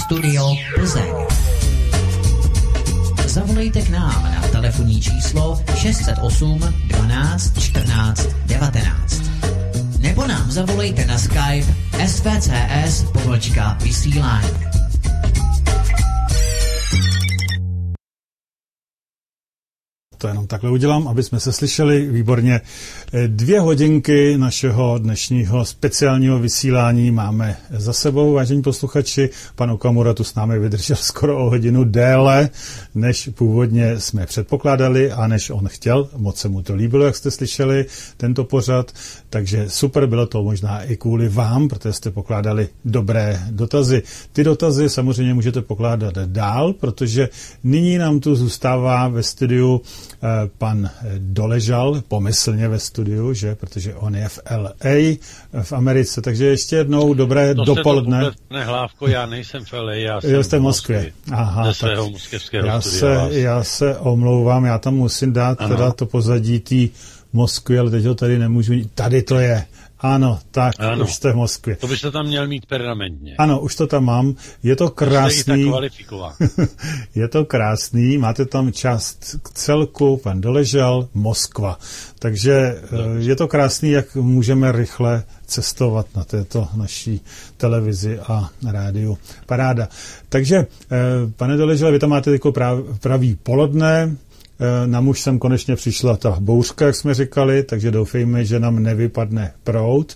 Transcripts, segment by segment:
Studio Plzeň. Zavolejte k nám na telefonní číslo 608 12 14 19. Nebo nám zavolejte na Skype svcs_vysílání. To jenom takhle udělám, aby jsme se slyšeli výborně. 2 hodinky našeho dnešního speciálního vysílání máme za sebou, vážení posluchači. Pan Okamura tu s námi vydržel skoro o hodinu déle, než původně jsme předpokládali a než on chtěl. Moc se mu to líbilo, jak jste slyšeli, tento pořad. Takže super, bylo to možná i kvůli vám, protože jste pokládali dobré dotazy. Ty dotazy samozřejmě můžete pokládat dál, protože nyní nám tu zůstává ve studiu pan Doležal, pomyslně ve studiu, že, protože on je v LA, v Americe, takže ještě jednou dobré dopoledne. Hlávko, já nejsem v LA, já jsem v Moskvě. Aha, ze svého moskevského studia. Já se omlouvám, já tam musím dát teda to pozadí té Moskvy, ale teď ho tady nemůžu, tady to je. Ano, tak, ano. Už jste v Moskvě. To byste tam měl mít permanentně. Ano, už to tam mám. Je to krásný. Je to krásný, máte tam část k celku, pan Doležal, Moskva. Takže je to krásný, jak můžeme rychle cestovat na této naší televizi a rádiu. Paráda. Takže, pane Doležale, vy tam máte jako pravý poledne. Na muž sem konečně přišla ta bouřka, jak jsme říkali, takže doufejme, že nám nevypadne proud.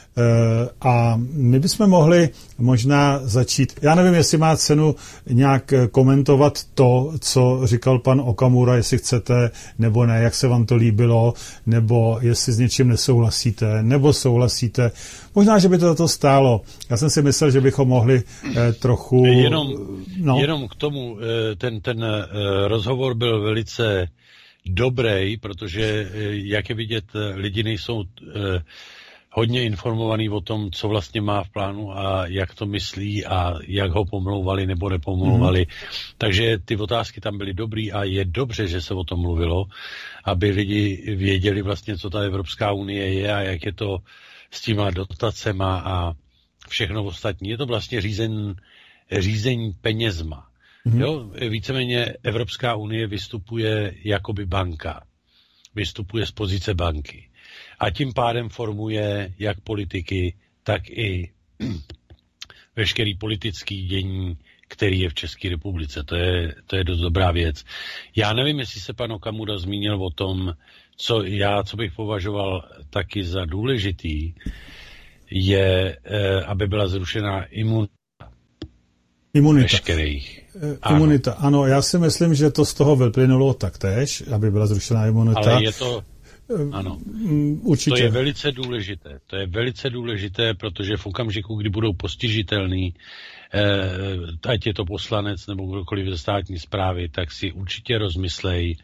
A my bychom mohli možná začít, já nevím, jestli má cenu nějak komentovat to, co říkal pan Okamura, jestli chcete, nebo ne, jak se vám to líbilo, nebo jestli s něčím nesouhlasíte, nebo souhlasíte. Možná, že by to za to stálo. Já jsem si myslel, že bychom mohli trochu... Jenom k tomu, ten rozhovor byl velice dobrý, protože, jak je vidět, lidi nejsou... hodně informovaný o tom, co vlastně má v plánu a jak to myslí a jak ho pomlouvali nebo nepomlouvali. Takže ty otázky tam byly dobrý a je dobře, že se o tom mluvilo, aby lidi věděli vlastně, co ta Evropská unie je a jak je to s těma dotacema a všechno ostatní. Je to vlastně řízení penězma. Jo? Víceméně Evropská unie vystupuje jakoby banka. Vystupuje z pozice banky. A tím pádem formuje jak politiky, tak i veškerý politický dění, který je v České republice. To je dost dobrá věc. Já nevím, jestli se pan Okamura zmínil o tom, co bych považoval taky za důležitý, je, aby byla zrušena imunita. Veškerých. Imunita, ano, já si myslím, že to z toho vyplynulo taktéž, aby byla zrušena imunita. Ale je to... Ano, určitě. To je velice důležité. To je velice důležité, protože v okamžiku, kdy budou postižitelný, ať je to poslanec nebo kdokoliv ze státní správy, tak si určitě rozmyslej,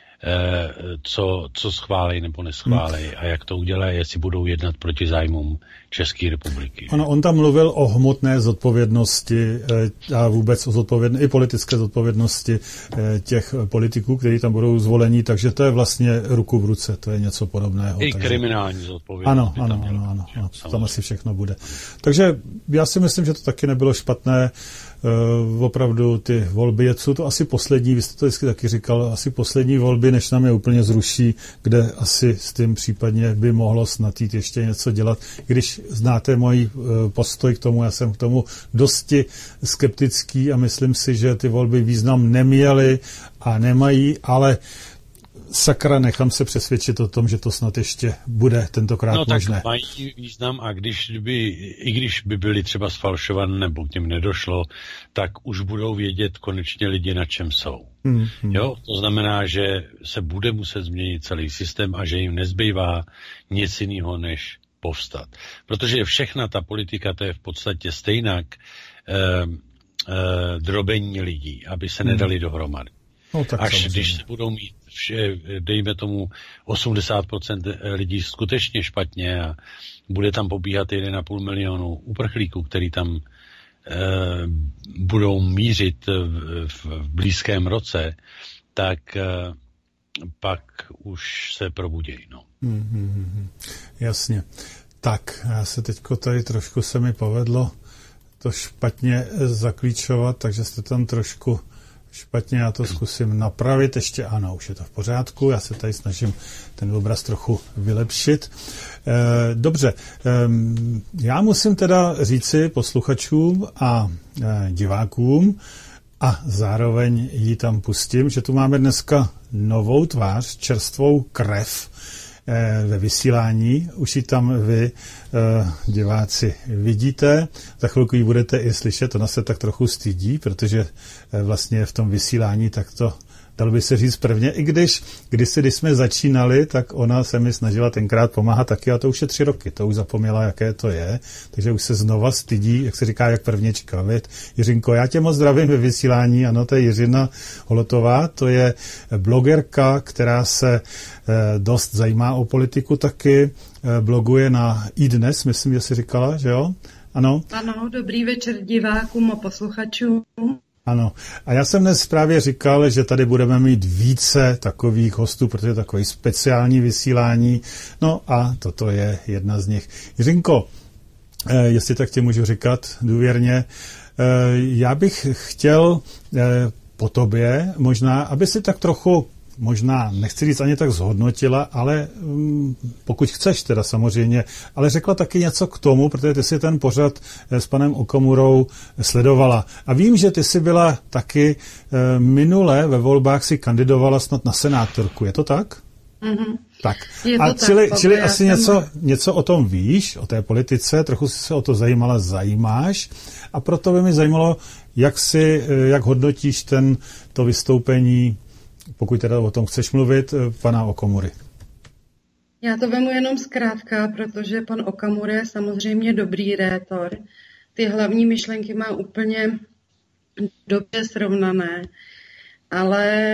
co schválej nebo neschválej a jak to udělají, jestli budou jednat proti zájmům České republiky. Ano, on tam mluvil o hmotné zodpovědnosti a vůbec o i politické zodpovědnosti těch politiků, kteří tam budou zvolení, takže to je vlastně ruku v ruce, to je něco podobného. I takže... kriminální zodpovědnost. Ano, tam asi všechno bude. Takže já si myslím, že to taky nebylo špatné. Opravdu ty volby, jsou to asi poslední, vy jste to vždycky taky říkal, asi poslední volby, než nám je úplně zruší, kde asi s tím případně by mohlo snad jít ještě něco dělat. Když znáte můj postoj k tomu, já jsem k tomu dosti skeptický a myslím si, že ty volby význam neměly a nemají, ale sakra, nechám se přesvědčit o tom, že to snad ještě bude tentokrát možné. Tak mají význam a když by byly třeba sfalšované nebo k něm nedošlo, tak už budou vědět konečně lidi, na čem jsou. Jo? To znamená, že se bude muset změnit celý systém a že jim nezbývá nic jiného, než povstat. Protože všechna ta politika, to je v podstatě stejnak drobení lidí, aby se nedali dohromady. No, až když se budou mít, dejme tomu, 80% lidí skutečně špatně a bude tam pobíhat 1,5 milionu uprchlíků, který tam budou mířit v blízkém roce, tak pak už se probudějí. No. Jasně. Tak, já se teďko tady trošku se mi povedlo to špatně zaklíčovat, takže jste tam trošku špatně, já to zkusím napravit. Ještě ano, už je to v pořádku, já se tady snažím ten obraz trochu vylepšit. Dobře, já musím teda říci posluchačům a divákům, a zároveň ji tam pustím, že tu máme dneska novou tvář, čerstvou krev ve vysílání. Už ji tam vy, diváci, vidíte. Za chvilku ji budete i slyšet. Ona se tak trochu stydí, protože vlastně v tom vysílání tak to dalo by se říct prvně, i když jsme začínali, tak ona se mi snažila tenkrát pomáhat taky, a to už je 3 roky, to už zapomněla, jaké to je, takže už se znova stydí, jak se říká, jak prvněčka. Jiřinko, já tě moc zdravím ve vysílání, ano, to je Jiřina Holotová, to je blogerka, která se dost zajímá o politiku taky, bloguje na iDnes, myslím, že jsi říkala, že jo? Ano? Ano, dobrý večer divákům a posluchačům. Ano. A já jsem dnes právě říkal, že tady budeme mít více takových hostů, protože je takový speciální vysílání. No a toto je jedna z nich. Jiřinko, jestli tak tě můžu říkat důvěrně, já bych chtěl po tobě možná, aby si tak trochu, možná nechci říct ani tak zhodnotila, ale pokud chceš teda samozřejmě, ale řekla taky něco k tomu, protože ty si ten pořad s panem Okamurou sledovala. A vím, že ty si byla taky minule ve volbách si kandidovala snad na senátorku, je to tak? Mm-hmm. Tak. A čili asi něco o tom víš, o té politice, trochu si se o to zajímáš, a proto by mi zajímalo, jak hodnotíš to vystoupení, pokud teda o tom chceš mluvit, pana Okamury. Já to vemu jenom zkrátka, protože pan Okamura je samozřejmě dobrý rétor. Ty hlavní myšlenky má úplně dobře srovnané, ale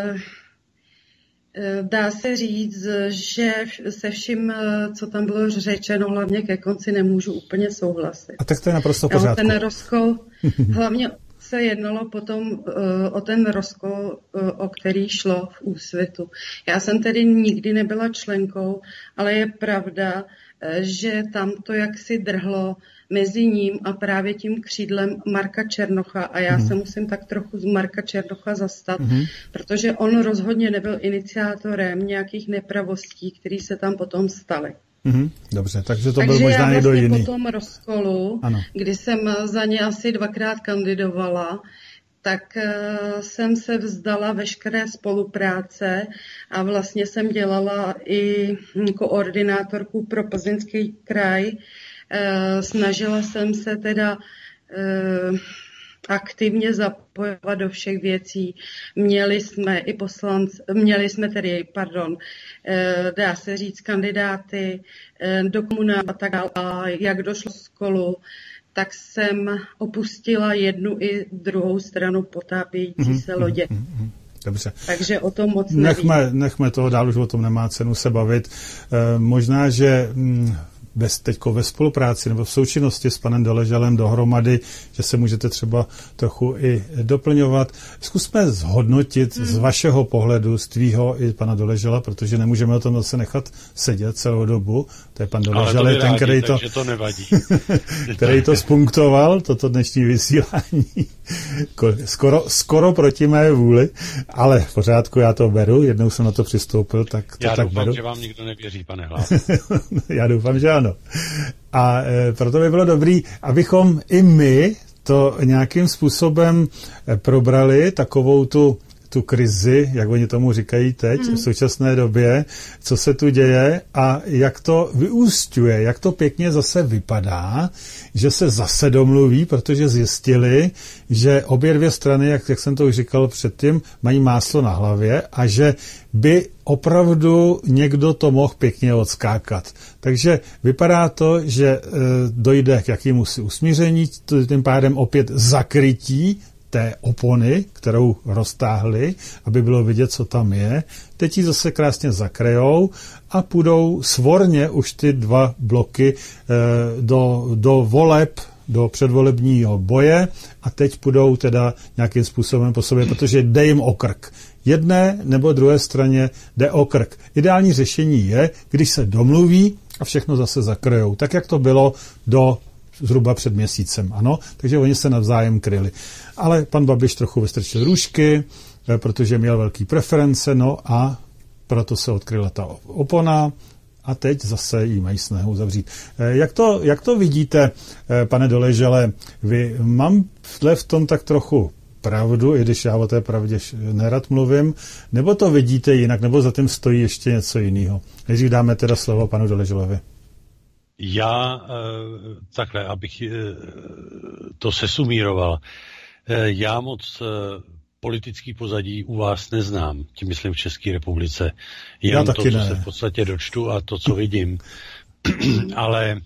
dá se říct, že se vším, co tam bylo řečeno, hlavně ke konci nemůžu úplně souhlasit. A tak to je naprosto v pořádku. Ten rozkol, hlavně se jednalo potom o ten rozkol, o který šlo v Úsvitu. Já jsem tedy nikdy nebyla členkou, ale je pravda, že tam to jaksi drhlo mezi ním a právě tím křídlem Marka Černocha, a já se musím tak trochu z Marka Černocha zastat, protože on rozhodně nebyl iniciátorem nějakých nepravostí, které se tam potom staly. Dobře, takže to byl možná někdo jiný. Takže já po tom rozkolu, kdy jsem za ně asi 2krát kandidovala, tak jsem se vzdala veškeré spolupráce a vlastně jsem dělala i koordinátorku pro Plzeňský kraj. Snažila jsem se teda aktivně zapojovat do všech věcí. Měli jsme dá se říct, kandidáty do komunál a tak dále. A jak došlo z kolu, tak jsem opustila jednu i druhou stranu potápějící se lodě. Dobře. Takže o tom moc nevím. Nechme toho dál, už o tom nemá cenu se bavit. Možná, že teďko ve spolupráci nebo v součinnosti s panem Doleželem dohromady, že se můžete třeba trochu i doplňovat. Zkusme zhodnotit z vašeho pohledu, z tvýho i pana Doležela, protože nemůžeme o tom zase nechat sedět celou dobu. To je pan Doležel, je ten, který to spunktoval, toto dnešní vysílání. Skoro proti mé vůli, ale v pořádku, já to beru. Jednou jsem na to přistoupil, tak to já tak beru. Já doufám, že vám nikdo nevěří, pane Hlás. Já doufám, že ano. A proto by bylo dobrý, abychom i my to nějakým způsobem probrali, takovou tu krizi, jak oni tomu říkají teď, v současné době, co se tu děje a jak to vyúsťuje, jak to pěkně zase vypadá, že se zase domluví, protože zjistili, že obě dvě strany, jak jsem to už říkal předtím, mají máslo na hlavě a že by opravdu někdo to mohl pěkně odskákat. Takže vypadá to, že dojde k jakémusi usmíření, tím pádem opět zakrytí té opony, kterou roztáhli, aby bylo vidět, co tam je. Teď ji zase krásně zakrejou a půjdou svorně už ty dva bloky do voleb, do předvolebního boje a teď půjdou teda nějakým způsobem po sobě, protože jde jim o krk. Jedné nebo druhé straně jde o krk. Ideální řešení je, když se domluví a všechno zase zakrejou. Tak, jak to bylo do zhruba před měsícem, ano, takže oni se navzájem kryli. Ale pan Babiš trochu vystrčil růžky, protože měl velký preference, no a proto se odkryla ta opona a teď zase jí mají snahu zavřít. Jak to vidíte, pane Doležele? Mám v tom tak trochu pravdu, i když já o té pravdě nerad mluvím, nebo to vidíte jinak, nebo za tím stojí ještě něco jiného? Než dáme teda slovo panu Doleželovi. Já takhle, abych to sesumíroval, já moc politický pozadí u vás neznám, tím myslím v České republice. Jenom to, co se v podstatě dočtu a to, co vidím. Ale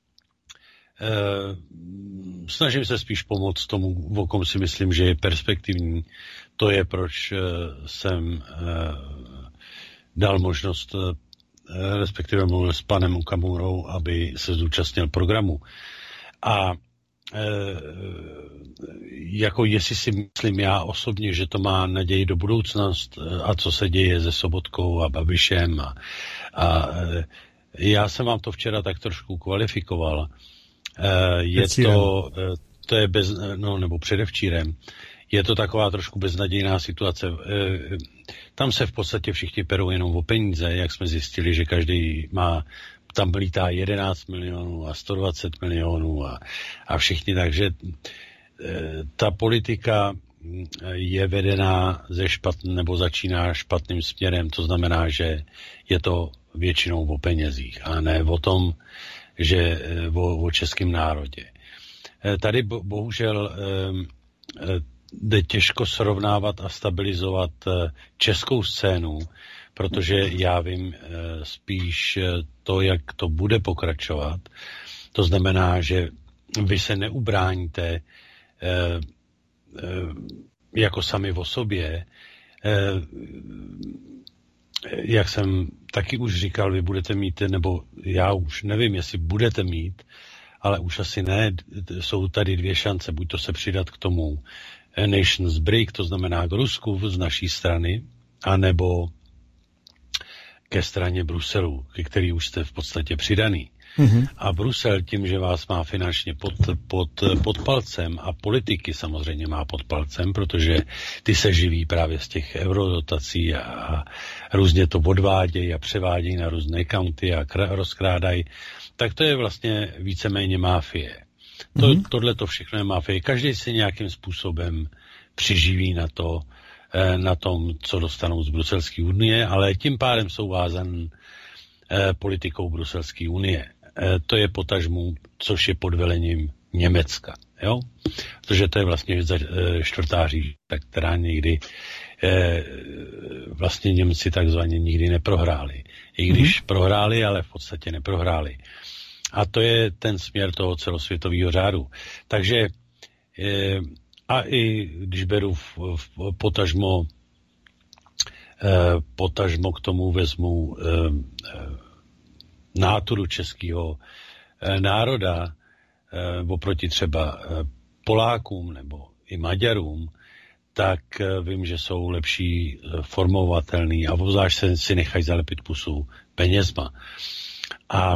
snažím se spíš pomoct tomu, o kom si myslím, že je perspektivní. To je, proč jsem dal možnost, respektive mluvil s panem Okamurou, aby se zúčastnil programu. A jako jestli si myslím já osobně, že to má naději do budoucnost a co se děje se Sobotkou a Babišem a já jsem vám to včera tak trošku kvalifikoval. To je nebo předevčírem. Je to taková trošku beznadějná situace. Tam se v podstatě všichni perou jenom o peníze, jak jsme zjistili, že každý má, tam lítá 11 milionů a 120 milionů a všichni, takže ta politika je vedená nebo začíná špatným směrem, to znamená, že je to většinou o penězích a ne o tom, že o českém národě. Tady bohužel jde těžko srovnávat a stabilizovat českou scénu, protože já vím spíš to, jak to bude pokračovat. To znamená, že vy se neubráníte jako sami o sobě. Jak jsem taky už říkal, vy budete mít, nebo já už nevím, jestli budete mít, ale už asi ne, jsou tady dvě šance, buď to se přidat k tomu Nations Break, to znamená k Rusku z naší strany, anebo ke straně Bruselu, ke který už jste v podstatě přidaný. Mm-hmm. A Brusel tím, že vás má finančně pod palcem a politiky samozřejmě má pod palcem, protože ty se živí právě z těch eurodotací a různě to odvádějí a převádějí na různé county a rozkrádají, tak to je vlastně víceméně mafie. Tohle to všechno je mafie. Každý si nějakým způsobem přiživí na tom, co dostanou z Bruselské unie, ale tím pádem jsou vázan politikou Bruselské unie. To je potažmu, což je pod velením Německa. Jo? Protože to je vlastně čtvrtá říše, která někdy vlastně Němci takzvaně nikdy neprohráli. I když prohráli, ale v podstatě neprohráli. A to je ten směr toho celosvětového řádu. Takže a i když beru potažmo k tomu vezmu náturu českého národa oproti třeba Polákům nebo i Maďarům, tak vím, že jsou lepší formovatelný a obzvlášť si nechají zalepit pusu penězma. A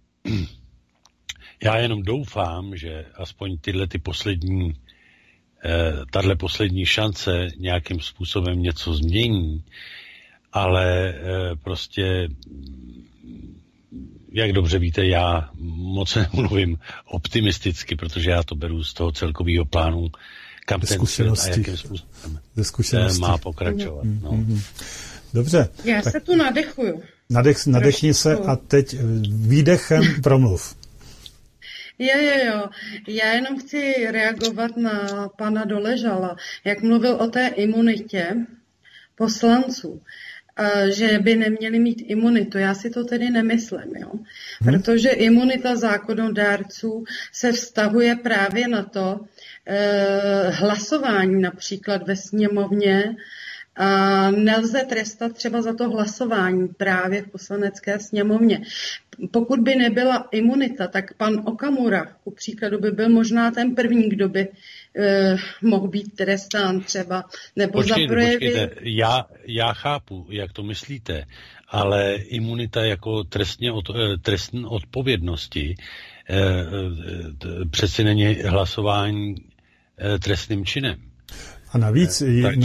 já jenom doufám, že aspoň tahle poslední šance nějakým způsobem něco změní, ale prostě, jak dobře víte, já moc nemluvím optimisticky, protože já to beru z toho celkového plánu, kam ten svět a jakým způsobem má pokračovat. No. Dobře. Já se tu nadechuju. Nadechni se a teď výdechem promluv. Jo. Já jenom chci reagovat na pana Doležala, jak mluvil o té imunitě poslanců, že by neměli mít imunitu. Já si to tedy nemyslím, jo. Protože imunita zákonodárců se vztahuje právě na to hlasování například ve sněmovně. A nelze trestat třeba za to hlasování právě v poslanecké sněmovně. Pokud by nebyla imunita, tak pan Okamura, ku příkladu, by byl možná ten první, kdo by mohl být trestán třeba. Nebo Počkejte, já chápu, jak to myslíte, ale imunita jako trestní odpovědnosti přeci není hlasování trestným činem. A navíc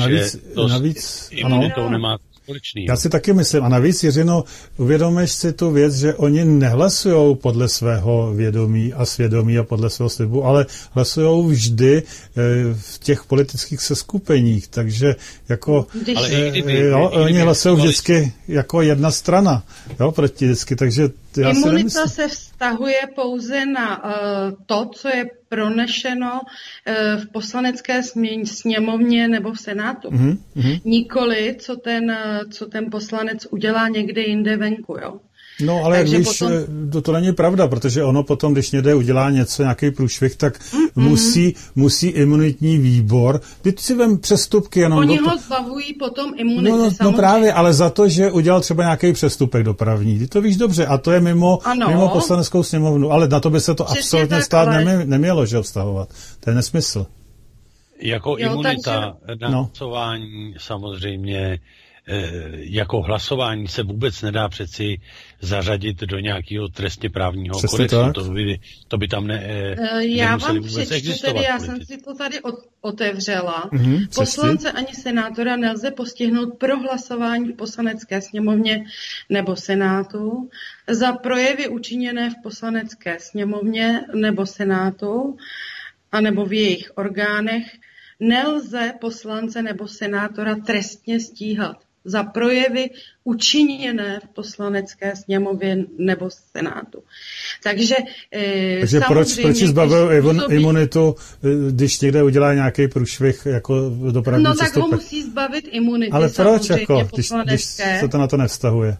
ano, to nemá společný. Já si taky myslím, a navíc, Jiřino, uvědomíš si tu věc, že oni nehlasují podle svého vědomí a svědomí a podle svého slibu, ale hlasují vždy v těch politických seskupeních, takže jako oni hlasují vždycky jako jedna strana, jo, vždycky, takže já si imunita se vztahuje pouze na to, co je pronešeno v poslanecké sněmovně nebo v Senátu. Nikoli, co ten poslanec udělá někde jinde venku, jo. No, ale takže víš, potom... to není pravda, protože ono potom, když někde udělá něco, nějaký průšvih, tak musí imunitní výbor, teď si vem přestupky jenom... Oni ho zbavují potom imunity, no právě, ale za to, že udělal třeba nějaký přestupek dopravní. Ty to víš dobře, a to je mimo poslaneckou sněmovnu, ale na to by se to absolutně tak, stát nemělo, že vztahovat. To je nesmysl. Jako imunita na hlasování samozřejmě, jako hlasování se vůbec nedá přeci zařadit do nějakého trestně právního kodexu. To by tam nemuseli vůbec existovat. Já jsem si to tady otevřela. Poslance ani senátora nelze postihnout pro hlasování v poslanecké sněmovně nebo senátu za projevy učiněné v poslanecké sněmovně nebo senátu a nebo v jejich orgánech. Nelze poslance nebo senátora trestně stíhat za projevy učiněné v poslanecké sněmovně nebo senátu. Takže proč zbavil imunitu, když někde udělá nějaký průšvih jako dopravní přestupek? No tak ho musí zbavit imunity. Ale proč jako, když se to na to nevztahuje?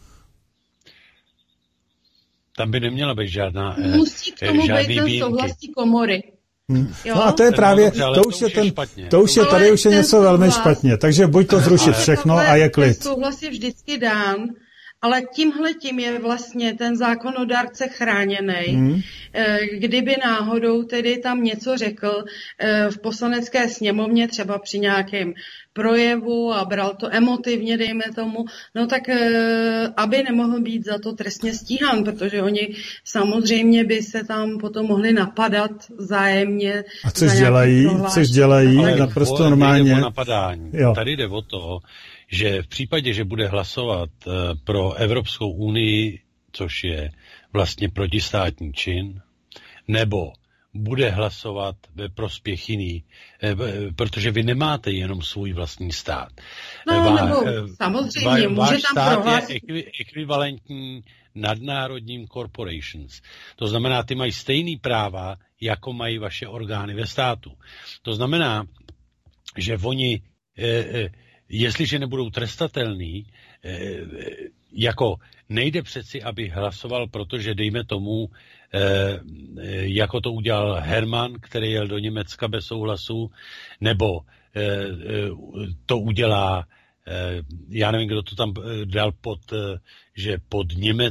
Tam by neměla být žádná musí k tomu být ten souhlasí komory. No a to je právě, to už je tady už je něco velmi špatně, takže buď to zrušit všechno a je klid. Ten souhlas je vždycky dán, ale tímhletím je vlastně ten zákonodárce chráněný. Kdyby náhodou tedy tam něco řekl v poslanecké sněmovně, třeba při nějakém projevu a bral to emotivně, dejme tomu, no tak aby nemohl být za to trestně stíhán, protože oni samozřejmě by se tam potom mohli napadat vzájemně. A což dělají naprosto normálně. Tady jde o napadání. Tady jde o to, že v případě, že bude hlasovat pro Evropskou unii, což je vlastně protistátní čin, nebo bude hlasovat ve prospěch jiný, protože vy nemáte jenom svůj vlastní stát. Samozřejmě, váš stát je ekvivalentní nadnárodním corporations. To znamená, ty mají stejný práva, jako mají vaše orgány ve státu. To znamená, že oni... jestliže nebudou trestatelný, jako nejde přeci, aby hlasoval, protože dejme tomu, jako to udělal Herman, který jel do Německa bez souhlasu, nebo to udělá, já nevím, kdo to tam dal že pod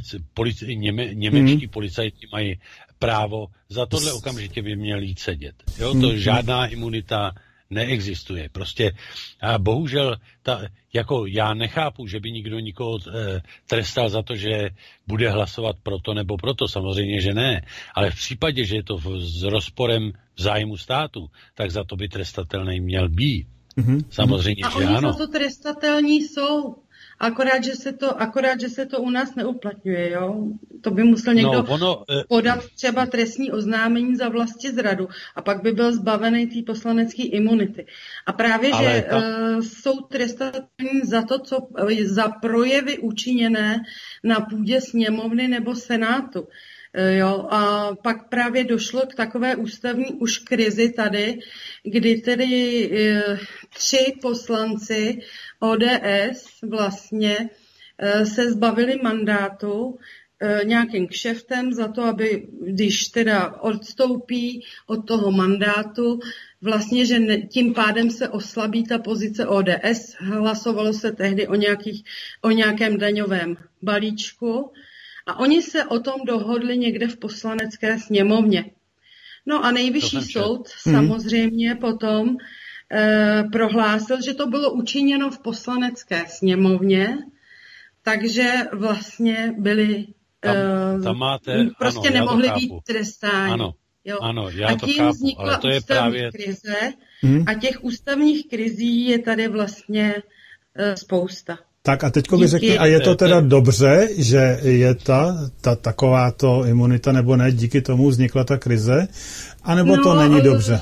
němečtí policajti mají právo, za tohle okamžitě by měl jít sedět. Jo, to žádná imunita neexistuje. Prostě a bohužel jako já nechápu, že by nikdo nikoho trestal za to, že bude hlasovat proto nebo proto. Samozřejmě, že ne. Ale v případě, že je to s rozporem v zájmu státu, tak za to by trestatelný měl být. Samozřejmě, že ano. A oni za to trestatelní jsou. Akorát, že se to u nás neuplatňuje, jo? To by musel někdo podat třeba trestní oznámení za vlastizradu a pak by byl zbavený té poslanecké imunity. A právě, že jsou trestatelní za to, za projevy učiněné na půdě sněmovny nebo senátu. Jo, a pak právě došlo k takové ústavní už krizi tady, kdy tedy 3 poslanci ODS vlastně se zbavili mandátu nějakým kšeftem za to, aby když teda odstoupí od toho mandátu, vlastně, že tím pádem se oslabí ta pozice ODS. Hlasovalo se tehdy o nějakém daňovém balíčku. A oni se o tom dohodli někde v poslanecké sněmovně. No a nejvyšší soud samozřejmě potom prohlásil, že to bylo učiněno v poslanecké sněmovně, takže vlastně byli tam máte, prostě ano, nemohli být trestáni. Ano, já to chápu, ale to je právě... krize a těch ústavních krizí je tady vlastně spousta. Tak a teďko by řekli, a je to teda dobře, že je takováto imunita, nebo ne, díky tomu vznikla ta krize, anebo to není dobře?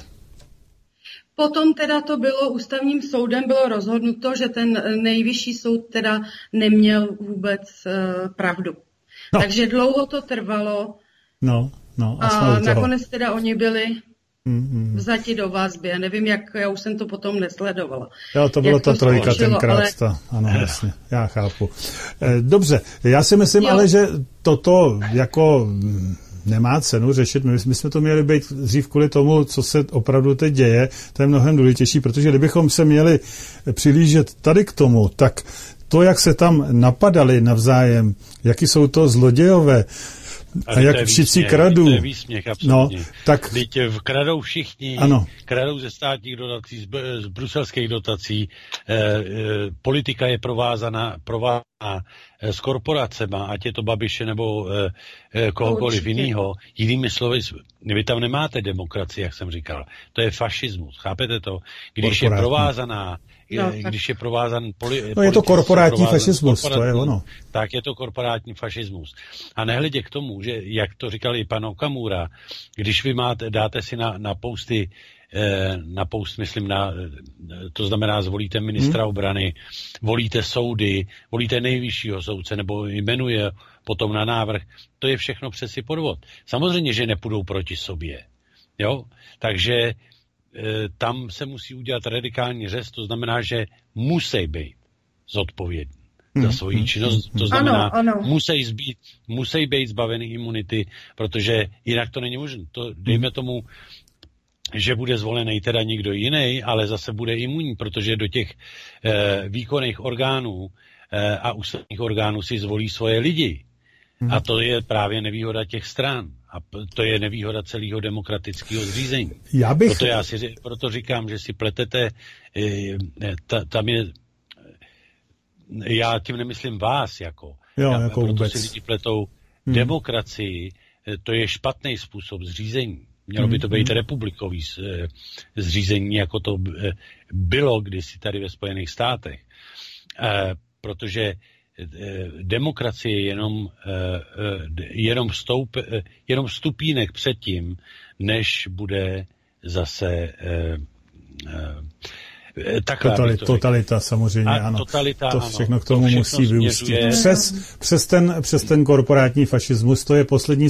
Potom teda to bylo ústavním soudem, bylo rozhodnuto, že ten nejvyšší soud teda neměl vůbec pravdu. No. Takže dlouho to trvalo a nakonec teda oni byli vzati do vazby. Já nevím, já už jsem to potom nesledovala. Jo, to bylo ta trojka tenkrát. Ale... Ano, jasně, já chápu. Dobře, já si myslím ale, že toto jako nemá cenu řešit. My jsme to měli být dřív kvůli tomu, co se opravdu teď děje. To je mnohem důležitější, protože kdybychom se měli přilížet tady k tomu, tak to, jak se tam napadali navzájem, jaký jsou to zlodějové, a jak všichni kradou. To je výsměch, absolutně. No, tak... kradou všichni, kradou ze státních dotací, z bruselských dotací, politika je provázaná s korporacema, ať je to Babiše nebo kohokoliv jinýho. Jinými slovy, vy tam nemáte demokracii, jak jsem říkal. To je fašismus, chápete to? Když je provázaná když je provázan je to korporátní fašismus, to je ono. Tak je to korporátní fašismus. A nehledě k tomu, že, jak to říkal i pan Okamura, když vy dáte si na pousty, myslím, to znamená, zvolíte ministra obrany, volíte soudy, volíte nejvyššího soudce, nebo jmenuje potom na návrh, to je všechno přeci podvod. Samozřejmě, že nepůjdou proti sobě. Jo? Takže tam se musí udělat radikální řez, to znamená, že musí být zodpovědní za svoji činnost, to znamená, musí být zbavený imunity, protože jinak to není možné. Dejme tomu, že bude zvolený teda někdo jiný, ale zase bude imunní, protože do těch výkonných orgánů a ústavních orgánů si zvolí svoje lidi. A to je právě nevýhoda těch stran. A to je nevýhoda celého demokratického zřízení. Proto říkám, že si pletete, tam je, já tím nemyslím vás, jako proto vůbec. Si lidi pletou demokracii, to je špatný způsob zřízení. Mělo by to být republikový zřízení, jako to bylo kdysi tady ve Spojených státech. Protože demokracie je jenom stupínek před tím, než bude zase totalita samozřejmě, ano. Totalita, to všechno k tomu musí vyústit. Přes ten korporátní fašismus, to je poslední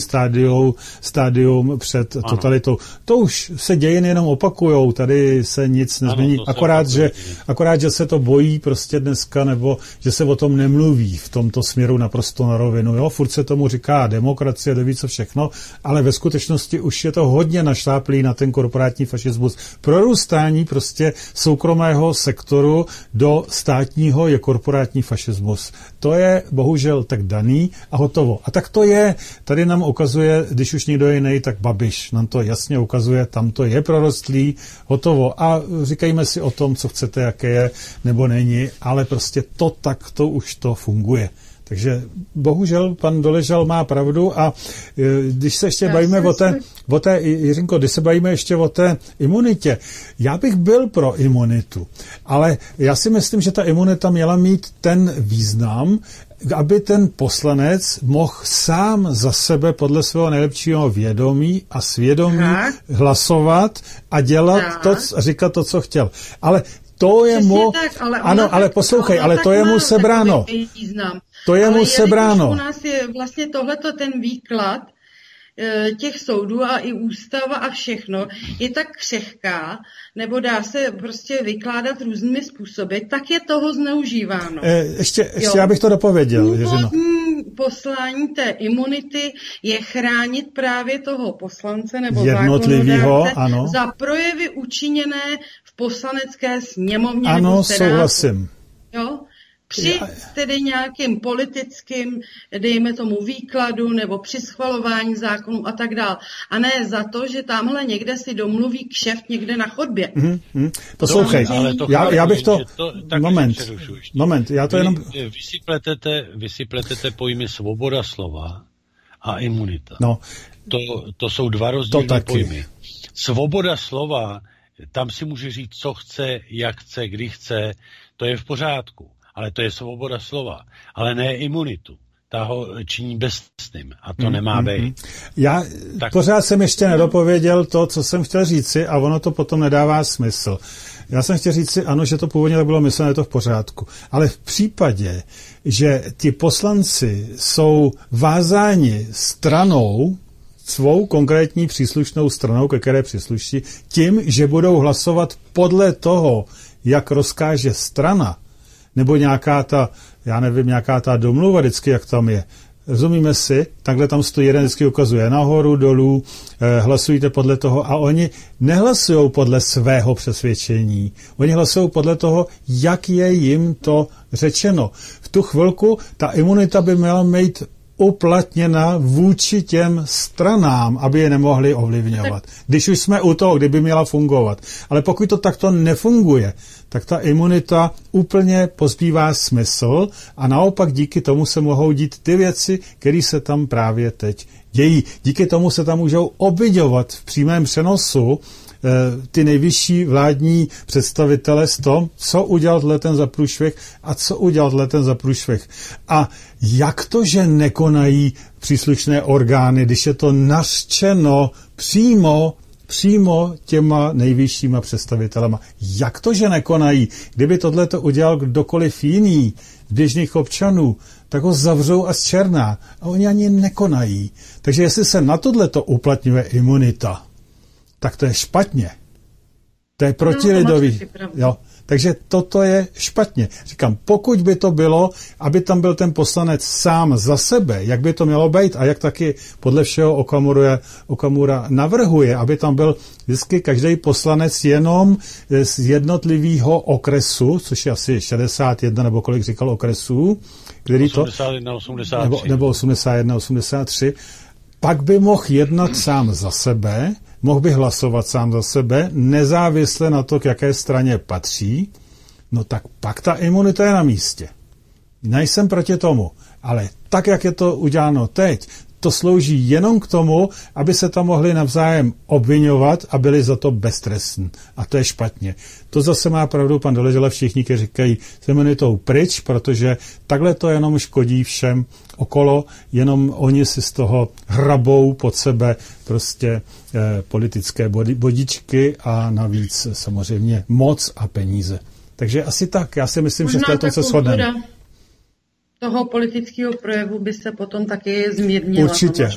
stádium před totalitou. To už se dějiny jenom opakujou, tady se nic nezmění. Akorát, že se to bojí prostě dneska, nebo že se o tom nemluví v tomto směru naprosto na rovinu. Jo? Furt se tomu říká demokracie, neví co všechno, ale ve skutečnosti už je to hodně našláplý na ten korporátní fašismus. Prorůstání prostě soukromého sektoru do státního je korporátní fašismus. To je bohužel tak daný a hotovo. A tak to je. Tady nám ukazuje, když už někdo jiný, tak Babiš nám to jasně ukazuje, tam to je prorostlý, hotovo. A říkejme si o tom, co chcete, jaké je, nebo není, ale prostě to už to funguje. Takže bohužel pan Doležal má pravdu a když se ještě bavíme o té, Jiřinko, když se bavíme ještě o té imunitě, já bych byl pro imunitu, ale já si myslím, že ta imunita měla mít ten význam, aby ten poslanec mohl sám za sebe podle svého nejlepšího vědomí a svědomí hlasovat a dělat a říkat to, co chtěl. Ale to je ale poslouchej, ale to je mu sebráno. To je mu sebráno. U nás je vlastně tohleto ten výklad těch soudů a i ústava a všechno je tak křehká, nebo dá se prostě vykládat různými způsoby, tak je toho zneužíváno. Ještě já bych to dopověděl, Jiřino. Poslání té imunity je chránit právě toho poslance nebo jednotlivýho, za projevy učiněné v poslanecké sněmovně. Ano, souhlasím. Jo? Při tedy nějakým politickým, dejme tomu výkladu, nebo při schvalování zákonů a tak dál. A ne za to, že tamhle někde si domluví kšeft někde na chodbě. Poslouchej, já bych to... Moment, já to jenom... Vy si pletete pojmy svoboda slova a imunita. No, to jsou dva rozdílné pojmy. Svoboda slova, tam si může říct, co chce, jak chce, kdy chce, to je v pořádku. Ale to je svoboda slova, ale ne imunitu. Ta ho činí bezctným a to nemá být. Já pořád jsem ještě nedopověděl to, co jsem chtěl říci a ono to potom nedává smysl. Já jsem chtěl říci, ano, že to původně tak bylo myslené, to v pořádku. Ale v případě, že ti poslanci jsou vázáni stranou, svou konkrétní příslušnou stranou, ke které přísluší, tím, že budou hlasovat podle toho, jak rozkáže strana, nebo nějaká ta domluva vždycky, jak tam je. Rozumíme si? Takhle tam stojí jeden, vždycky ukazuje nahoru, dolů, hlasujte podle toho a oni nehlasují podle svého přesvědčení. Oni hlasují podle toho, jak je jim to řečeno. V tu chvilku ta imunita by měla být uplatněna vůči těm stranám, aby je nemohli ovlivňovat. Když už jsme u toho, kdyby měla fungovat. Ale pokud to takto nefunguje, tak ta imunita úplně pozbývá smysl a naopak díky tomu se mohou dít ty věci, které se tam právě teď dějí. Díky tomu se tam můžou obviňovat v přímém přenosu ty nejvyšší vládní představitele z tom, co udělat ten za průšvih a co udělat ten za průšvih. A jak to, že nekonají příslušné orgány, když je to nařčeno přímo těma nejvyššíma představitelema. Jak to, že nekonají? Kdyby tohleto udělal kdokoliv jiný z běžných občanů, tak ho zavřou a zčerná. A oni ani nekonají. Takže jestli se na tohleto uplatňuje imunita, tak to je špatně. To je protilidový. Jo. Takže toto je špatně. Říkám, pokud by to bylo, aby tam byl ten poslanec sám za sebe, jak by to mělo být a jak taky podle všeho Okamura navrhuje, aby tam byl vždycky každý poslanec jenom z jednotlivého okresu, což je asi 61 nebo kolik říkal okresů, který 81, 83. Nebo 81, 83, pak by mohl jednat sám za sebe, mohl by hlasovat sám za sebe, nezávisle na to, k jaké straně patří, no tak pak ta imunita je na místě. Nejsem proti tomu, ale tak, jak je to uděláno teď, to slouží jenom k tomu, aby se tam mohli navzájem obviňovat a byli za to beztrestní. A to je špatně. To zase má pravdu pan Doležel a všichni, kteří říkají s imunitou pryč, protože takhle to jenom škodí všem okolo, jenom oni si z toho hrabou pod sebe prostě politické bodičky a navíc samozřejmě moc a peníze. Takže asi tak. Já si myslím, možná že v této se shodneme. Toho politického projevu by se potom taky zmírnila.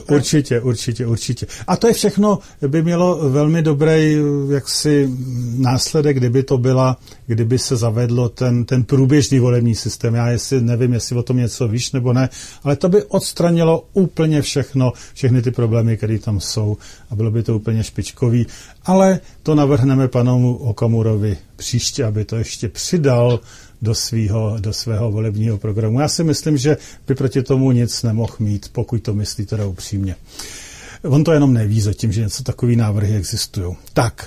Určitě. A to je všechno, by mělo velmi dobrý jaksi následek, kdyby se zavedlo ten průběžný volební systém. Já nevím, jestli o tom něco víš nebo ne, ale to by odstranilo úplně všechny ty problémy, které tam jsou a bylo by to úplně špičkový. Ale to navrhneme panu Okamurovi příště, aby to ještě přidal do svého volebního programu. Já si myslím, že by proti tomu nic nemohl mít, pokud to myslí teda upřímně. On to jenom neví zatím, že něco takový návrhy existují. Tak,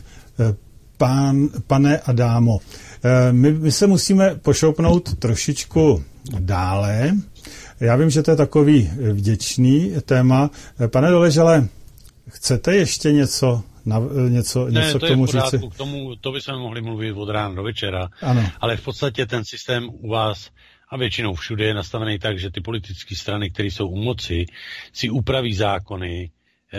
pane Adámo, my se musíme pošoupnout trošičku dále. Já vím, že to je takový vděčný téma. Pane Doležele, chcete ještě něco k tomu říci? K tomu, to bychom mohli mluvit od rána do večera, ano. Ale v podstatě ten systém u vás a většinou všude je nastavený tak, že ty politické strany, které jsou u moci, si upraví zákony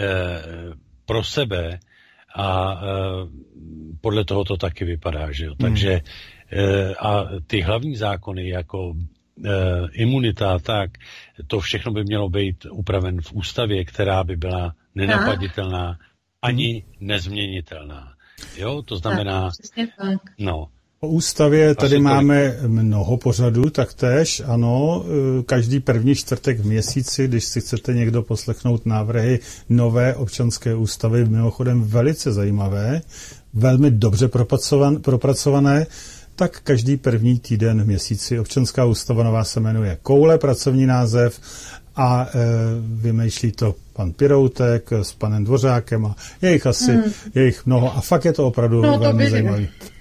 pro sebe a podle toho to taky vypadá, že jo. Takže a ty hlavní zákony jako imunita, tak to všechno by mělo být upraven v ústavě, která by byla nenapaditelná ani nezměnitelná. Jo, to znamená... Tak. No. O ústavě tady máme mnoho pořadů, taktéž, ano, každý první čtvrtek v měsíci, když si chcete někdo poslechnout návrhy nové občanské ústavy, mimochodem velice zajímavé, velmi dobře propracované, tak každý první týden v měsíci občanská ústava nová se jmenuje Koule, pracovní název, a vymýšlí to pan Piroutek s panem Dvořákem a je jich mnoho a fakt je to opravdu velmi zajímavý.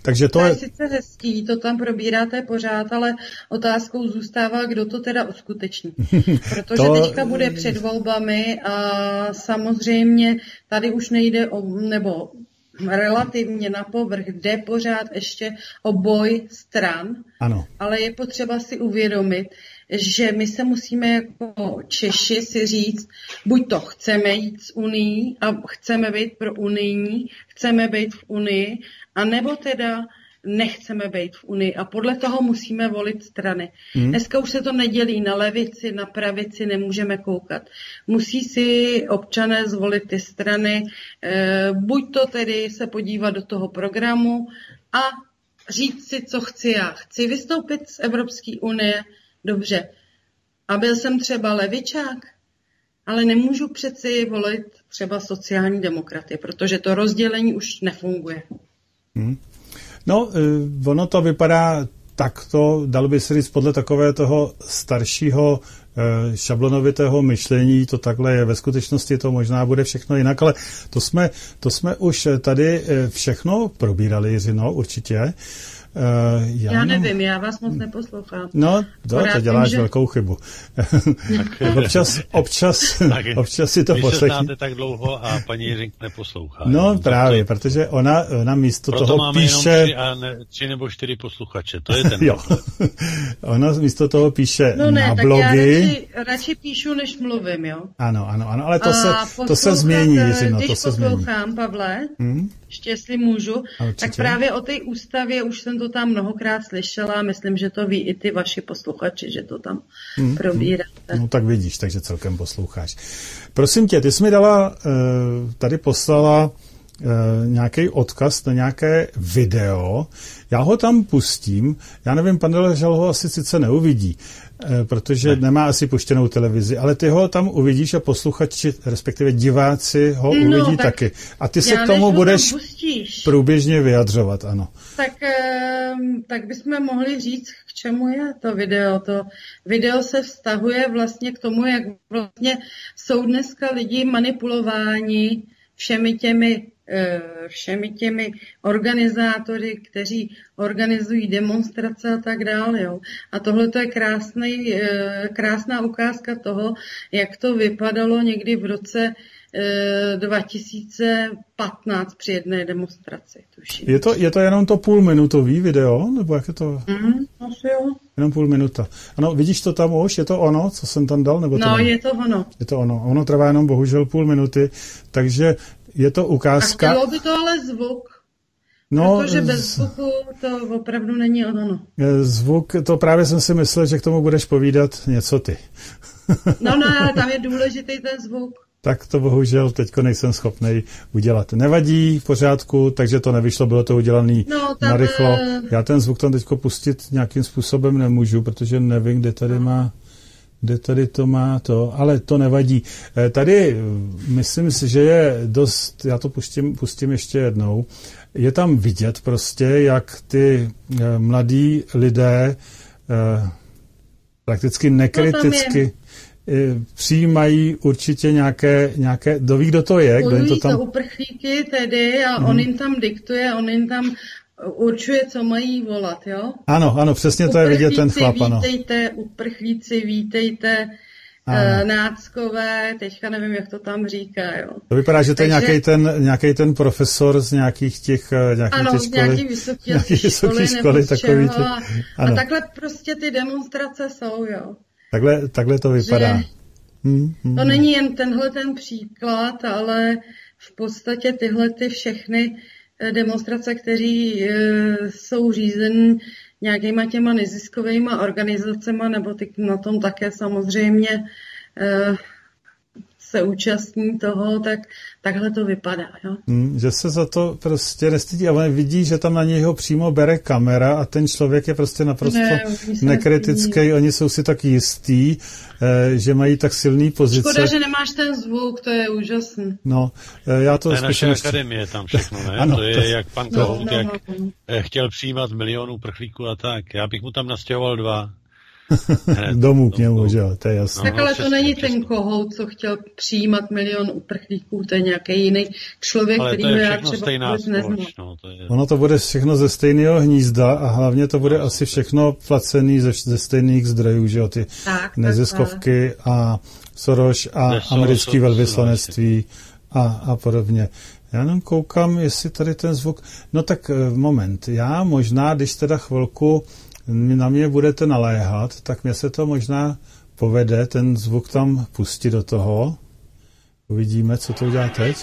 Takže to je sice hezký, to tam probíráte pořád, ale otázkou zůstává, kdo to teda uskuteční. Protože teďka bude před volbami a samozřejmě tady už nejde nebo relativně na povrch jde pořád ještě o boj stran, ano. Ale je potřeba si uvědomit, že my se musíme jako Češi si říct, buď to chceme jít z Unii a chceme být pro unijní, chceme být v Unii, anebo teda nechceme být v Unii a podle toho musíme volit strany. Dneska už se to nedělí na levici, na pravici, nemůžeme koukat. Musí si občané zvolit ty strany, buď to tedy se podívat do toho programu a říct si, co chci já. Chci vystoupit z Evropské unie, dobře. A byl jsem třeba levičák, ale nemůžu přeci volit třeba sociální demokraty, protože to rozdělení už nefunguje. No, ono to vypadá takto, dalo by se říct, podle takové toho staršího šablonovitého myšlení, to takhle je. Ve skutečnosti to možná bude všechno jinak, ale to jsme už tady všechno probírali, Jiřino, určitě. Já nevím, já vás moc neposlouchám. No, to děláš velkou chybu. občas si to poslechni. Vy se znáte tak dlouho a paní Jiřink neposlouchá. No právě, protože ona místo proto toho máme píše... jenom 3 nebo 4 posluchače, to je ten. Jo. Ona místo toho píše no ne, na tak blogy. Já radši píšu, než mluvím, jo? Ano, ale to se změní, Jiřino, to se změní. Když poslouchám, Pavle, ještě jestli můžu, tak právě o té ústavě už jsem to tam mnohokrát slyšela, myslím, že to ví i ty vaši posluchači, že to tam probíráte. No tak vidíš, takže celkem posloucháš. Prosím tě, ty jsi mi dala, tady poslala nějaký odkaz na nějaké video, já ho tam pustím, já nevím, pan Doležal ho asi sice neuvidí, protože nemá asi puštěnou televizi, ale ty ho tam uvidíš a posluchači, respektive diváci ho uvidí taky. A ty se k tomu budeš průběžně vyjadřovat, ano. Tak bychom mohli říct, k čemu je to video. To video se vztahuje vlastně k tomu, jak vlastně jsou dneska lidi manipulováni všemi těmi organizátory, kteří organizují demonstrace a tak dále. Jo. A tohle to je krásná ukázka toho, jak to vypadalo někdy v roce 2015 při jedné demonstraci. Tuším. Je to jenom to půlminutový video? Nebo jak je to? Asi jo. Jenom půl minuta. Ano, vidíš to tam už? Je to ono, co jsem tam dal? Nebo to je to ono. Je to ono. Ono trvá jenom bohužel půl minuty, takže je to ukázka... A chtělo by to ale zvuk. No, protože bez zvuku to opravdu není ono. Zvuk, to právě jsem si myslel, že k tomu budeš povídat něco ty. No, ale tam je důležitý ten zvuk. Tak to bohužel teďko nejsem schopnej udělat. Nevadí, v pořádku, takže to nevyšlo, bylo to udělané narychlo. Já ten zvuk tam teďko pustit nějakým způsobem nemůžu, protože nevím, kde tady to má to, ale to nevadí. Tady myslím si, že je dost, já to pustím ještě jednou, je tam vidět prostě, jak ty mladí lidé prakticky nekriticky přijímají určitě nějaké, ví, kdo to je? Kdo jim to tam... za uprchlíky tedy a on jim tam diktuje, on jim tam určuje, co mají volat, jo? Ano, přesně to je vidět ten chlap, ano. Uprchlíci, vítejte, náckové, teďka nevím, jak to tam říká, jo. To vypadá, že to je nějaký ten profesor z nějakých těch nějaký vysoké školy takový ty, a takhle prostě ty demonstrace jsou, jo. Takhle to vypadá. To není jen tenhle ten příklad, ale v podstatě tyhle ty všechny demonstrace, které jsou řízeny nějakýma těma neziskovými organizacemi, nebo ty na tom také samozřejmě se účastní toho, tak takhle to vypadá. Jo? Že se za to prostě nestydí, ale vidí, že tam na něho přímo bere kamera a ten člověk je prostě naprosto nekritický. Oni jsou si tak jistý, že mají tak silný pozice. Škoda, že nemáš ten zvuk, to je úžasný. No, já to naše akademie tam všechno, ne? Ano, to je jak pan Kohout, jak chtěl přijímat milionů prchlíků a tak. Já bych mu tam nastěhoval 2. domů k němu, že jo, to je jasné. Tak ale to není ten kohout, co chtěl přijímat 1 milion uprchlíků, to je nějaký jiný člověk, který já třeba vůbec neznám. Ono to bude všechno ze stejného hnízda a hlavně to bude asi všechno placený ze stejných zdrojů, že jo, ty neziskovky a Soros a americký velvyslanectví a podobně. Já jenom koukám, jestli tady ten zvuk... No tak moment, já možná, když teda chvilku na mě budete naléhat, tak mě se to možná povede ten zvuk tam pustit do toho. Uvidíme, co to udělá teď.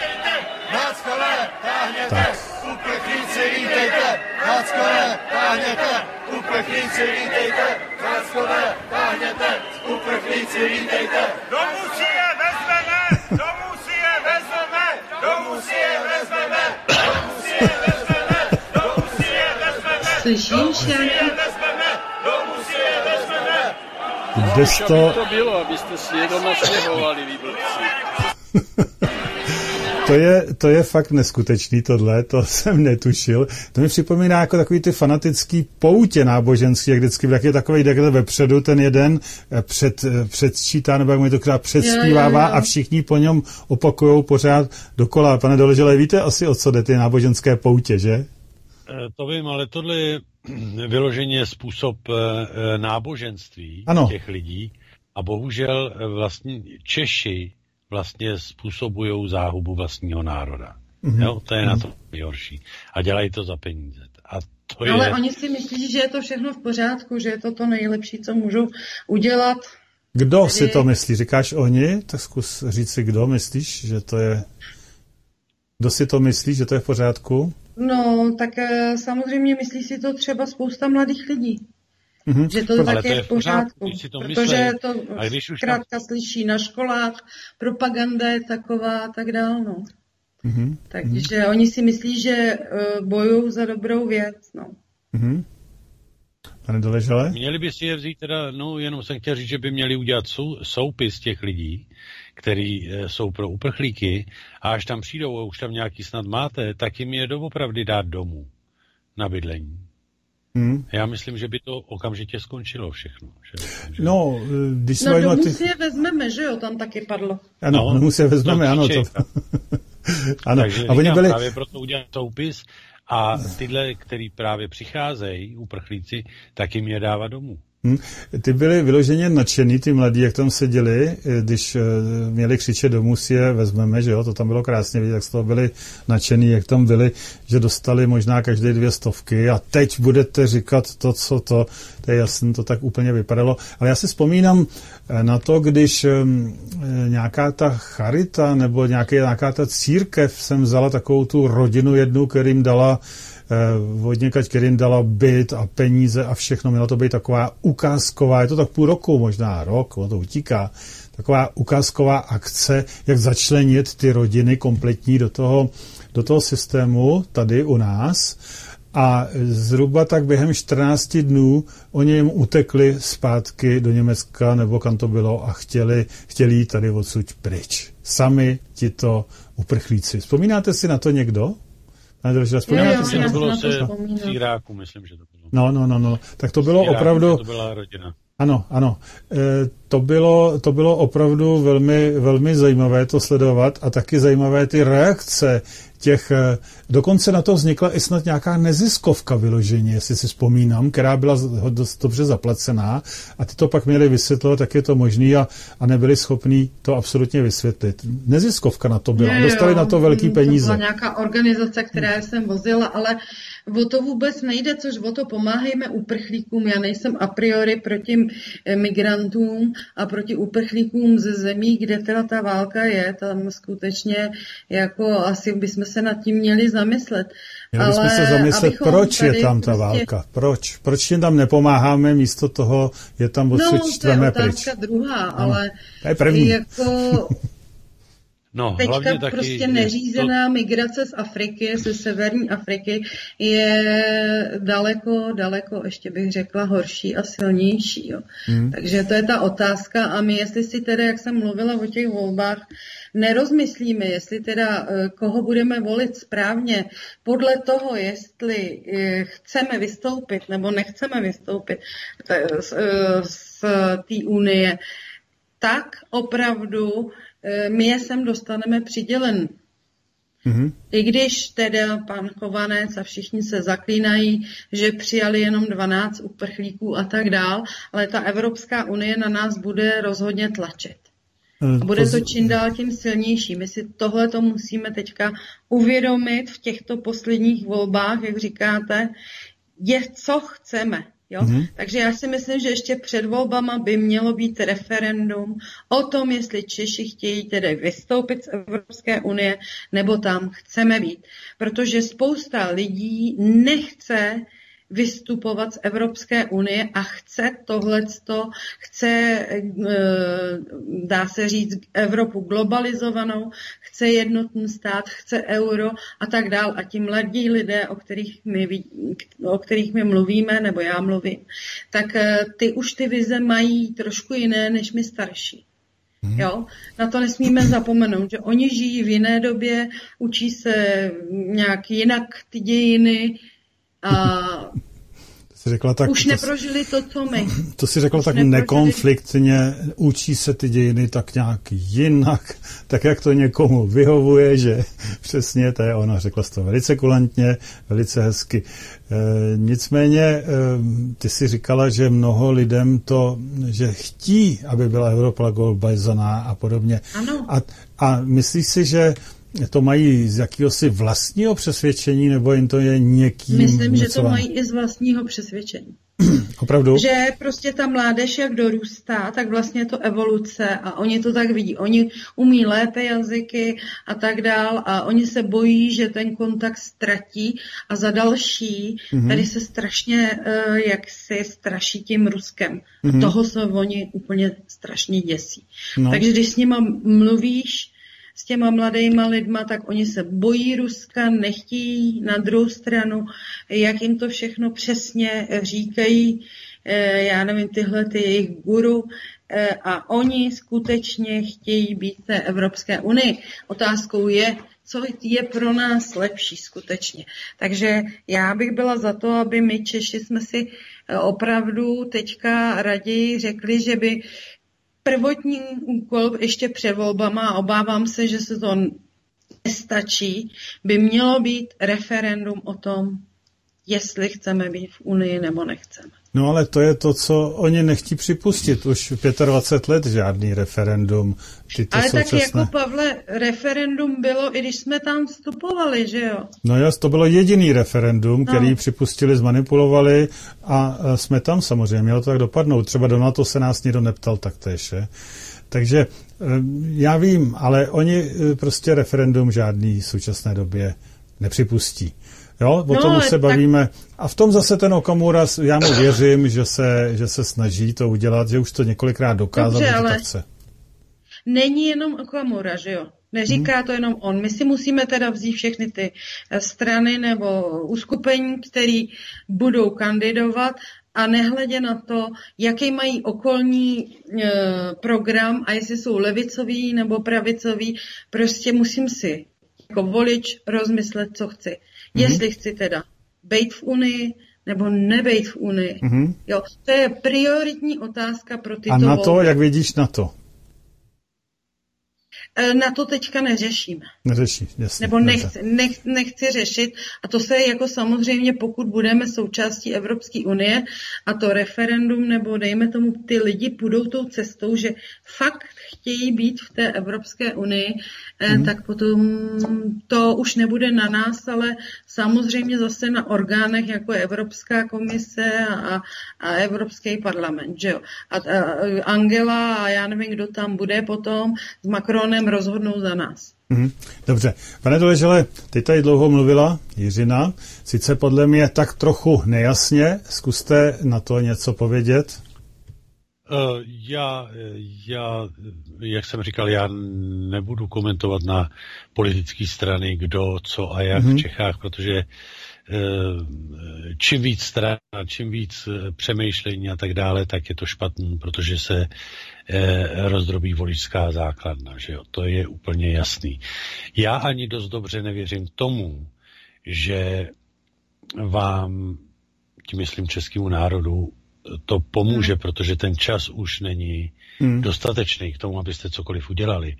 Tak. Uprchlíci vítejte, náckové, táhněte, uprchlíci vítejte, náckové, táhněte, uprchlíci vítejte. Domů si je vezmeme, domů si je vezmeme, domů si je vezmeme, domů si je vezmeme, domů si je vezmeme. Slyšíš, jak? Kde to bylo, abyste si jenom nastěhovali, vy blbci. To je fakt neskutečný tohle, to jsem netušil. To mi připomíná jako takový ty fanatický poutě náboženský, jak vždycky je takový takhle vepředu, ten jeden předčítá, nebo jak mi to předspívává a všichni po něm opakujou pořád dokola. Pane Doležele, víte asi, o co jde ty náboženské poutě, že? To vím, ale tohle je vyloženě způsob náboženství těch lidí a bohužel vlastně Češi vlastně způsobují záhubu vlastního národa. Jo? To je na to nejhorší. A dělají to za peníze. A to ale oni si myslí, že je to všechno v pořádku, že je to nejlepší, co můžou udělat. Kdo si to myslí? Říkáš oni? Tak zkus říct si, kdo myslíš, že to je... Kdo si to myslí, že to je v pořádku? No, tak samozřejmě myslí si to třeba spousta mladých lidí. Že to tak je v pořádku, protože to zkrátka slyší na školách, propaganda je taková a tak dál, no. Takže oni si myslí, že bojují za dobrou věc, no. Pane Doležele? Měli by si je vzít teda, no jenom jsem chtěl říct, že by měli udělat soupis těch lidí, který jsou pro uprchlíky a až tam přijdou a už tam nějaký snad máte, tak jim je doopravdy dát domů na bydlení. Já myslím, že by to okamžitě skončilo všechno. Že? No, když se domů si je vezmeme, že jo, tam taky padlo. Ano, domů si je vezmeme, ano. Ano. Takže a oni byli... právě proto udělat soupis a tyhle, který právě přicházejí, uprchlíci, tak jim je dávat domů. Ty byli vyloženě nadšený, ty mladí, jak tam seděli, když měli křičet domů si je vezmeme, že jo, to tam bylo krásně vidět, jak z toho byli nadšený, jak tam byli, že dostali možná každé 200 a teď budete říkat to, co to je jasný, to tak úplně vypadalo. Ale já si vzpomínám na to, když nějaká ta charita nebo nějaká ta církev sem vzala takovou tu rodinu jednu, kterým dala odněkať, kterým dala byt a peníze a všechno. Měla to být taková ukázková, je to tak půl roku, možná rok, ono to utíká, taková ukázková akce, jak začlenit ty rodiny kompletní do toho systému tady u nás. A zhruba tak během 14 dnů oni jim utekli zpátky do Německa, nebo kam to bylo, a chtěli jít tady odsud pryč. Sami tito uprchlíci. Vzpomínáte si na to někdo? Vzpomínáte si, to bylo se v Iráku, myslím, že to bylo. No. Tak to bylo opravdu... To byla rodina. Ano. To bylo opravdu velmi, velmi zajímavé to sledovat a taky zajímavé ty reakce těch... Dokonce na to vznikla i snad nějaká neziskovka vyloženě, jestli si vzpomínám, která byla dost dobře zaplacená a ty to pak měli vysvětlovat, jak je to možný a nebyli schopní to absolutně vysvětlit. Neziskovka na to byla. Dostali na to velký peníze. To byla nějaká organizace, která jsem vozila, ale o to vůbec nejde, což o to pomáhejme uprchlíkům. Já nejsem a priori proti migrantům a proti uprchlíkům ze zemí, kde teda ta válka je. Tam skutečně jako asi bychom se nad tím měli zamyslet. Měli bychom se zamyslet, proč je tam ta válka? Proč jim tam nepomáháme, místo toho je tam odsud čtveme pryč. To je otázka druhá, ale to je první. Jako... No, teďka prostě neřízená migrace z Afriky, ze severní Afriky je daleko, ještě bych řekla, horší a silnější. Jo. Takže to je ta otázka a my, jestli si teda, jak jsem mluvila o těch volbách, nerozmyslíme, jestli teda koho budeme volit správně, podle toho, jestli chceme vystoupit nebo nechceme vystoupit z té unie, tak opravdu my je sem dostaneme přidělen. I když teda pan Chovanec a všichni se zaklínají, že přijali jenom 12 uprchlíků a tak dál, ale ta Evropská unie na nás bude rozhodně tlačit. A bude to čím dál tím silnější. My si tohleto musíme teďka uvědomit v těchto posledních volbách, jak říkáte, je co chceme. Jo? Takže já si myslím, že ještě před volbama by mělo být referendum o tom, jestli Češi chtějí tedy vystoupit z Evropské unie, nebo tam chceme být. Protože spousta lidí nechce vystupovat z Evropské unie a chce tohleto, chce, dá se říct, Evropu globalizovanou, chce jednotný stát, chce euro a tak dál. A ti mladí lidé, o kterých my mluvíme, nebo já mluvím, tak ty už ty vize mají trošku jiné než my starší. Jo? Na to nesmíme zapomenout, že oni žijí v jiné době, učí se nějak jinak ty dějiny, a řekla tak, už neprožili to, co my. To si řekla tak nekonfliktně, učí se ty dějiny tak nějak jinak, tak jak to někomu vyhovuje, že přesně to je ono, řekla jsi to velice kulantně, velice hezky. Nicméně ty si říkala, že mnoho lidem to, že chtí, aby byla Evropa globalizovaná a podobně. Ano. A myslíš si, že to mají z jakéhosi vlastního přesvědčení, nebo jim to je někým? Myslím, že to mají i z vlastního přesvědčení. Opravdu? Že prostě ta mládež, jak dorůstá, tak vlastně je to evoluce a oni to tak vidí. Oni umí lépe jazyky a tak dál a oni se bojí, že ten kontakt ztratí a za další tady se strašně jaksi straší tím Ruskem. A toho se oni úplně strašně děsí. No. Takže když s nima mluvíš, s těma mladýma lidma, tak oni se bojí Ruska, nechtějí na druhou stranu, jak jim to všechno přesně říkají, já nevím, tyhle ty jejich guru, a oni skutečně chtějí být v té Evropské unii. Otázkou je, co je pro nás lepší skutečně. Takže já bych byla za to, aby my Češi jsme si opravdu teďka raději řekli, že by prvotní úkol ještě před volbama, a obávám se, že se to nestačí, by mělo být referendum o tom, jestli chceme být v Unii nebo nechceme. No ale to je to, co oni nechtí připustit. Už 25 let žádný referendum. Ale tak jako, Pavle, referendum bylo, i když jsme tam vstupovali, že jo? No jas, to bylo jediný referendum, který připustili, zmanipulovali a jsme tam samozřejmě. Mělo to tak dopadnout. Třeba do NATO se nás nikdo neptal taktéž. Takže já vím, ale oni prostě referendum žádný v současné době nepřipustí. Jo, o tom se bavíme. A v tom zase ten Okamura, já mu věřím, že se snaží to udělat, že už to několikrát dokázal, že to tak chce. Není jenom Okamura, že jo? Neříká to jenom on. My si musíme teda vzít všechny ty strany nebo uskupení, které budou kandidovat a nehledě na to, jaký mají okolní program a jestli jsou levicový nebo pravicový, prostě musím si jako volič rozmyslet, co chci. Jestli chci teda bejt v Unii nebo nebejt v Unii. Jo, to je prioritní otázka pro tyto volby. A na to, jak vidíš na to? Na to teďka neřešíme. Neřeší, jasně. Nebo nechci řešit. A to se jako samozřejmě, pokud budeme součástí Evropské unie a to referendum, nebo dejme tomu, ty lidi půjdou tou cestou, že fakt chtějí být v té Evropské unii, tak potom to už nebude na nás, ale samozřejmě zase na orgánech, jako je Evropská komise a Evropský parlament, že jo. A Angela a já nevím, kdo tam bude potom s Macronem rozhodnou za nás. Dobře. Pane Doležele, ty tady dlouho mluvila, Jiřina, sice podle mě tak trochu nejasně, zkuste na to něco povědět. Já, jak jsem říkal, já nebudu komentovat na politické strany, kdo, co a jak v Čechách, protože čím víc stran, čím víc přemýšlení a tak dále, tak je to špatný, protože se rozdrobí voličská základna, že jo, to je úplně jasný. Já ani dost dobře nevěřím tomu, že vám, tím myslím českému národu, to pomůže, protože ten čas už není dostatečný k tomu, abyste cokoliv udělali.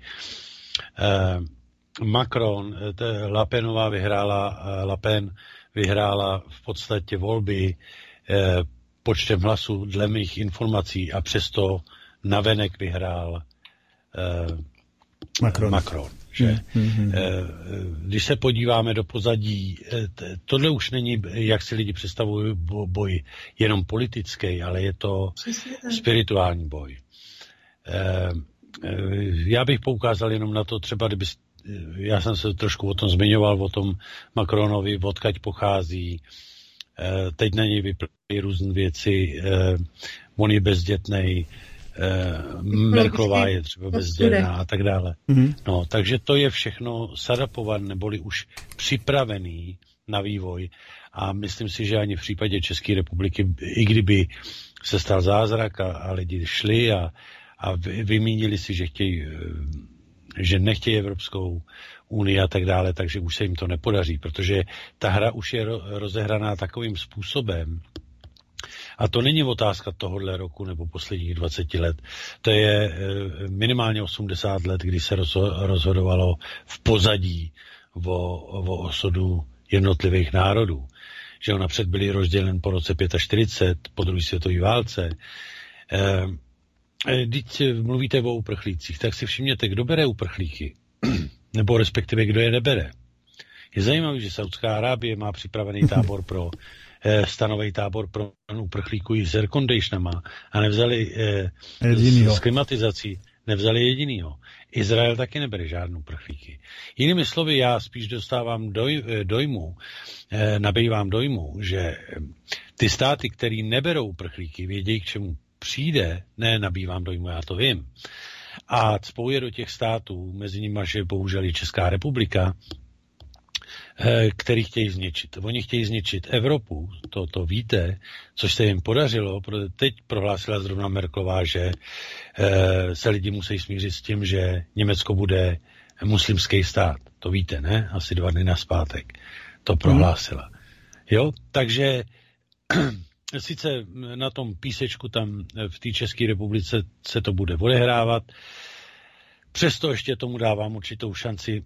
Macron, Le Pen vyhrála v podstatě volby počtem hlasů dle mých informací a přesto navenek vyhrál Macron. Že? Když se podíváme do pozadí, tohle už není, jak si lidi představují, boj jenom politický, ale je to spirituální boj. Já bych poukázal jenom na to, třeba kdyby, já jsem se trošku o tom zmiňoval, o tom Macronovi, odkud pochází, teď na něj vypadají různé věci, on je bezdětnej, Merkelová je třeba bezdětná a tak dále. No, takže to je všechno sadapovat, neboli už připravený na vývoj a myslím si, že ani v případě České republiky, i kdyby se stal zázrak a lidi šli a vymínili si, že nechtějí Evropskou unii a tak dále, takže už se jim to nepodaří, protože ta hra už je rozehraná takovým způsobem, a to není otázka tohohle roku nebo posledních 20 let. To je minimálně 80 let, kdy se rozhodovalo v pozadí o osudu jednotlivých národů. Že napřed byli rozdělen po roce 45, po druhé světové válce. Když mluvíte o uprchlících, tak si všimněte, kdo bere uprchlíky, nebo respektive kdo je nebere. Je zajímavé, že Saudská Arábie má připravený tábor stanový tábor pro uprchlíků i s airconditionama a nevzali s klimatizací, nevzali jedinýho. Izrael taky nebere žádnou uprchlíky. Jinými slovy, já spíš dostávám nabývám dojmu, že ty státy, které neberou uprchlíky, vědějí, k čemu přijde, nabývám dojmu, já to vím. A cpou je do těch států, mezi nimi, že bohužel i Česká republika, který chtějí zničit. Oni chtějí zničit Evropu, to víte, což se jim podařilo, protože teď prohlásila zrovna Merkelová, že se lidi musí smířit s tím, že Německo bude muslimský stát. To víte, ne? Asi 2 dny nazpátek to prohlásila. Jo, takže sice na tom písečku tam v té České republice se to bude odehrávat, přesto ještě tomu dávám určitou šanci,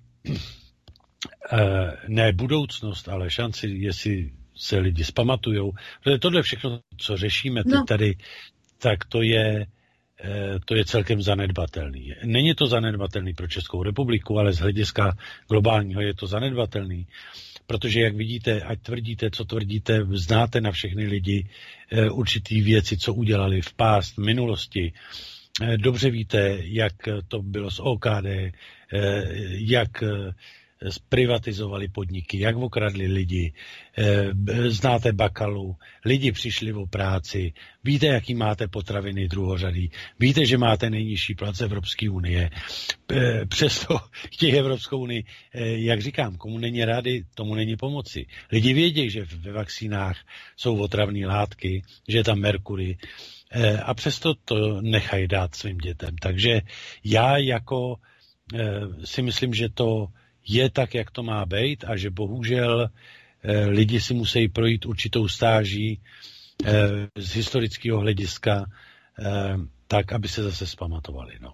ne budoucnost, ale šanci, jestli se lidi zpamatujou. Protože tohle všechno, co řešíme teď tady, tak to je celkem zanedbatelný. Není to zanedbatelný pro Českou republiku, ale z hlediska globálního je to zanedbatelný. Protože, jak vidíte, ať tvrdíte, co tvrdíte, znáte na všechny lidi určitý věci, co udělali v minulosti. Dobře víte, jak to bylo s OKD, jak zprivatizovali podniky, jak okradli lidi, znáte Bakalu, lidi přišli o práci, víte, jaký máte potraviny druhořadý, víte, že máte nejnižší plat z Evropské unie, přesto chtějí Evropskou unii, jak říkám, komu není rady, tomu není pomoci. Lidi vědí, že ve vakcínách jsou otravné látky, že je tam merkury, a přesto to nechají dát svým dětem. Takže já jako si myslím, že to je tak, jak to má být a že bohužel lidi si musí projít určitou stáží z historického hlediska tak, aby se zase zpamatovali. No.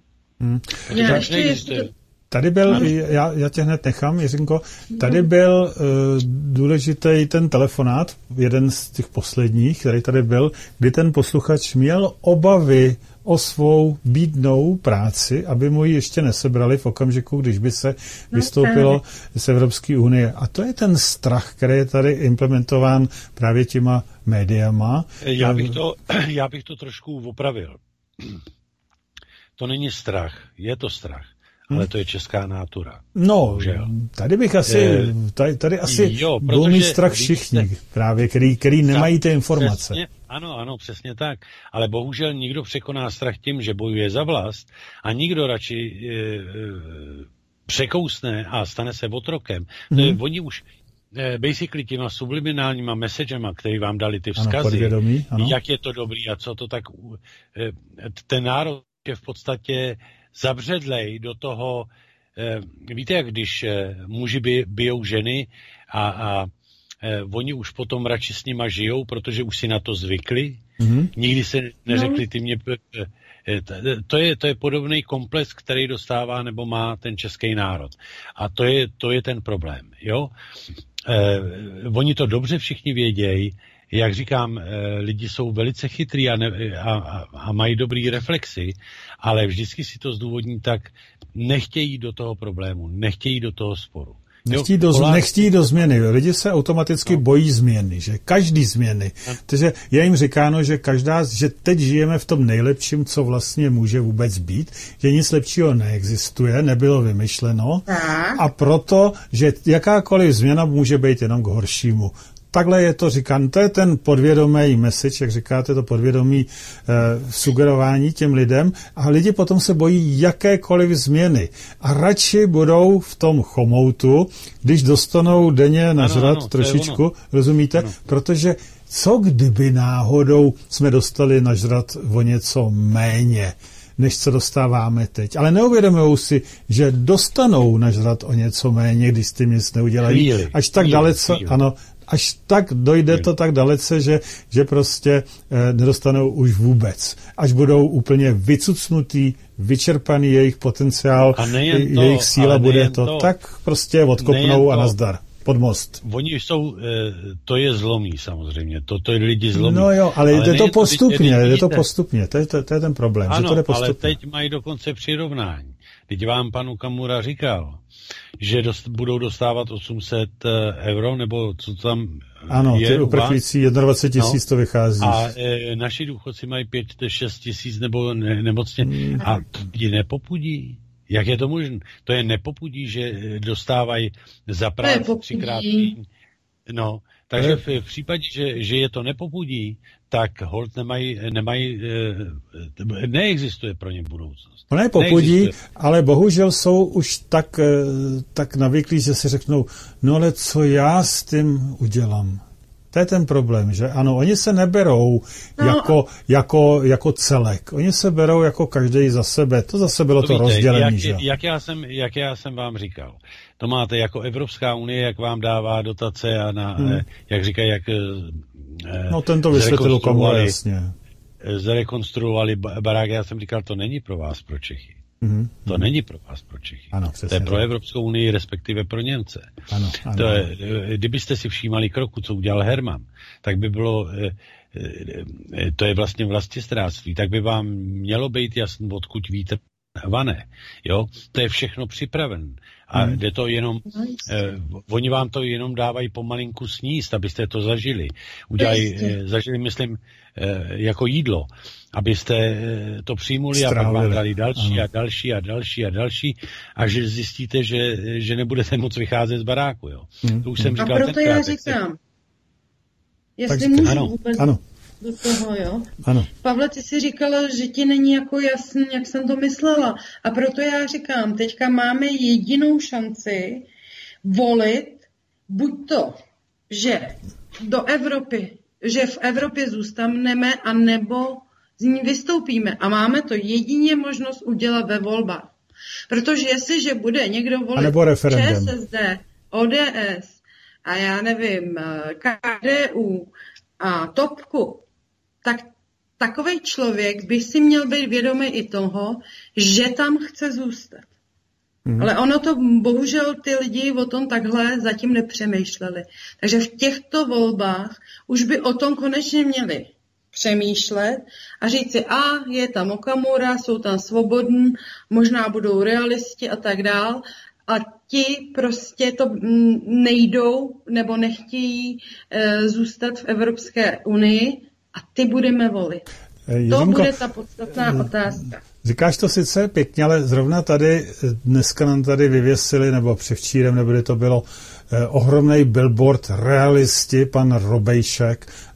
Tady byl, já tě hned nechám, Jiřinko, tady byl důležitý ten telefonát, jeden z těch posledních, který tady byl, kdy ten posluchač měl obavy o svou bídnou práci, aby mu ji ještě nesebrali v okamžiku, když by se vystoupilo z Evropské unie. A to je ten strach, který je tady implementován právě těma médiama. Já bych to trošku opravil. To není strach, je to strach. Ale to je česká nátura. No, tady bych tady asi budou mít strach všichni, právě, který nemají ty informace. Ano, přesně tak. Ale bohužel nikdo překoná strach tím, že bojuje za vlast a nikdo radši překousne a stane se otrokem. Oni už basically těma subliminálníma messagema, který vám dali ty vzkazy, jak je to dobrý a co to tak... Ten národ je v podstatě zabředlej do toho... Víte, jak když muži bijou ženy a oni už potom radši s nima žijou, protože už si na to zvykli. Nikdy se neřekli, ty mě... To je podobný komplex, který dostává nebo má ten český národ. A to je ten problém. Jo? Oni to dobře všichni vědějí. Jak říkám, lidi jsou velice chytrý a mají dobrý reflexy, ale vždycky si to zdůvodní tak, nechtějí do toho problému, nechtějí do toho sporu. Nechtějí do změny. Lidi se automaticky bojí změny, že každý změny. Takže je jim říkáno, že že teď žijeme v tom nejlepším, co vlastně může vůbec být, že nic lepšího neexistuje, nebylo vymyšleno a proto, že jakákoliv změna může být jenom k horšímu. Takhle je to říkán, to je ten podvědomý message, jak říkáte, to podvědomí sugerování těm lidem a lidi potom se bojí jakékoliv změny a radši budou v tom chomoutu, když dostanou denně nažrat trošičku, rozumíte? Ano. Protože co kdyby náhodou jsme dostali nažrat o něco méně, než co dostáváme teď. Ale neuvědomují si, že dostanou nažrat o něco méně, když s tím nic neudělají. Až tak dalece, ano, až tak dojde to tak dalece, že prostě nedostanou už vůbec. Až budou úplně vycucnutý, vyčerpaný jejich potenciál, jejich síla bude to, tak prostě odkopnou a nazdar. Pod most. Oni jsou, to je zlomí samozřejmě, to je lidi zlomí. No jo, ale jde to postupně, to je ten problém. Ano, že to jde postupně. Ale teď mají dokonce přirovnání. Teď vám pan Okamura říkal, že budou dostávat 800 euro, nebo co tam ano, je. Ano, ty uprchlíci 21 000 to vychází. A naši důchodci mají 5-6 tisíc nebo nemocně. A lidi nepopudí. Jak je to možné? To je nepopudí, že dostávají za práci 3x. No, takže v případě, že je to nepopudí, tak holt neexistuje pro ně budoucnost. No nepopudí, ale bohužel jsou už tak navyklí, že si řeknou, no ale co já s tím udělám? To je ten problém, že ano, oni se neberou jako celek. Oni se berou jako každý za sebe. To zase bylo to rozdělení, že? Jak já jsem vám říkal. To máte jako Evropská unie, jak vám dává dotace a jak říkají, jak no ten to vysvětlil komu, jasně. Zrekonstruovali barák. Já jsem říkal, to není pro vás, pro Čechy. To není pro vás, pro Čechy. Ano, to je pro Evropskou unii, respektive pro Němce. Ano. Kdybyste si všímali kroku, co udělal Herman, tak by bylo, to je vlastně vlastistráctví, tak by vám mělo být jasný, odkud vítr vane. Jo? To je všechno připraven. A jde to jenom, oni vám to jenom dávají pomalinku sníst, abyste to zažili. Zažili, myslím, jako jídlo, abyste to přijmuli a pak vám dali další a další a další a další, a že zjistíte, že nebudete moc vycházet z baráku. Jo. To už jsem říkal. A proto já říkám, jestli můžu vůbec do toho, jo. Ano. Pavle, ty jsi říkala, že ti není jako jasný, jak jsem to myslela. A proto já říkám, teďka máme jedinou šanci volit buď to, že do Evropy, že v Evropě zůstaneme, anebo z ní vystoupíme. A máme to jedině možnost udělat ve volbách. Protože jestliže bude někdo volit ČSSD, ODS a já nevím, KDU a Topku, tak takovej člověk by si měl být vědomý i toho, že tam chce zůstat. Ale ono to, bohužel ty lidi o tom takhle zatím nepřemýšleli. Takže v těchto volbách už by o tom konečně měli přemýšlet a říct si, je tam Okamura, jsou tam svobodní, možná budou realisti a tak dál. A ti prostě to nejdou nebo nechtějí zůstat v Evropské unii a ty budeme volit. To bude ta podstatná otázka. Říkáš to sice pěkně, ale zrovna tady, dneska nám tady vyvěsili, nebo převčírem, nebo kdy to bylo, ohromný billboard realisti, pan Robejšek,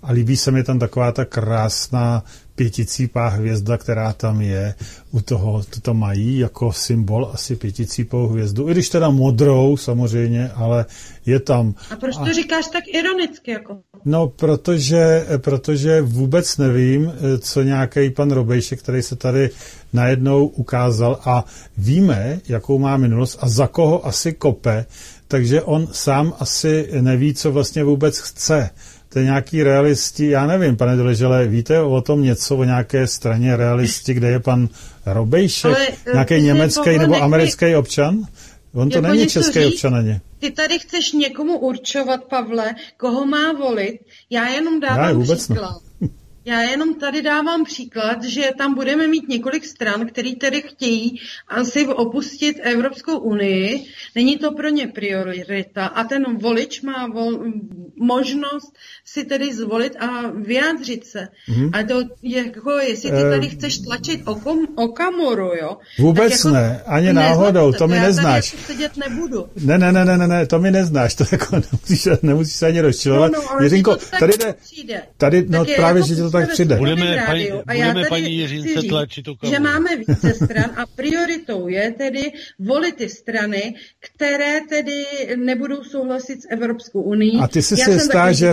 A líbí se mi tam taková ta krásná pěticípá hvězda, která tam je. U toho to mají jako symbol asi pěticípou hvězdu. I když teda modrou samozřejmě, ale je tam. A proč to říkáš tak ironicky? Jako? No, protože vůbec nevím, co nějaký pan Robejšek, který se tady najednou ukázal a víme, jakou má minulost a za koho asi kope, takže on sám asi neví, co vlastně vůbec chce. To je nějaký realisti, já nevím, pane Doležele, víte o tom něco, o nějaké straně realisti, kde je pan Robejšek, nějaký německý nebo americký občan? On to není český občan ani. Ty tady chceš někomu určovat, Pavle, koho má volit. Já jenom dávám příklad. Já jenom tady dávám příklad, že tam budeme mít několik stran, který tedy chtějí asi opustit Evropskou unii. Není to pro ně priorita a ten volič má možnost si tedy zvolit a vyjádřit se. A to jako, jestli ty tady chceš tlačit Okamuru, jo? Vůbec jako, ne, ani náhodou, to mi neznáš. Já tady sedět nebudu. Ne, to mi neznáš, to jako nemusíš se ani rozčilovat. No, ale Jiřinko, tady no právě, jako že to tak přijde. Budeme paní Jiřince tlačit Okamuru. Že máme více stran a prioritou je tedy volit ty strany, které tedy nebudou souhlasit s Evropskou unii. A ty si jistá, že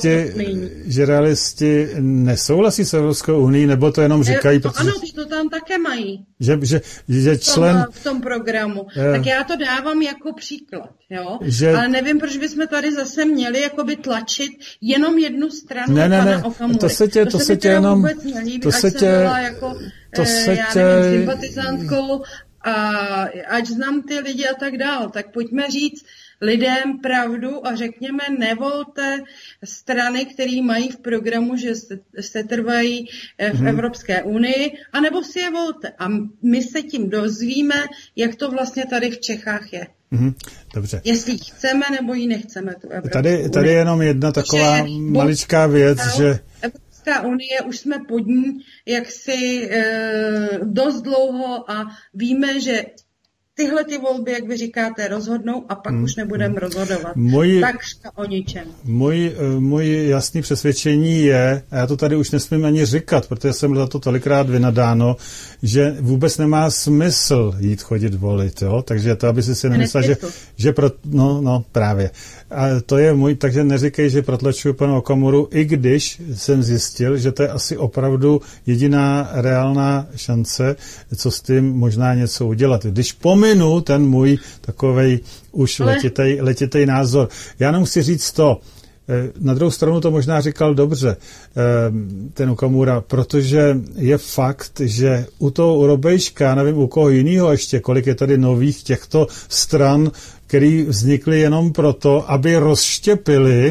realisti nesouhlasí s Evropskou unii, nebo to jenom říkají? Protože... Ano, to tam také mají. Že člen... V tom programu. Tak já to dávám jako příklad, jo? Ale nevím, proč bychom tady zase měli jakoby tlačit jenom jednu stranu pana Okamury. To se tě jenom... vůbec nelíbí, ať jsem byla jako, sympatizantkou a ať znám ty lidi a tak dál. Tak pojďme říct lidem pravdu a řekněme, nevolte strany, které mají v programu, že se trvají v Evropské unii, anebo si je volte. A my se tím dozvíme, jak to vlastně tady v Čechách je. Dobře. Jestli chceme, nebo ji nechceme, tu Evropskou unii. Tady je jenom jedna taková maličká věc, že... Evropská unie, už jsme pod ní jaksi dost dlouho a víme, že tyhle ty volby, jak vy říkáte, rozhodnou a pak už nebudeme rozhodovat. Takřka o ničem. Můj jasný přesvědčení je, a já to tady už nesmím ani říkat, protože jsem za to tolikrát vynadáno, že vůbec nemá smysl jít chodit volit, jo? Takže to, aby si nemyslel, že právě. A to je můj, takže neříkej, že protlačuju panu Okamuru, i když jsem zjistil, že to je asi opravdu jediná reálná šance, co s tím možná něco udělat. Když pominu ten můj takovej už letitej názor. Já jenom chci říct to, na druhou stranu to možná říkal dobře ten Okamura, protože je fakt, že u toho Robejška, nevím u koho jiného ještě, kolik je tady nových těchto stran, který vznikly jenom proto, aby rozštěpili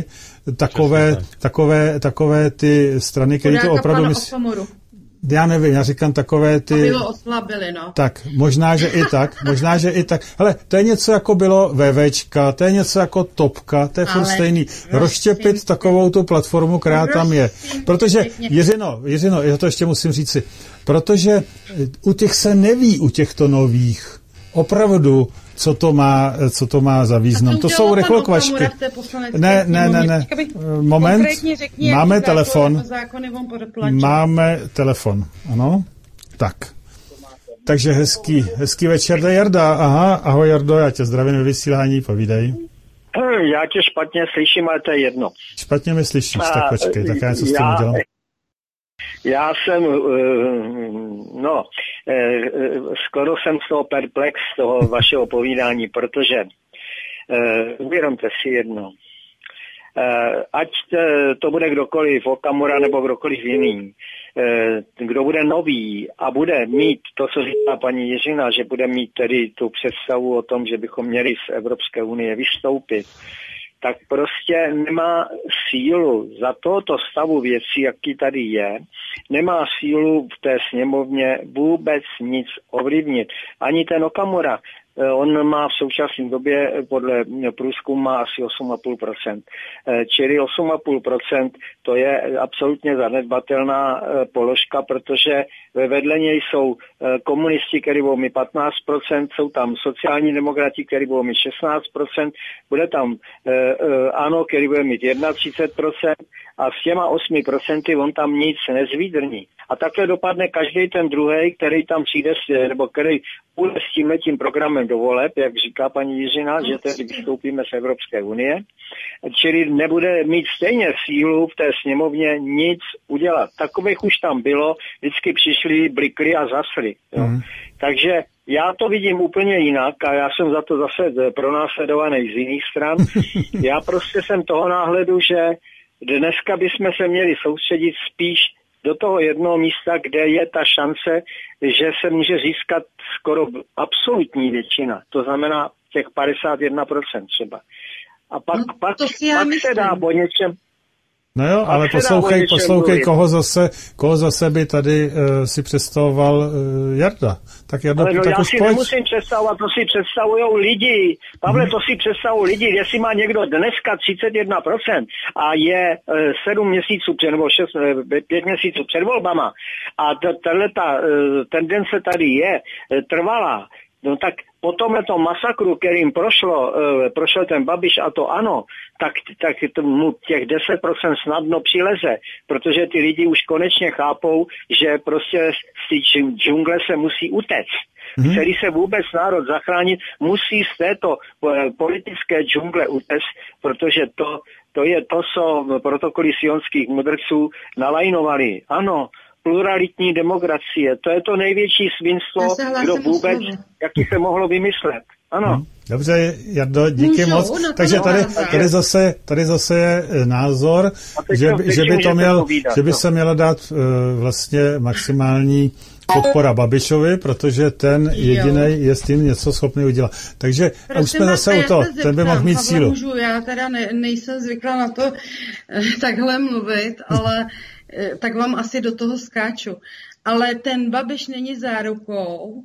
takové ty strany, které to opravdu myslí. Já nevím, já říkám takové ty... A bylo oslabili, no. Tak, možná, že i tak. Hele, to je něco jako bylo VVčka, to je něco jako Topka, to je furt stejný. Rozštěpit takovou tu platformu, která tam je. Protože, Jiřino, já to ještě musím říci, protože u těch se neví, u těchto nových, opravdu, co to má za význam. To jsou rychlokvašky. Ne. Moment. Máme telefon. Máme telefon. Ano. Tak. Takže hezký večer, to je Jarda. Aha, ahoj Jardo, já tě zdravím ve vysílání, povídej. Já tě špatně slyším, ale to je jedno. Špatně mi slyšíš, tak počkej, tak já něco s tím udělám. Já jsem, skoro jsem z toho perplex, z toho vašeho povídání, protože uvědomte si jedno. Ať to bude kdokoliv, Okamura nebo kdokoliv jiný, kdo bude nový a bude mít to, co říká paní Jiřina, že bude mít tedy tu představu o tom, že bychom měli z Evropské unie vystoupit, tak prostě nemá sílu za tohoto stavu věcí, jaký tady je, nemá sílu v té sněmovně vůbec nic ovlivnit. Ani ten Okamura. On má v současné době podle průzkumu má asi 8,5%. Čili 8,5% to je absolutně zanedbatelná položka, protože vedle něj jsou komunisti, který budou mít 15%, jsou tam sociální demokrati, který budou mít 16%, bude tam ANO, který bude mít 31%, a s těma 8% on tam nic nezvýdrní. A takhle dopadne každý ten druhej, který tam přijde, nebo který půjde s tímhletím programem do voleb, jak říká paní Jiřina, že tedy vystoupíme z Evropské unie, čili nebude mít stejně sílu v té sněmovně nic udělat. Takových už tam bylo, vždycky přišli, blikli a zasli. Jo. Takže já to vidím úplně jinak a já jsem za to zase pronásledovaný z jiných stran. Já prostě jsem toho náhledu, že dneska bychom se měli soustředit spíš do toho jednoho místa, kde je ta šance, že se může získat skoro absolutní většina. To znamená těch 51% třeba. A pak se dá o něčem... No jo, ale poslouchej, koho zase by tady si představoval Jarda. Tak Jarda, ale no tak já si nemusím představovat, to si představujou lidi. Pavle, to si představují lidi, jestli má někdo dneska 31% a je 7 měsíců nebo 5 měsíců před volbama a tato tendence tady je trvalá, no tak po tomhletom masakru, kterým prošel ten Babiš a to ANO, tak mu těch 10% snadno přileze, protože ty lidi už konečně chápou, že prostě z té džungle se musí utéct. Chceli se vůbec národ zachránit, musí z této politické džungle utéct, protože to, co protokoly sionských mudrců nalajnovali. Ano, pluralitní demokracie, to je to největší svinstvo, kdo vůbec, jaký se mohlo vymyslet. Ano. Dobře, Jardo, díky moc. Takže tady zase je názor, že by se měla dát vlastně maximální podpora Babišovi, protože ten jedinej je s tím něco schopný udělat. Takže už jsme zase u toho, ten by mohl mít sílu. Já teda nejsem zvyklá na to takhle mluvit, ale tak vám asi do toho skáču. Ale ten Babiš není zárukou,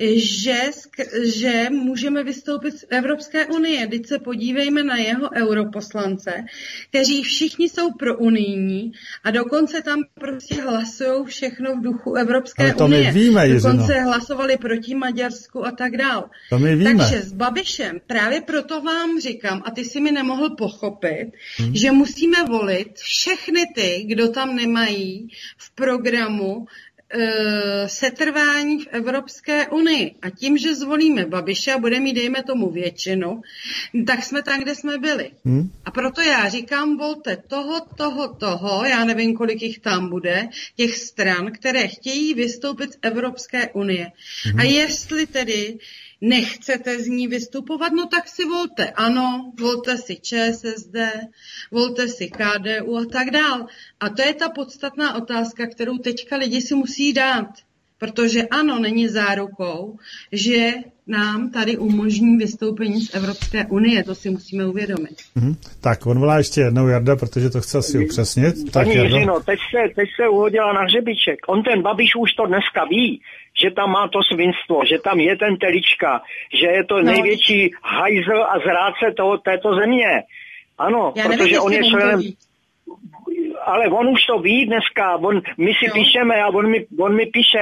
že můžeme vystoupit z Evropské unie. Teď se podívejme na jeho europoslance, kteří všichni jsou prounijní a dokonce tam prostě hlasují všechno v duchu Evropské unie. Víme, dokonce hlasovali proti Maďarsku a tak dál. To my víme. Takže s Babišem, právě proto vám říkám, a ty si mi nemohl pochopit, že musíme volit všechny ty, kdo tam nemají v programu setrvání v Evropské unii. A tím, že zvolíme Babiše a bude mít, dejme tomu, většinu, tak jsme tam, kde jsme byli. A proto já říkám, volte toho, já nevím, kolik jich tam bude, těch stran, které chtějí vystoupit z Evropské unie. A jestli tedy nechcete z ní vystupovat, no tak si volte ANO, volte si ČSSD, volte si KDU a tak dál. A to je ta podstatná otázka, kterou teďka lidi si musí dát. Protože ANO není zárukou, že nám tady umožní vystoupení z Evropské unie. To si musíme uvědomit. Tak, on volá ještě jednou, Jarda, protože to chce si upřesnit. Paní Jiřino, teď se uhodila na hřebíček. On ten Babiš už to dneska ví, že tam má to svinstvo, že tam je ten Telička, že je to největší hajzl a zrádce této země. Ano, protože on je členem... Ale on už to ví dneska, my si píšeme a on mi píše,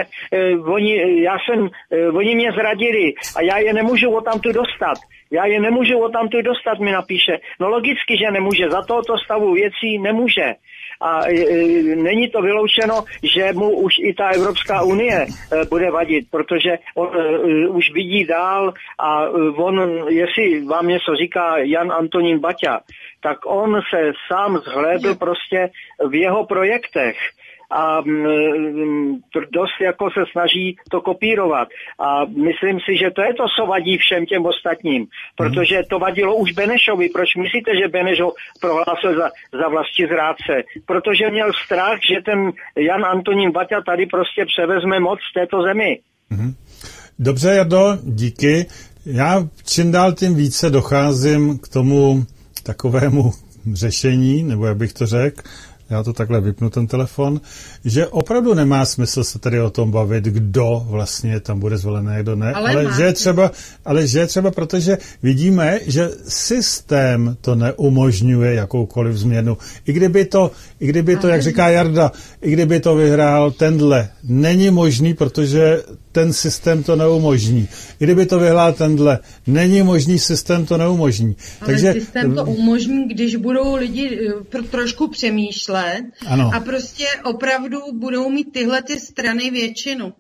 oni mě zradili a já je nemůžu odtamtud dostat. Mi napíše. No logicky, že nemůže, za tohoto stavu věcí nemůže. A není to vyloučeno, že mu už i ta Evropská unie bude vadit, protože on už vidí dál a jestli vám něco říká Jan Antonín Baťa, tak on se sám zhlédl prostě v jeho projektech a dost jako se snaží to kopírovat. A myslím si, že to je to, co vadí všem těm ostatním, protože to vadilo už Benešovi. Proč myslíte, že Beneš ho prohlásil za vlastizrádce? Protože měl strach, že ten Jan Antonín Baťa tady prostě převezme moc v této zemi. Dobře, Jardo, díky. Já čím dál tím více docházím k tomu takovému řešení, nebo jak bych to řekl, já to takhle vypnu ten telefon, že opravdu nemá smysl se tady o tom bavit, kdo vlastně tam bude zvolený, kdo ne, ale že je třeba, protože vidíme, že systém to neumožňuje jakoukoliv změnu. I kdyby to, jak říká Jarda, i kdyby to vyhrál tenhle, není možný, protože ten systém to neumožní. I kdyby to vyhrál tenhle, není možný, systém to neumožní. Ale takže systém to umožní, když budou lidi trošku přemýšlet a prostě opravdu budou mít tyhle ty strany většinu.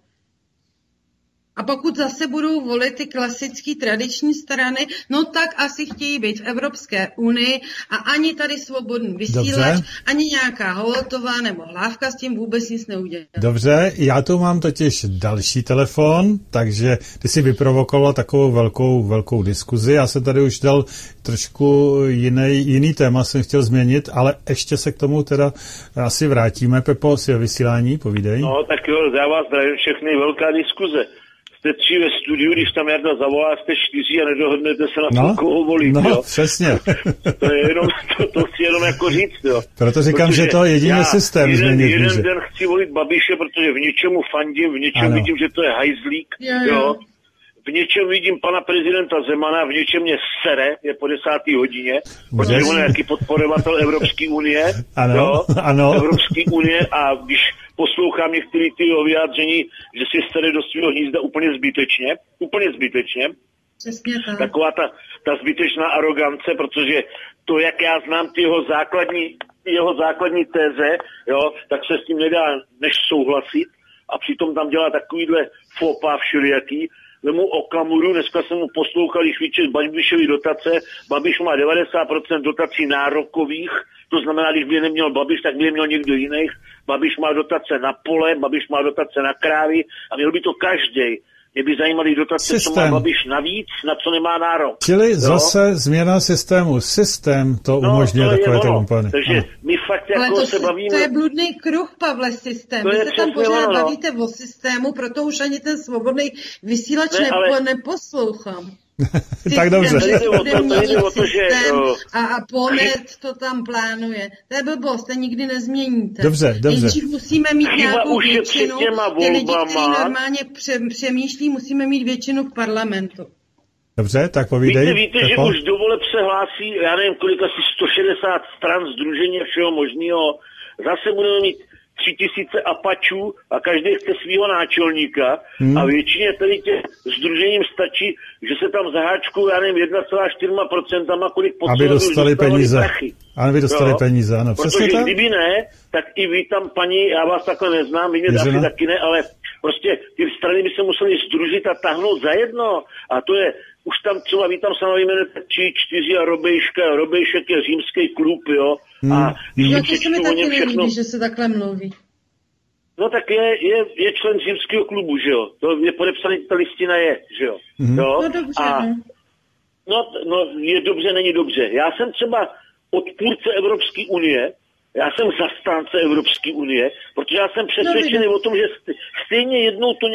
A pokud zase budou volit ty klasické tradiční strany, no tak asi chtějí být v Evropské unii a ani tady svobodný vysílač, ani nějaká Holotová nebo Hlávka s tím vůbec nic neudělá. Dobře, já tu mám totiž další telefon, takže ty si vyprovokovala takovou velkou diskuzi. Já jsem tady už dal trošku jiný téma, jsem chtěl změnit, ale ještě se k tomu teda asi vrátíme. Pepo, si o vysílání, povídej. No, tak jo, za vás zdravím všechny, velká diskuze. Jste 3 ve studiu, když tam Jarda zavolá, jste 4 a nedohodnete se na tom, koho volit, jo? No, přesně. To je jenom, to chci jenom jako říct, jo. Proto říkám, protože že to je jediný systém změnit. Jeden den chci volit Babiše, protože v něčemu fandím, v něčem vidím, že to je hajzlík, jo. V něčem vidím pana prezidenta Zemana, v něčem mě sere, je po 10. hodině, protože on je jaký podporovatel Evropské unie, ano. Evropské unie a když poslouchám některé ty vyjádření, že si sere do svého hnízda úplně zbytečně. Taková ta zbytečná arogance, protože to, jak já znám ty jeho základní téze, jo, tak se s tím nedá než souhlasit a přitom tam dělá takovýhle fópa všelijaký. Vemu Okamuru, dneska jsem mu poslouchal, když vyčet Babišovi dotace, Babiš má 90% dotací nárokových, to znamená, když by je neměl Babiš, tak by je měl někdo jiný. Babiš má dotace na pole, Babiš má dotace na krávy a měl by to každej. Mě by zajímaly dotace, co má Babiš navíc, na co nemá nárok. Čili zase změna systému. Systém to umožňuje takovéto kompany. Takže my fakt jako se bavíme... To je bludný kruh, Pavle, systém. Vy se tam pořád bavíte o systému, proto už ani ten svobodný vysílač neposlouchám. Tak dobře. A Ponet to tam plánuje. To je blbost, to nikdy nezměníte. Dobře. Nejdřív musíme mít nějakou většinu, ty lidi, kteří normálně přemýšlí, musíme mít většinu v parlamentu. Dobře, tak povídej. Víte, že už do voleb se hlásí, já nevím kolik, asi 160 stran sdružení všeho možného. Zase budeme mít 3000 apačů a každý chce svýho náčelníka a většině tady těch sdružením stačí, že se tam zaháčkují, já nevím, 1,4%, kolik aby dostali peníze. Aby dostali peníze, ano. Protože kdyby ne, tak i vy tam, paní, já vás takhle neznám, vy mě taky ne, ale prostě ty strany by se museli sdružit a tahnout za jedno. A to je, už tam třeba, vy tam sami jmenujete 3, 4 a Robejšek je římský klub, jo. A to se mi taky nelíbí, že se takhle mluví. No tak je člen římského klubu, že jo. To je podepsaný, ta listina je, že jo. No dobře, no je dobře, není dobře. Já jsem třeba odpůrce Evropské unie, já jsem zastánce Evropské unie, protože já jsem přesvědčený o tom, že stejně jednou to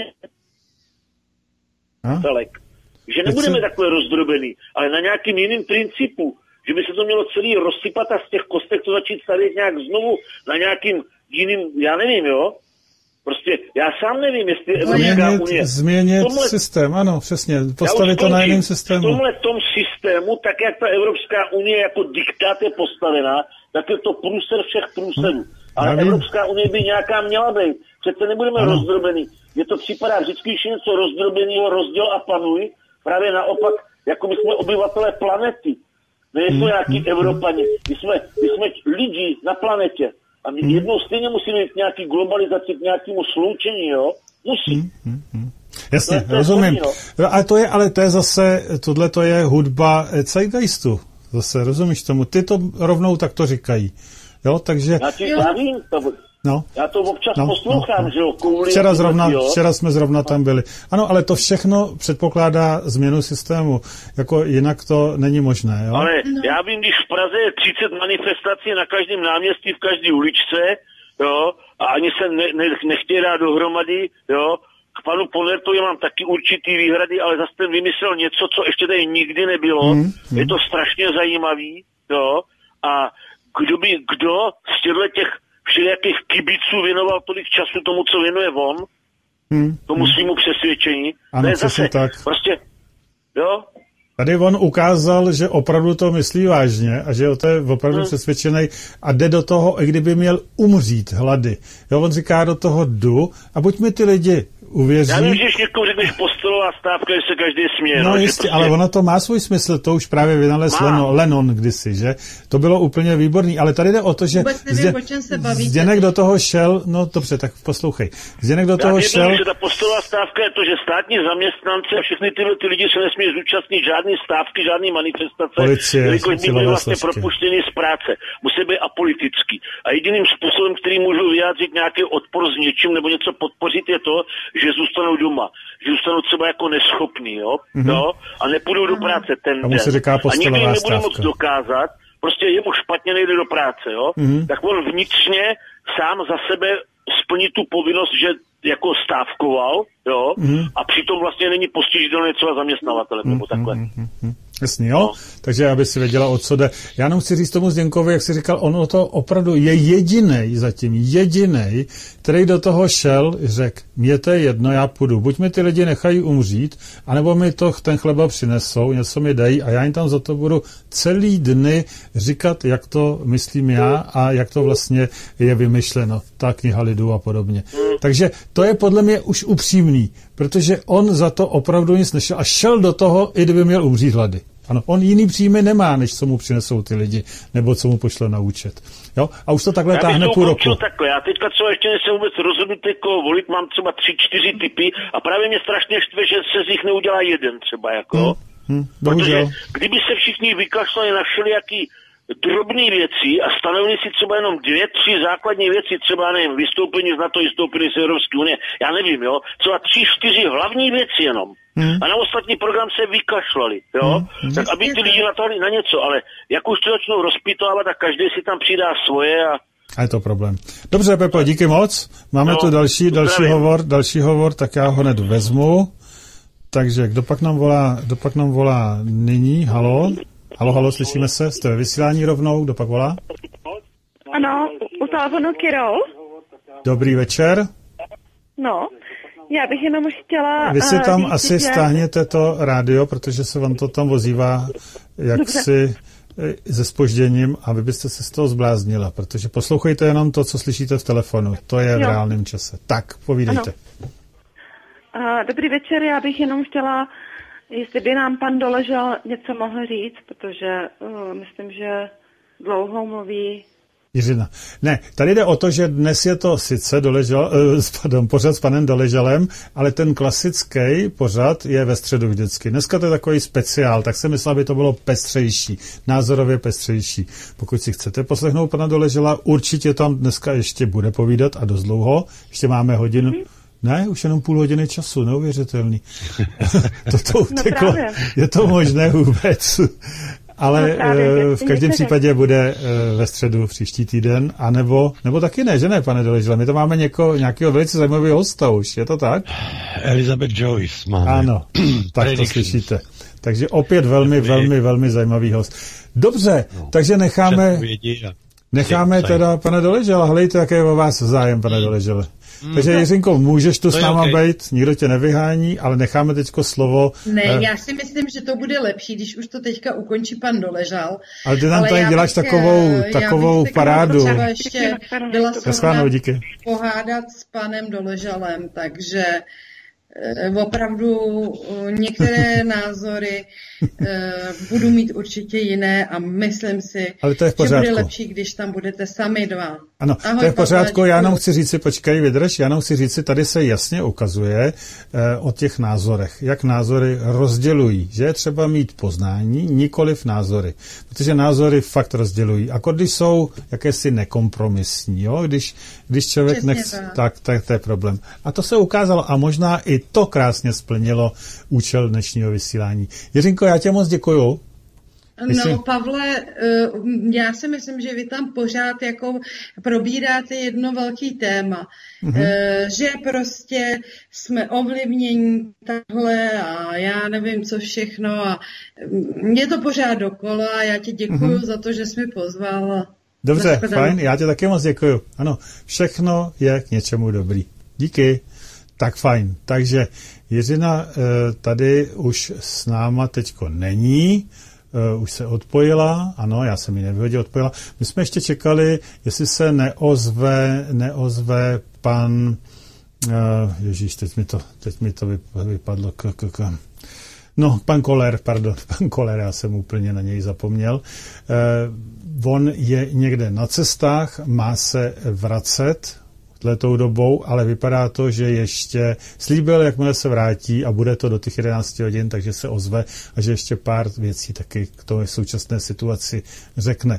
celek. Že nebudeme takhle rozdrobený, ale na nějakým jiným principu, že by se to mělo celý rozsypat a z těch kostek to začít stavět nějak znovu na nějakým jiným, já nevím, jo? Prostě já sám nevím, jestli Evropská unie... Změnit systém, ano, přesně, postavit to na jiném systému. V tomhle tom systému, tak jak ta Evropská unie jako diktát je postavená, tak je to průser všech průserů. Ale Evropská unie by nějaká měla být. Přece nebudeme rozdrobený. Mně to připadá vždycky, když je něco rozdrobeného, rozděl a panuj, právě naopak, jako my jsme obyvatelé planety. Nejsme nějaký Evropani. My jsme lidi na planetě. A my jednou stejně musíme jít nějaký globalizaci, k nějakému sloučení, jo? Musí. Jasně, rozumím. Ale to je zase, tohle to je hudba zeitgeistu. Zase, rozumíš tomu? Ty to rovnou takto říkají. Jo, takže... Já to občas poslouchám, že jo? Včera jsme zrovna tam byli. Ano, ale to všechno předpokládá změnu systému. Jako jinak to není možné, jo? Ale já vím, když v Praze je 30 manifestací na každém náměstí, v každé uličce, jo, a ani se nechtějí dát dohromady, jo, k panu Ponertovi mám taky určitý výhrady, ale zase ten vymyslel něco, co ještě tady nikdy nebylo. Je to strašně zajímavý, jo, a kdo z těch všelijakých kibiců věnoval tolik času tomu, co věnuje on, tomu svýmu přesvědčení. Ano, to je zase tak. prostě, jo? Tady on ukázal, že opravdu to myslí vážně a že je opravdu přesvědčený a jde do toho, i kdyby měl umřít hlady. Jo, on říká, do toho jdu a buď mi ty lidi uvěří. Já vím, že když někomu řekneš postelová stávka, že se každý směje. No jistě, prostě... ale ono to má svůj smysl, to už právě vynalez Lennon kdysi, že? To bylo úplně výborný, ale tady jde o to, že Zdeněk do toho šel, no dobře, tak poslouchej. Zdeněk do toho šel... Že ta postelová stávka je to, že státní zaměstnanci a všechny ty lidi se nesmí zúčastnit žádný stávky, žádný manifestace, jelikož by byli vlastně propuštěni z práce. Musí být apolitický. A jediným způsobem, který můžou vyjádřit nějaký odpor s něčím nebo něco podpořit, je to, že zůstanou doma, že zůstanou třeba jako neschopní, jo? Jo? A nepůjdou do práce ten den. A nikdy jim nebude moc dokázat, prostě jemu špatně nejde do práce, jo? Tak on vnitřně sám za sebe splní tu povinnost, že jako stávkoval, jo? A přitom vlastně není postižitelný třeba zaměstnavatelem, nebo takhle. Jasně, jo? Takže aby si věděla, o co jde. Já jenom chci říct tomu Zdeňkovi, jak jsi říkal, ono to opravdu je jedinej, který do toho šel, řekl, mě to je jedno, já půjdu. Buď mi ty lidi nechají umřít, anebo mi ten chleba přinesou, něco mi dají a já jim tam za to budu celý dny říkat, jak to myslím já a jak to vlastně je vymyšleno. Ta kniha lidů a podobně. Takže to je podle mě už upřímný, protože on za to opravdu nic nešel a šel do toho, i kdyby měl umřít hlady. Ano, on jiný příjmy nemá, než co mu přinesou ty lidi, nebo co mu pošle na účet. Jo? A už to takhle táhne půl roku. Takhle. Já teďka třeba ještě nejsem vůbec rozhodnutý, koho volit, mám třeba 3-4 typy a právě mě strašně štve, že se z nich neudělá jeden třeba, jako. Protože kdyby se všichni vykašlali na všelijaký drobné věci a stanovili si třeba jenom 2-3 základní věci, třeba nevím, vystoupení z NATO, vystoupení z Evropské unie, já nevím, jo, třeba 3-4 hlavní věci jenom. A na ostatní program se vykašlali, jo, tak aby ty lidi natáhli na něco, ale jak už to začnou rozpitovávat, tak každý si tam přidá svoje a je to problém. Dobře, Pepo, díky moc. Máme tu další hovor, tak já ho hned vezmu. Takže kdo pak nám volá nyní? Halo, slyšíme se? Jste ve vysílání rovnou? Kdo pak volá? Ano, u telefonu Kirol. Dobrý večer. No, já bych jenom chtěla... Vy si tam asi stáhněte to rádio, protože se vám to tam ozývá jaksi se zpožděním a vy byste se z toho zbláznila, protože poslouchejte jenom to, co slyšíte v telefonu. To je v reálném čase. Tak, povídejte. Dobrý večer, já bych jenom chtěla... Jestli by nám pan Doležal něco mohl říct, protože myslím, že dlouho mluví. Jiřina. Ne, tady jde o to, že dnes je to sice pořad s panem Doležalem, ale ten klasický pořad je ve středu vždycky. Dneska to je takový speciál, tak jsem myslel, aby to bylo pestřejší, názorově pestřejší. Pokud si chcete poslechnout pana Doležala, určitě tam dneska ještě bude povídat a dost dlouho. Ještě máme hodinu. Ne, už jenom půl hodiny času, neuvěřitelný. to uteklo, je to možné vůbec. Ale v každém případě bude ve středu příští týden, nebo taky ne, že ne, pane Doležale? My to máme nějakého velice zajímavého hosta už, je to tak? Elizabeth Joyce máme. Ano, tak to slyšíte. Takže opět velmi zajímavý host. Dobře, takže necháme teda pana Doležala. Hlejte, jaký je o vás zájem, pane Doležale. Takže Jiřinko, můžeš tu s náma být, nikdo tě nevyhání, ale necháme teďko slovo. Ne, já si myslím, že to bude lepší, když už to teďka ukončí pan Doležal. Ale ty nám tady děláš takovou parádu. Já bych ještě byla schopna pohádat s panem Doležalem, takže opravdu některé názory budu mít určitě jiné a myslím si, že bude lepší, když tam budete sami dva. Ano, ahoj, to je v pořádku, já jenom chci říci, počkej, vydrž, já jenom chci říci, tady se jasně ukazuje o těch názorech, jak názory rozdělují, že je třeba mít poznání, nikoliv názory, protože názory fakt rozdělují, jako když jsou jakési nekompromisní, jo? Když člověk nechce, tak to je problém. A to se ukázalo a možná i to krásně splnilo účel dnešního vysílání. Jiřinko, já tě moc děkuju. No, Pavle, já si myslím, že vy tam pořád jako probíráte jedno velký téma, že prostě jsme ovlivnění takhle a já nevím co všechno a je to pořád dokola a já ti děkuju za to, že jsi mi pozval. Dobře, fajn, já tě taky moc děkuju. Ano, všechno je k něčemu dobrý. Díky. Tak fajn. Takže Jiřina tady už s náma teďko není, už se odpojila, ano, já jsem ji nevyhodil, odpojila. My jsme ještě čekali, jestli se neozve pan, ježíš, teď mi to vypadlo, no, pan Koller, já jsem úplně na něj zapomněl. On je někde na cestách, má se vracet letou dobou, ale vypadá to, že ještě slíbil, jakmile se vrátí a bude to do těch 11 hodin, takže se ozve a že ještě pár věcí taky k tomu současné situaci řekne.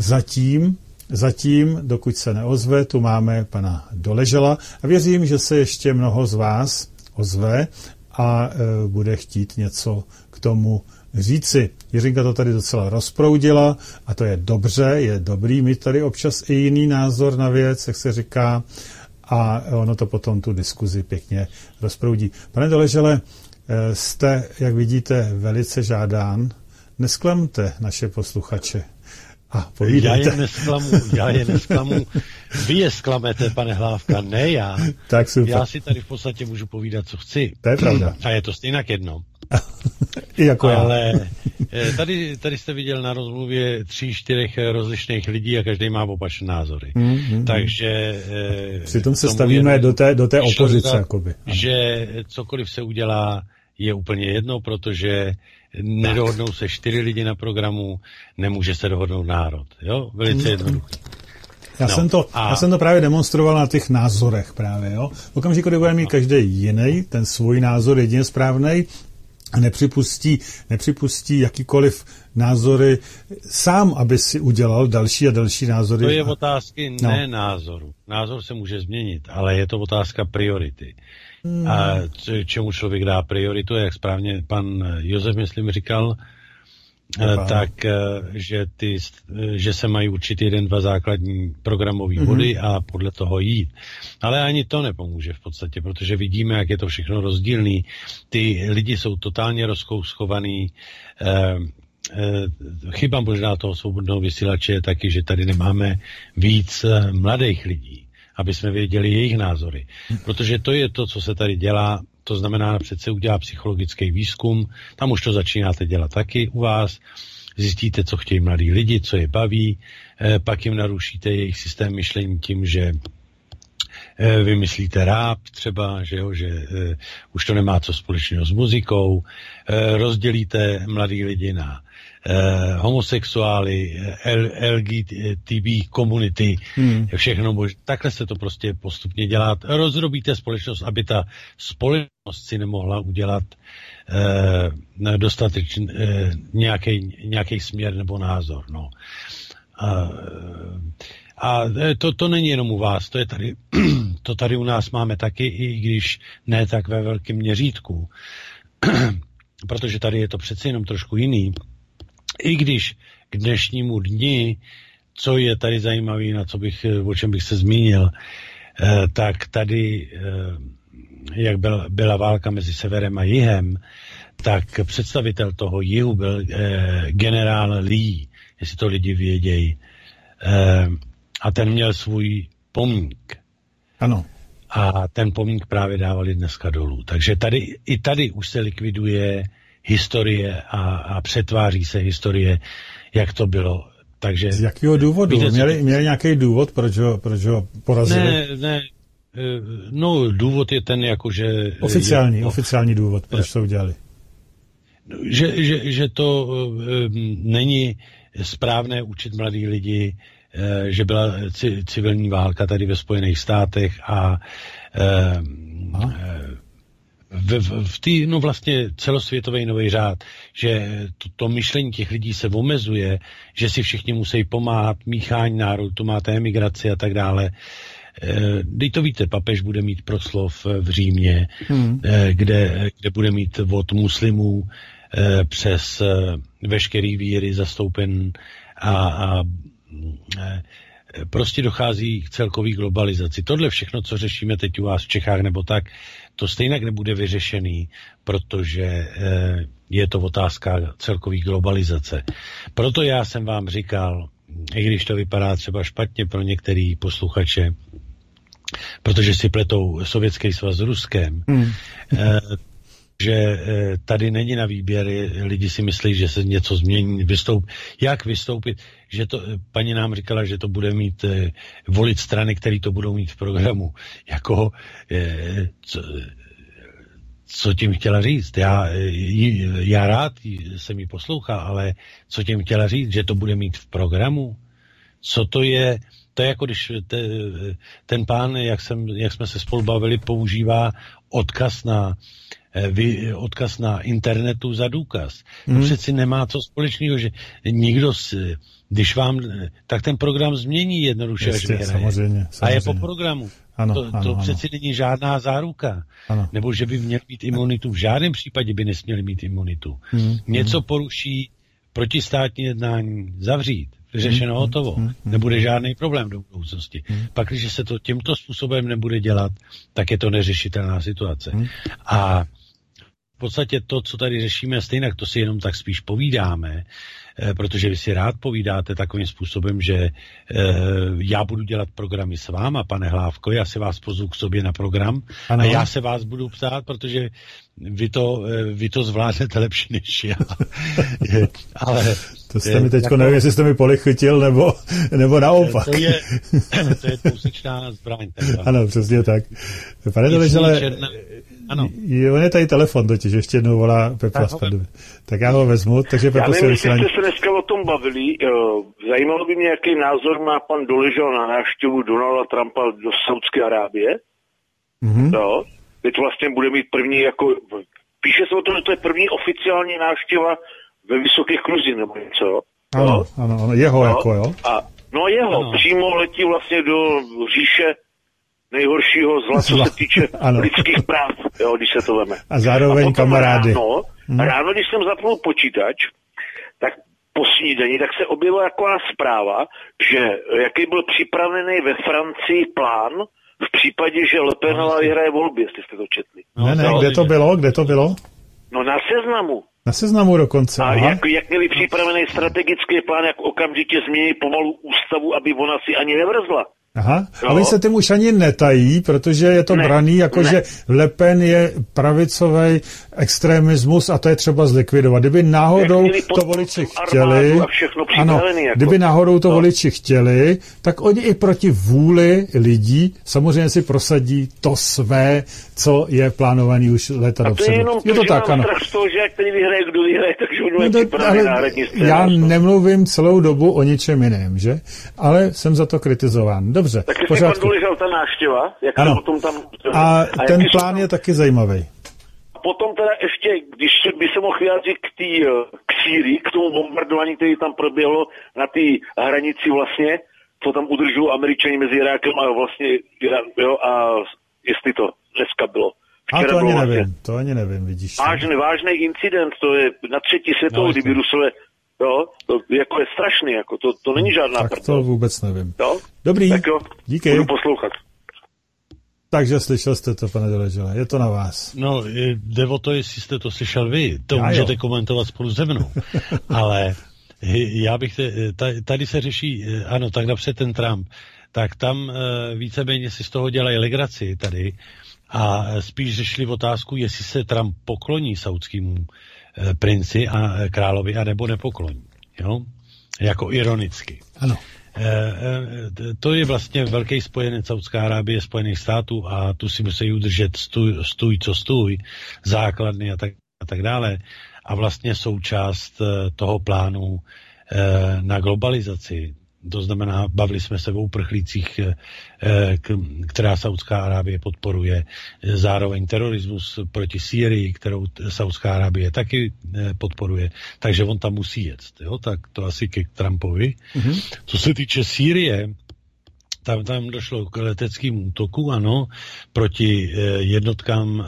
Zatím, dokud se neozve, tu máme pana Doležela a věřím, že se ještě mnoho z vás ozve a bude chtít něco k tomu říci. Jiřinka to tady docela rozproudila a to je dobře, je dobrý mít tady občas i jiný názor na věc, jak se říká, a ono to potom tu diskuzi pěkně rozproudí. Pane Doležele, jste, jak vidíte, velice žádán. Nesklamte naše posluchače. A povídejte. Já je nesklamu. Vy je sklamete, pane Hlávka, ne já. Tak super. Já si tady v podstatě můžu povídat, co chci. To je pravda. A je to stejně jedno. I jako ale tady jste viděl na rozmluvě 3-4 rozlišných lidí a každý má opačné názory. Takže přitom se stavíme do té opozice. Jakoby. Že cokoliv se udělá, je úplně jedno, protože nedohodnou se 4 lidi na programu, nemůže se dohodnout národ. Jo? Velice jednoduchý. Já jsem to právě demonstroval na těch názorech právě. Jo? V okamžiku, kdy bude mít každý jiný, ten svůj názor jedině správnej, a nepřipustí jakýkoliv názory sám, aby si udělal další a další názory. To je otázky ne názoru. Názor se může změnit, ale je to otázka priority. A čemu člověk dá prioritu, jak správně pan Josef, myslím, říkal, tak, že se mají určitý 1-2 základní programové body a podle toho jít. Ale ani to nepomůže v podstatě, protože vidíme, jak je to všechno rozdílný. Ty lidi jsou totálně rozkouskovaný. Chyba možná toho svobodného vysílače je taky, že tady nemáme víc mladých lidí, aby jsme věděli jejich názory. Protože to je to, co se tady dělá. To znamená, přece udělá psychologický výzkum, tam už to začínáte dělat taky u vás, zjistíte, co chtějí mladí lidi, co je baví, pak jim narušíte jejich systém myšlení tím, že vymyslíte rap třeba, že už to nemá co společného s muzikou, rozdělíte mladí lidi na homosexuály, LGTB komunity, všechno možné. Takhle se to prostě postupně dělá. Rozrobíte společnost, aby ta společnost si nemohla udělat dostatečný nějaký směr nebo názor. No. A to není jenom u vás, to tady u nás máme taky, i když ne tak ve velkém měřítku, protože tady je to přece jenom trošku jiný. I když k dnešnímu dni, co je tady zajímavý, o čem bych se zmínil, tak tady, jak byla válka mezi severem a jihem, tak představitel toho jihu byl generál Lee, jestli to lidi vědějí. A ten měl svůj pomník. Ano. A ten pomník právě dávali dneska dolů. Takže tady už se likviduje historie a přetváří se historie, jak to bylo. Takže, z jakého důvodu? Měli nějaký důvod, proč ho porazili? Ne. No, důvod je ten, jakože... Oficiální důvod, proč to udělali. Že to není správné učit mladí lidi, že byla civilní válka tady ve Spojených státech a v té, vlastně celosvětový nový řád, že to myšlení těch lidí se omezuje, že si všichni musí pomáhat, míchání národů, tu máte emigraci a tak dále. Dej to víte, papež bude mít proslov v Římě, kde bude mít od muslimů přes veškerý víry zastoupen a prostě dochází k celkový globalizaci. Tohle všechno, co řešíme teď u vás v Čechách nebo tak, to stejně nebude vyřešený, protože je to otázka celkový globalizace. Proto já jsem vám říkal, i když to vypadá třeba špatně pro některý posluchače, protože si pletou Sovětský svaz s Ruskem, že tady není na výběr, lidi si myslí, že se něco změní, jak vystoupit, že to, paní nám říkala, že to bude mít volit strany, které to budou mít v programu. Jako, co tím chtěla říct? Já rád jsem ji poslouchal, ale co tím chtěla říct, že to bude mít v programu? Co to je? To je jako když ten pán, jak jsme se spolu bavili, používá odkaz na internetu za důkaz. To přeci nemá co společného, že nikdo, když vám, tak ten program změní jednoduše, až vyhraje. Samozřejmě. A je po programu. To přeci není žádná záruka. Ano. Nebo že by měl mít imunitu. V žádném případě by nesměli mít imunitu. Něco poruší, protistátní jednání zavřít. Vyřešeno, hotovo. Nebude žádný problém do budoucnosti. Pak, když se to tímto způsobem nebude dělat, tak je to neřešitelná situace. A v podstatě to, co tady řešíme, stejně to si jenom tak spíš povídáme, protože vy si rád povídáte takovým způsobem, že já budu dělat programy s váma, pane Hlávko, já si vás pozvu k sobě na program a já se vás budu ptát, protože vy to zvládnete lepší než já. Ale to jste mi teďko, nevím, jestli jste mi polichytil, nebo naopak. To je dvousečná zbraň. Ano, přesně tak. Pane Doležale, ano. On je tady telefon totiž, ještě jednou volá Pepa Spadově. Tak já ho vezmu, takže Pepo se vysílání. Já nevím, jestli jste se dneska o tom bavili, zajímalo by mě, jaký názor má pan Doležal na návštěvu Donalda Trumpa do Saudské Arábie. No, teď vlastně bude mít první, jako, píše se o tom, že to je první oficiální návštěva ve vysokých kruzích, nebo něco. Ano, jeho jako, jo? Přímo letí vlastně do říše nejhoršího zla, co se týče lidských práv, jo, když se to veme. A zároveň kamarády. Ráno, když jsem zapnul počítač, tak po snídani, tak se objevila taková zpráva, že jaký byl připravený ve Francii plán v případě, že Le Penová vyhraje volby, jestli jste to četli. Kde to bylo? No na Seznamu. Na Seznamu dokonce. A jak měli připravený strategický plán, jak okamžitě změní pomalu ústavu, aby ona si ani nevrzla. Aha, a oni se tím už ani netají, protože je to braný jako, že Le Pen je pravicový extremismus a to je třeba zlikvidovat. Kdyby náhodou to voliči chtěli, kdyby náhodou to voliči chtěli, tak oni i proti vůli lidí samozřejmě si prosadí to své, co je plánovaný už léta dopředu. Je to tak, ano. Z toho, že jak tady vyhraje, kdo vyhraje, takže ono je připravený národní scénář. Já nemluvím celou dobu o ničem jiném, že? Ale jsem za to kritizován. Dobře, tak jestli pan Doležal ta návštěva, jak se potom tam... A ten plán je taky zajímavý. A potom teda ještě, když by se mohl vyjádřit k Sýrii, k tomu bombardování, který tam proběhlo na té hranici vlastně, co tam udržují Američani mezi Irákem a vlastně a jestli to dneska bylo. To ani nevím, vidíš. Vážný incident, to je na třetí světovou, kdyby Rusové... to jako je strašný, jako to není žádná tak to vůbec nevím. Dobrý, tak díky. Budu poslouchat. Takže slyšel jste to, pane Doležale, je to na vás. No, jde o to, jestli jste to slyšel vy, to můžete komentovat spolu se mnou, ale já bych, tady se řeší, ano, tak napřed ten Trump, tak tam víceméně si z toho dělají legraci tady a spíš řešili otázku, jestli se Trump pokloní saudskému princi a královi, anebo nepokloní. Jo? Jako ironicky. Ano. To je vlastně velký spojenec Saudská Arábie, Spojených států a tu si musí udržet stůj, základny a tak dále. A vlastně součást toho plánu na globalizaci. To znamená, bavili jsme se o uprchlících, která Saudská Arábie podporuje, zároveň terorismus proti Sýrii, kterou Saudská Arábie taky podporuje, takže on tam musí jet. Jo? Tak to asi ke Trumpovi. Co se týče Sýrie, tam došlo k leteckým útoku, ano, proti jednotkám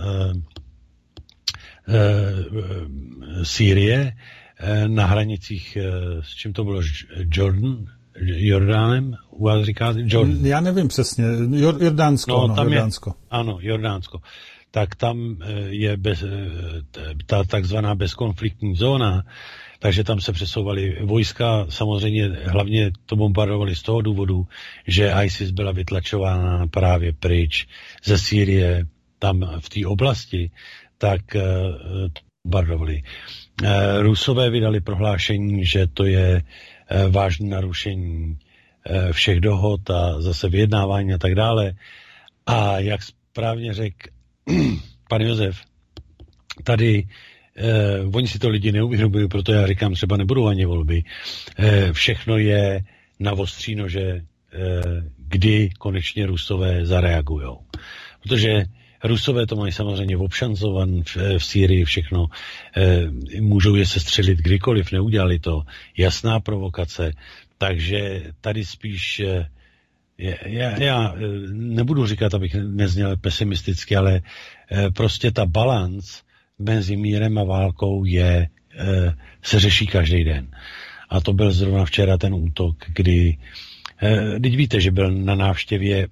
Sýrie na hranicích, s čím to bylo, Jordánem, u vás říkáte Jordan. Já nevím přesně, Jordánsko, Jordánsko. Ano, Jordánsko. Tak tam je ta takzvaná bezkonfliktní zóna, takže tam se přesouvaly vojska, samozřejmě hlavně to bombardovali z toho důvodu, že ISIS byla vytlačována právě pryč ze Sýrie, tam v té oblasti, tak to bombardovali. Rusové vydali prohlášení, že to je vážné narušení všech dohod a zase vyjednávání a tak dále. A jak správně řekl pan Josef, tady oni si to lidi neuvědomují, proto já říkám, třeba nebudou ani volby. Všechno je na ostří nože, kdy konečně Rusové zareagujou. Protože Rusové to mají samozřejmě obšancovan v Sýrii všechno. Můžou je sestřelit kdykoliv, neudělali to. Jasná provokace. Takže tady spíš já nebudu říkat, abych nezněl pesimisticky, ale prostě ta balanc mezi mírem a válkou se řeší každý den. A to byl zrovna včera ten útok, kdy teď víte, že byl na návštěvě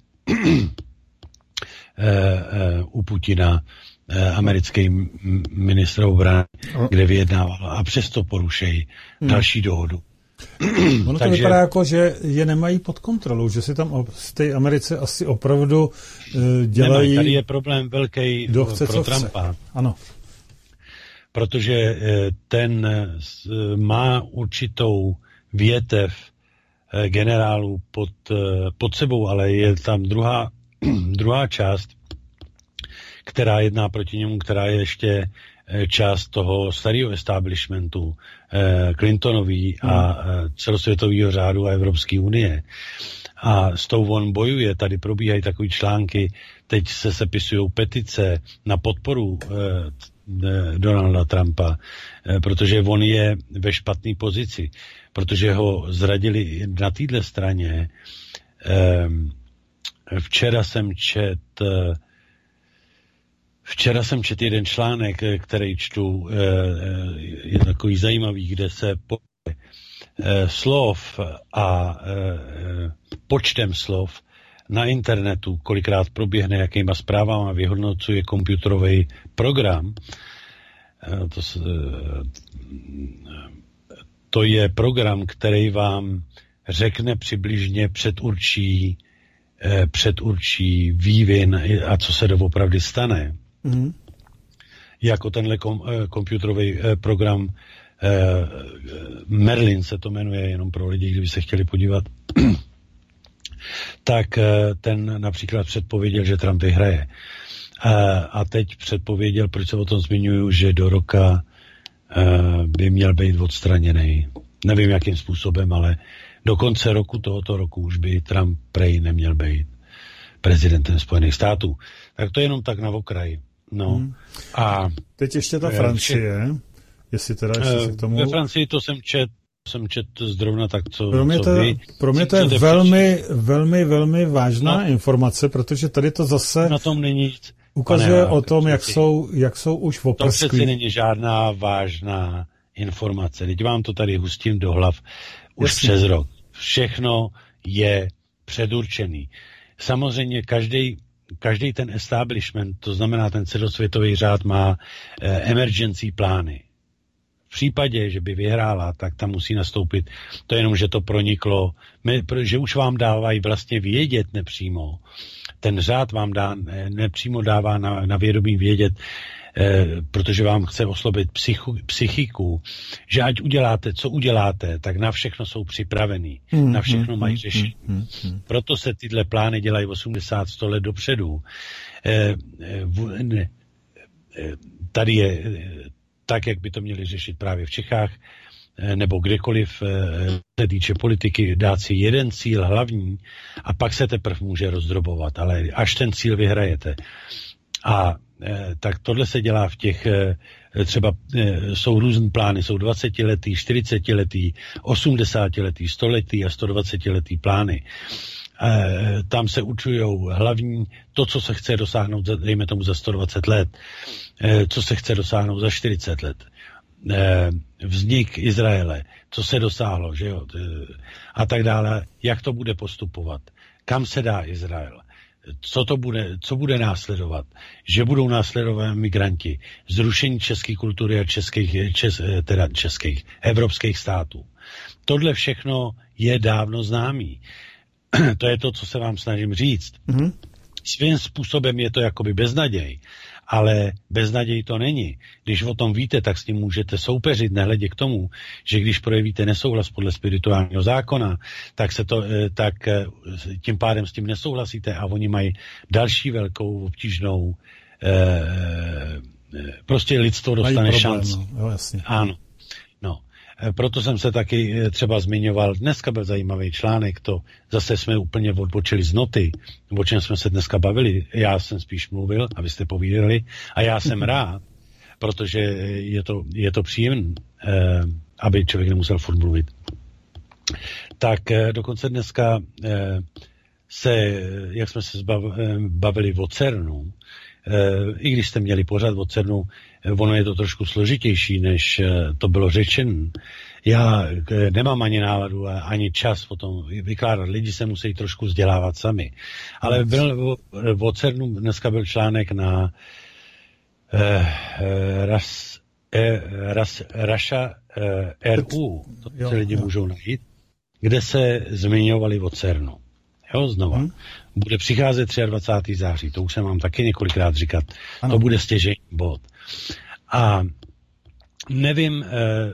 u Putina americký ministr obrany, kde vyjednával a přesto porušejí další dohodu. Ono to vypadá jako, že je nemají pod kontrolou, že si tam z té Americe asi opravdu dělají... Nemají, tady je problém velký pro Trumpa. Ano. Protože ten má určitou větev generálů pod sebou, ale je tam druhá část, která jedná proti němu, která je ještě část toho starého establishmentu Clintonový a celosvětového řádu a Evropské unie. A s tou on bojuje, tady probíhají takové články, teď se sepisují petice na podporu Donalda Trumpa, protože on je ve špatné pozici, protože ho zradili na této straně. Včera jsem četl jeden článek, který čtu, je takový zajímavý, kde se slov a počtem slov na internetu, kolikrát proběhne, jakýma zprávama vyhodnocuje počítačový program. To je program, který vám řekne přibližně předurčí vývin a co se doopravdy stane. Mm-hmm. Jako tenhle počítačový program Merlin se to jmenuje, jenom pro lidi, kdyby se chtěli podívat, tak ten například předpověděl, že Trump vyhraje. A teď předpověděl, proč se o tom zmiňuju, že do roka by měl být odstraněný. Nevím, jakým způsobem, ale do konce tohoto roku už by Trump prej neměl být prezidentem Spojených států. Tak to je jenom tak na okraji. No. A teď ještě ta Francie, jestli teda ještě se k tomu... Ve Francii to jsem čet zrovna tak, co Pro mě to je velmi vážná informace, protože tady to zase... Na tom není nic. Ukazuje o tom, jak jsou už oprsklí. To přeci není žádná vážná informace. Teď vám to tady hustím do hlav už přes rok. Všechno je předurčený. Samozřejmě každý ten establishment, to znamená ten celosvětový řád, má emergency plány. V případě, že by vyhrála, tak tam musí nastoupit, to jenom, že to proniklo, že už vám dávají vlastně vědět nepřímo. Ten řád vám nepřímo dává na vědomí vědět, protože vám chce oslobit psychiku, že ať uděláte, co uděláte, tak na všechno jsou připravený. Na všechno mají řešit. Proto se tyhle plány dělají 80-100 let dopředu. Tady je tak, jak by to měli řešit právě v Čechách, nebo kdekoliv se týče politiky, dát si jeden cíl hlavní a pak se teprve může rozdrobovat, ale až ten cíl vyhrajete. A tak tohle se dělá v těch, třeba jsou různé plány, jsou 20letý, 40letý, 80letý, 100letý a 120letý plány. Tam se určujou hlavní to, co se chce dosáhnout, dejme tomu za 120 let, co se chce dosáhnout za 40 let. Vznik Izraele, co se dosáhlo, že jo, a tak dále, jak to bude postupovat, kam se dá Izrael. co bude následovat? Že budou následovat migranti, zrušení české kultury a českých evropských států. Tohle všechno je dávno známý. To je to, co se vám snažím říct. Mm-hmm. Svým způsobem je to jakoby beznaděj, ale beznaděj to není. Když o tom víte, tak s tím můžete soupeřit, nehledě k tomu, že když projevíte nesouhlas podle spirituálního zákona, tak tím pádem s tím nesouhlasíte a oni mají další velkou obtížnou prostě lidstvo dostane šanci. No, jasně. Ano. No. Proto jsem se taky třeba zmiňoval, dneska byl zajímavý článek, to zase jsme úplně odbočili z noty, o čem jsme se dneska bavili, já jsem spíš mluvil, abyste povídali, a já jsem rád, protože je to příjemné, aby člověk nemusel furt mluvit. Tak dokonce dneska jak jsme se bavili o CERNu, i když jste měli pořád o CERNu, ono je to trošku složitější, než to bylo řečeno. Já nemám ani náladu a ani čas o tom vykládat. Lidi se musí trošku vzdělávat sami. Ale o CERNu dneska byl článek na Russia RU, to se lidi můžou najít, kde se zmiňovali o CERNu. Jo, znova. Bude přicházet 23. září, to už jsem vám taky několikrát říkat. Ano. To bude stěžejní bod. A nevím,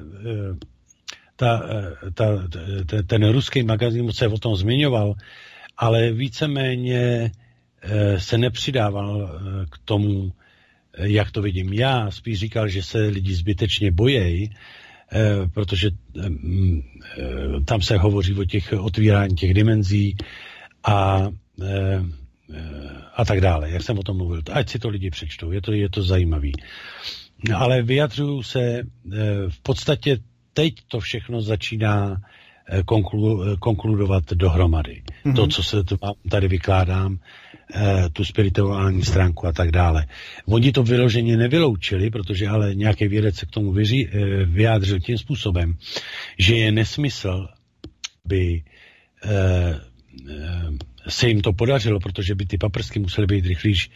ten ruský magazín se o tom zmiňoval, ale víceméně se nepřidával k tomu, jak to vidím já. Spíš říkal, že se lidi zbytečně bojejí, protože tam se hovoří o těch otvírání těch dimenzí a tak dále, jak jsem o tom mluvil. Ať si to lidi přečtou, je to zajímavý. Ale vyjadřuju se, v podstatě teď to všechno začíná konkludovat dohromady. Mm-hmm. To, co se tady vykládám, tu spirituální stránku a tak dále. Oni to vyloženě nevyloučili, protože ale nějaký vědec se k tomu vyjádřil tím způsobem, že je nesmysl, by se jim to podařilo, protože by ty paprsky musely být rychlejší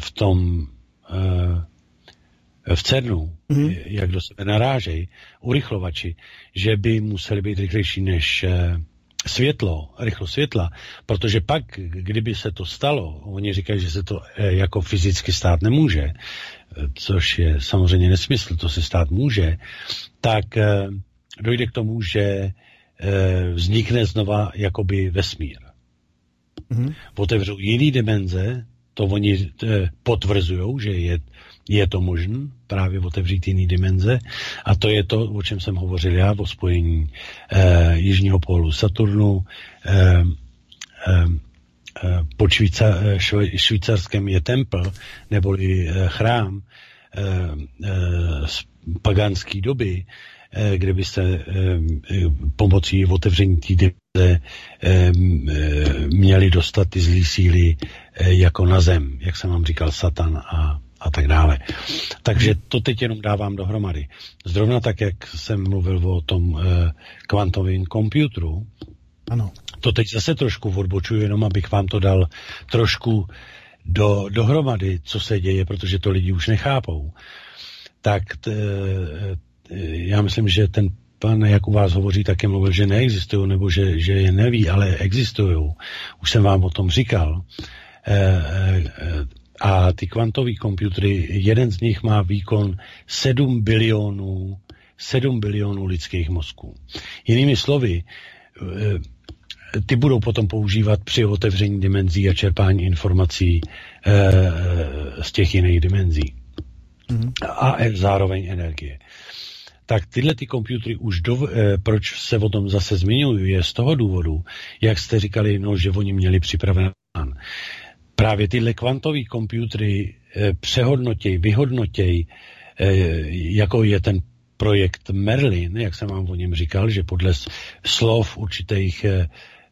v CERNu, jak do sebe narážejí, urychlovači, že by museli být rychlejší než rychlost světla, protože pak, kdyby se to stalo, oni říkají, že se to jako fyzicky stát nemůže, což je samozřejmě nesmysl, to se stát může, tak dojde k tomu, že vznikne znova jakoby vesmír. Otevřou jiný dimenze, to oni potvrzujou, že je to možné právě otevřít jiný dimenze, a to je to, o čem jsem hovořil já, o spojení jižního pólu Saturnu, pod Švýcarskem je templ, neboli chrám z pagánské doby, kde byste pomocí otevření té dimenze měli dostat ty zlý síly jako na zem, jak jsem vám říkal, Satan a tak dále. Takže to teď jenom dávám dohromady. Zrovna tak, jak jsem mluvil o tom kvantovém počítači, ano. To teď zase trošku odbočuju, jenom abych vám to dal trošku dohromady, co se děje, protože to lidi už nechápou. Tak já myslím, že ten pan, jak u vás hovoří, taky mluvil, že neexistují, nebo že je neví, ale existují. Už jsem vám o tom říkal. A ty kvantový počítače, jeden z nich má výkon 7 bilionů lidských mozků. Jinými slovy, ty budou potom používat při otevření dimenzí a čerpání informací z těch jiných dimenzí. A zároveň energie. Tak tyhle ty počítače už proč se o tom zase zmiňují, je z toho důvodu, jak jste říkali, že oni měli připraven plán. Právě tyhle kvantový počítače vyhodnotěj, jako je ten projekt Merlin, jak jsem vám o něm říkal, že podle slov určitých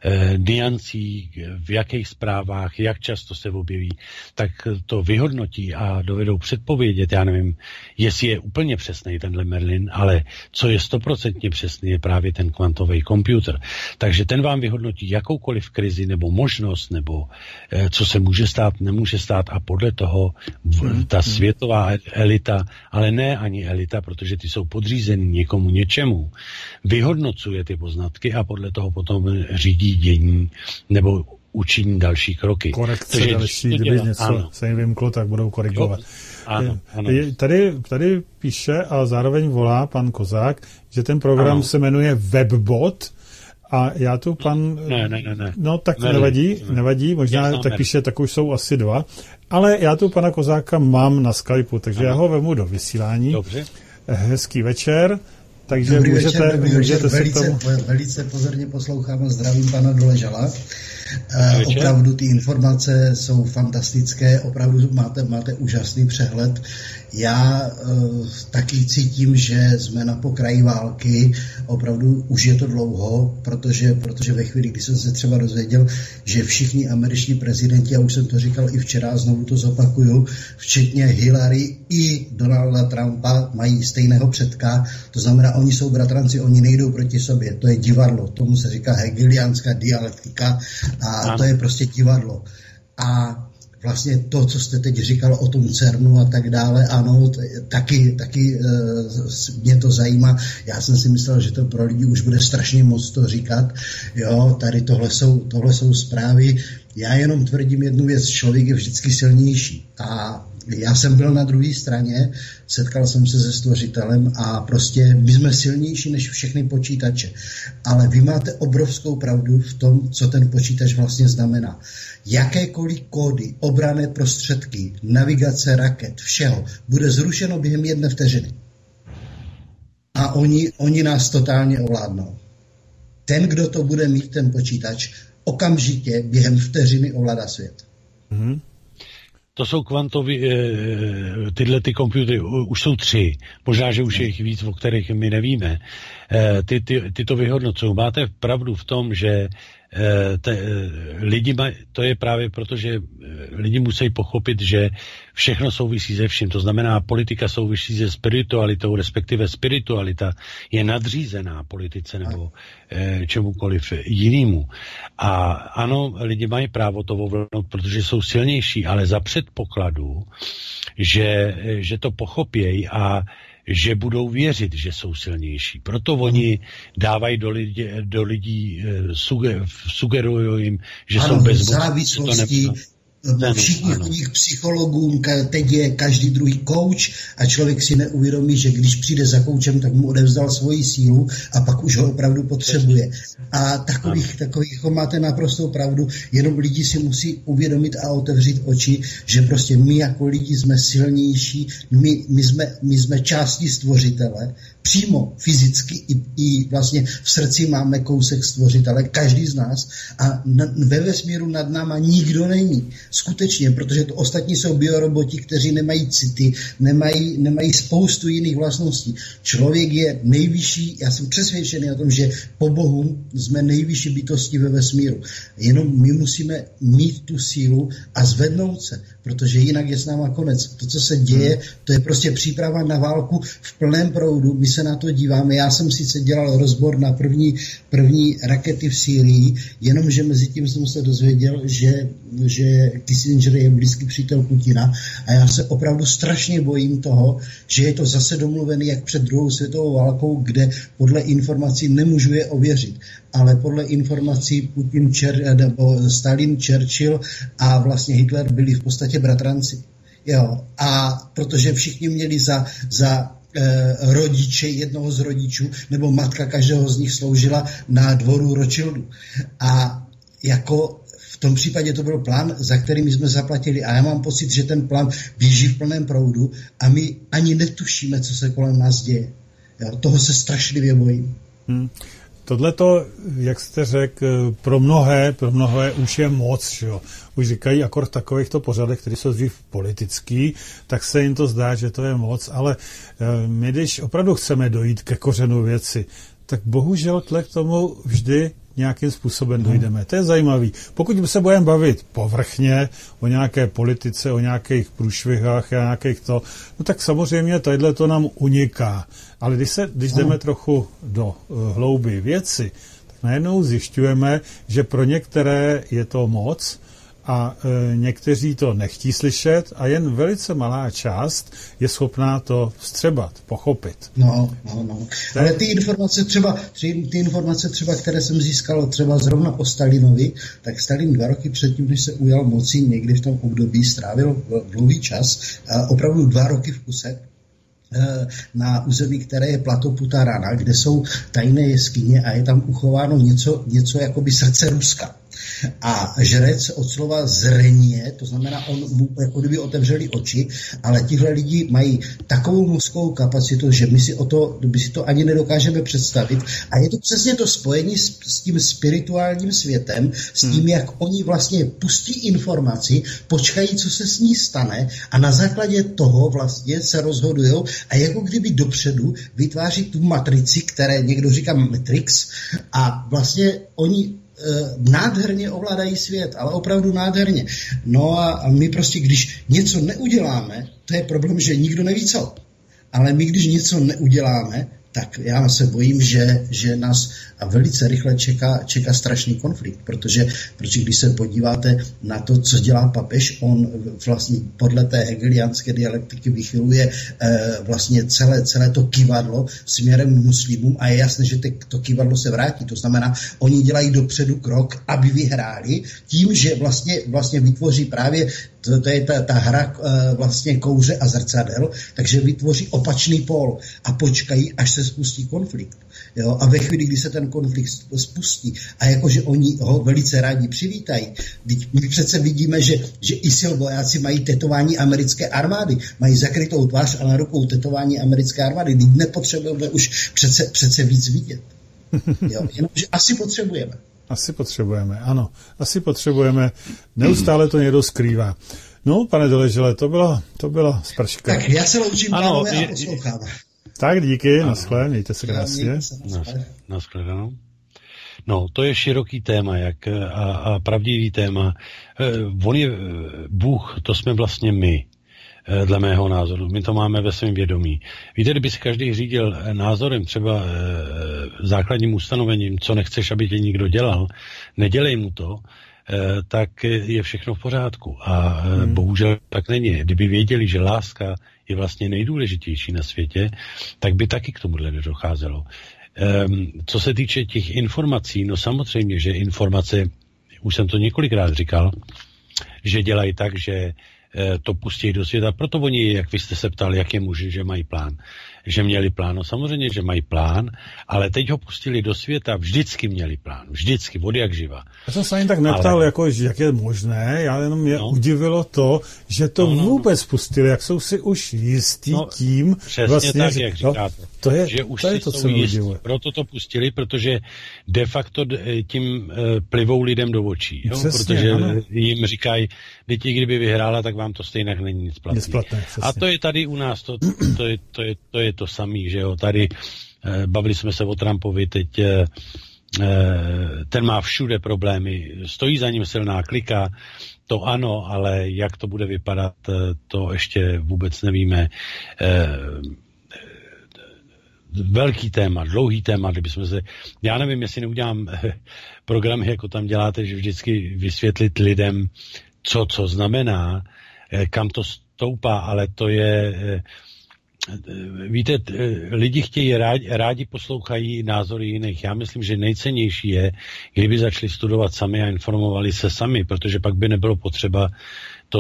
niancí, v jakých zprávách, jak často se objeví, tak to vyhodnotí a dovedou předpovědět, já nevím, jestli je úplně přesný tenhle Merlin, ale co je 100% přesný, je právě ten kvantový počítač. Takže ten vám vyhodnotí jakoukoliv krizi nebo možnost, nebo co se může stát, nemůže stát a podle toho ta světová elita, ale ne ani elita, protože ty jsou podřízený někomu něčemu, vyhodnocuje ty poznatky a podle toho potom řídí dění nebo učiní další kroky. Korekce další, kdyby něco se jim vymklo, tak budou korigovat. Ano. Tady píše a zároveň volá pan Kozák, že ten program se jmenuje Webbot a já tu Ne. No tak nevadí, možná tak píše, tak už jsou asi 2, ale já tu pana Kozáka mám na Skypeu, takže já ho vemu do vysílání. Dobře. Hezký večer. Takže dobrý můžete se velice pozorně poslouchám a zdravím pana Doležala. Opravdu ty informace jsou fantastické, opravdu máte úžasný přehled. Já taky cítím, že jsme na pokraji války, opravdu už je to dlouho, protože ve chvíli, kdy jsem se třeba dozvěděl, že všichni američtí prezidenti, a už jsem to říkal i včera, a znovu to zopakuju, včetně Hillary i Donalda Trumpa, mají stejného předka, to znamená, oni jsou bratranci, oni nejdou proti sobě, to je divadlo, tomu se říká hegeliánská dialektika a to je prostě divadlo. A vlastně to, co jste teď říkal o tom CERNu a tak dále, ano, taky mě to zajímá. Já jsem si myslel, že to pro lidi už bude strašně moc to říkat. Jo, tady tohle jsou zprávy. Já jenom tvrdím jednu věc, člověk je vždycky silnější. A já jsem byl na druhé straně, setkal jsem se se stvořitelem a prostě my jsme silnější než všechny počítače. Ale vy máte obrovskou pravdu v tom, co ten počítač vlastně znamená. Jakékoliv kódy, obranné prostředky, navigace raket, všeho, bude zrušeno během 1 vteřiny. A oni nás totálně ovládnou. Ten, kdo to bude mít, ten počítač, okamžitě během vteřiny ovládá svět. Mm-hmm. To jsou kvantový, tyhle ty počítače, už jsou 3, možná, že už je jich víc, o kterých my nevíme. Ty to vyhodnocují. Máte pravdu v tom, že to je právě proto, že lidi musí pochopit, že všechno souvisí se vším. To znamená, politika souvisí se spiritualitou, respektive spiritualita je nadřízená politice nebo čemukoliv jinému. A ano, lidi mají právo to ovládnout, protože jsou silnější, ale za předpokladu, že to pochopějí a že budou věřit, že jsou silnější. Proto oni dávají do lidí sugerují jim, že jsou bezmocní. Všichni chodí k psychologům, teď je každý druhý kouč a člověk si neuvědomí, že když přijde za koučem, tak mu odevzdal svoji sílu a pak už ho opravdu potřebuje. A takových máte naprostou pravdu, jenom lidi si musí uvědomit a otevřít oči, že prostě my jako lidi jsme silnější, my jsme části stvořitele, přímo fyzicky i vlastně v srdci máme kousek stvořitele, každý z nás a ve vesmíru nad náma nikdo není. Skutečně, protože to ostatní jsou bioroboti, kteří nemají city, nemají spoustu jiných vlastností. Člověk je nejvyšší, já jsem přesvědčený o tom, že po Bohu jsme nejvyšší bytosti ve vesmíru. Jenom my musíme mít tu sílu a zvednout se, protože jinak je s náma konec. To, co se děje, to je prostě příprava na válku v plném proudu. My se na to díváme. Já jsem sice dělal rozbor na první rakety v Sýrii, jenomže mezi tím jsem se dozvěděl, že Kissinger je blízký přítel Putina a já se opravdu strašně bojím toho, že je to zase domluvený jak před druhou světovou válkou, kde podle informací nemůžu je ověřit, ale podle informací Stalin, Churchill a vlastně Hitler byli v podstatě bratranci. Jo. A protože všichni měli za rodiče jednoho z rodičů, nebo matka každého z nich sloužila na dvoru Rothschildu. A jako v tom případě to byl plán, za který jsme zaplatili. A já mám pocit, že ten plán běží v plném proudu a my ani netušíme, co se kolem nás děje. Jo, toho se strašlivě bojím. Tohleto, jak jste řekl, pro mnohé už je moc, že jo. Už říkají akord v takovýchto pořadech, který jsou dřív politický, tak se jim to zdá, že to je moc, ale my, když opravdu chceme dojít ke kořenu věci, tak bohužel tle k tomu vždy nějakým způsobem dojdeme. To je zajímavý. Pokud se budeme bavit povrchně o nějaké politice, o nějakých průšvihách a nějakých to, no tak samozřejmě tohle to nám uniká. Ale když jdeme trochu do hlouby věci, tak najednou zjišťujeme, že pro některé je to moc a někteří to nechtí slyšet a jen velice malá část je schopná to vstřebat, pochopit. No. Ale ty informace třeba, které jsem získal třeba zrovna o Stalinovi, tak Stalin 2 roky předtím, než se ujal moci, někdy v tom období strávil dlouhý čas, opravdu 2 roky v kuse, na území, které je Plato Putarana, kde jsou tajné jeskyně a je tam uchováno něco jakoby srdce Ruska. A žrec od slova zrenie, to znamená, on mu jako kdyby otevřeli oči, ale tihle lidi mají takovou mozkovou kapacitu, že my si to ani nedokážeme představit. A je to přesně to spojení s tím spirituálním světem, s tím, jak oni vlastně pustí informaci, počkají, co se s ní stane a na základě toho vlastně se rozhodujou a jako kdyby dopředu vytváří tu matrici, které někdo říká Matrix, a vlastně oni nádherně ovládají svět, ale opravdu nádherně. No a my prostě, když něco neuděláme, to je problém, že nikdo neví co. Ale my, když něco neuděláme, tak já se bojím, že nás velice rychle čeká strašný konflikt, protože když se podíváte na to, co dělá papež, on vlastně podle té hegeliánské dialektiky vychyluje vlastně celé to kyvadlo směrem k muslimům a je jasné, že to kyvadlo se vrátí. To znamená, oni dělají dopředu krok, aby vyhráli tím, že vlastně vytvoří právě to je ta hra vlastně kouře a zrcadel, takže vytvoří opačný pól a počkají, až se spustí konflikt. Jo? A ve chvíli, kdy se ten konflikt spustí a jakože oni ho velice rádi přivítají, my přece vidíme, že ISIL vojáci mají tetování americké armády, mají zakrytou tvář a na rukou tetování americké armády. Teď nepotřebujeme už přece víc vidět. Jo? Jenomže asi potřebujeme. Ano. Asi potřebujeme. Neustále to někdo skrývá. No, pane Doležele, to byla sprška. Tak já se loučím, pánové, a poslouchám. Tak, díky, naschle, mějte se krásně. Naschledanou. No, to je široký téma a pravdivý téma. On je Bůh, to jsme vlastně my, dle mého názoru. My to máme ve svém vědomí. Víte, kdyby se každý řídil názorem, třeba základním ustanovením, co nechceš, aby tě nikdo dělal, nedělej mu to, tak je všechno v pořádku. A bohužel tak není. Kdyby věděli, že láska je vlastně nejdůležitější na světě, tak by taky k tomuhle nedocházelo. Co se týče těch informací, no samozřejmě, že informace, už jsem to několikrát říkal, že dělají tak, že to pustí do světa. Proto oni, jak vy jste se ptali, jak je možné, že mají plán. Že měli plán. No samozřejmě, že mají plán, ale teď ho pustili do světa, vždycky měli plán. Vždycky, od jak živa. Já jsem se ani tak neptal, jak je možné, já jenom mě udivilo to, že to vůbec pustili, jak jsou si už jistí tím. Přesně vlastně, tak, jak říkáte. Že už to je to, co mě udivuje. Proto to pustili, protože de facto tím plivou lidem do očí. Jo? Přesně, protože ano. jim říkají, děti, kdyby vyhrála, tak vám to stejně není nic platné. A to je tady u nás, to je to samý, že jo, tady bavili jsme se o Trumpovi, teď ten má všude problémy, stojí za ním silná klika, to ano, ale jak to bude vypadat, to ještě vůbec nevíme. Velký téma, dlouhý téma, kdybychom se, já nevím, jestli neudělám programy, jako tam děláte, že vždycky vysvětlit lidem, co znamená, kam to stoupá, ale to je, víte, lidi chtějí rádi poslouchají názory jiných. Já myslím, že nejcennější je, kdyby začali studovat sami a informovali se sami, protože pak by nebylo potřeba to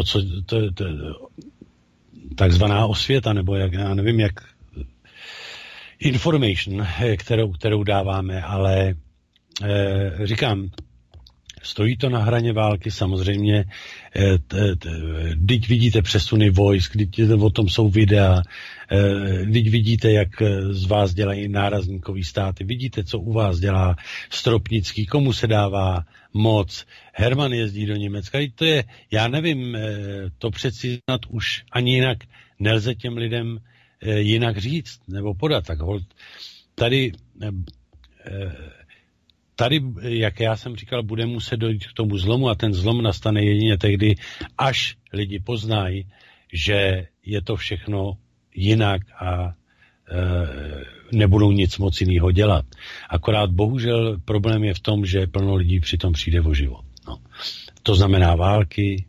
takzvaná osvěta, nebo já nevím, jak information, kterou dáváme, ale říkám, stojí to na hraně války, samozřejmě, teď vidíte přesuny vojsk, teď o tom jsou videa, teď vidíte, jak z vás dělají nárazníkový státy, vidíte, co u vás dělá Stropnický, komu se dává moc, Herman jezdí do Německa, to je, já nevím, to přeci snad už ani jinak nelze těm lidem jinak říct, nebo podat, tak hold, tady tady, jak já jsem říkal, bude muset dojít k tomu zlomu a ten zlom nastane jedině tehdy, až lidi poznají, že je to všechno jinak a nebudou nic moc jiného dělat. Akorát bohužel problém je v tom, že plno lidí přitom přijde o život. No. To znamená války,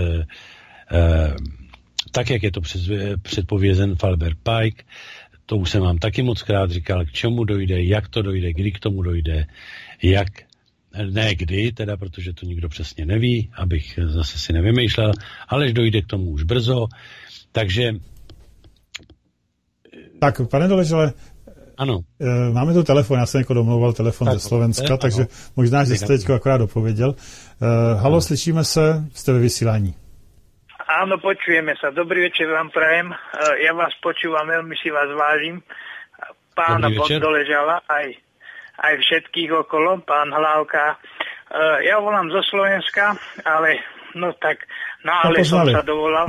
tak, jak je to předpovězen Falber Pike, to už jsem vám taky moc krát říkal, k čemu dojde, jak to dojde, kdy k tomu dojde, ne kdy, teda, protože to nikdo přesně neví, abych zase si nevymýšlel, ale dojde k tomu už brzo, takže... Tak, pane Doležele, ano. Máme tu telefon, já jsem jako domlouval telefon tak, ze Slovenska, takže možná, že jste teď akorát dopověděl. Halo, slyšíme se, jste ve vysílání. Áno, počujeme sa. Dobrý večer vám prajem. Ja vás počúvam, veľmi si vás vážim. Pána Doležala, aj všetkých okolo, pán Hlávka. Ja volám zo Slovenska, ale no tak, ale som sa dovolal.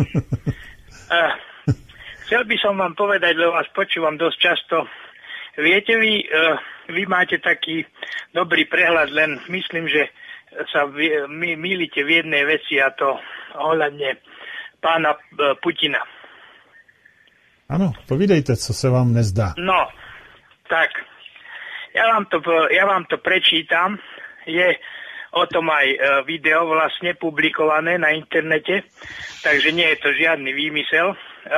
Chcel by som vám povedať, lebo vás počúvam dosť často. Viete, vy máte taký dobrý prehľad, len myslím, že sa mýlite v jednej veci, a to ohľadne pána Putina. Ano, povídejte, co se vám nezdá. No, tak, ja vám to prečítam. Je o tom aj video vlastne publikované na internete, takže nie je to žiadny výmysel.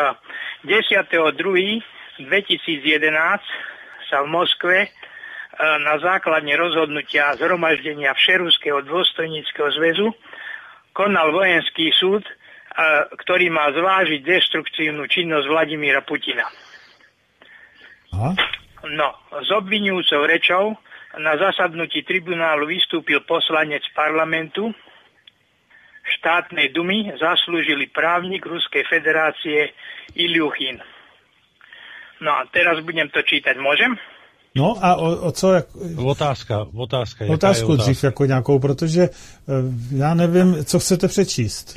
10.2.2011 sa v Moskve na základe rozhodnutia zhromaždenia Všeruského dôstojníckeho zväzu konal vojenský súd, ktorý má zvážiť deštruktívnu činnosť Vladimíra Putina. Aha. No, s obviňujúcou rečou na zasadnutí tribunálu vystúpil poslanec parlamentu štátnej dumy, zaslúžilý právnik Ruskej federácie Ilyuchin. No a teraz budem to čítať, môžem? No a o co? Otázka. Otázku dřív jako nějakou, protože já nevím, co chcete přečíst.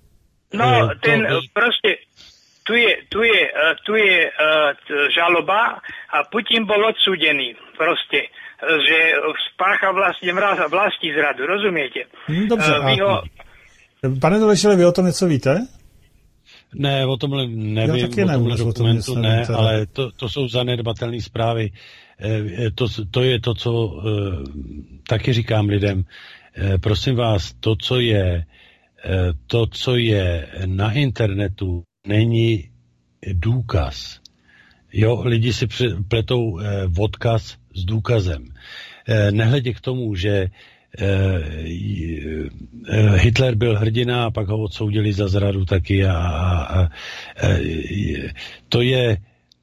Proste tu je žaloba a Putin bol odsúdený proste, že spácha vlastne vlastní zradu, rozumiete? Dobře, pane Doležele, vy o tom něco víte? Ne, o tomhle nevím, o tomhle dokumentu ne, ale to jsou zanedbatelné zprávy. To je to, co taky říkám lidem. Prosím vás, to, co je na internetu, není důkaz. Jo, lidi si pletou odkaz s důkazem. Nehledě k tomu, že Hitler byl hrdina a pak ho odsoudili za zradu taky to je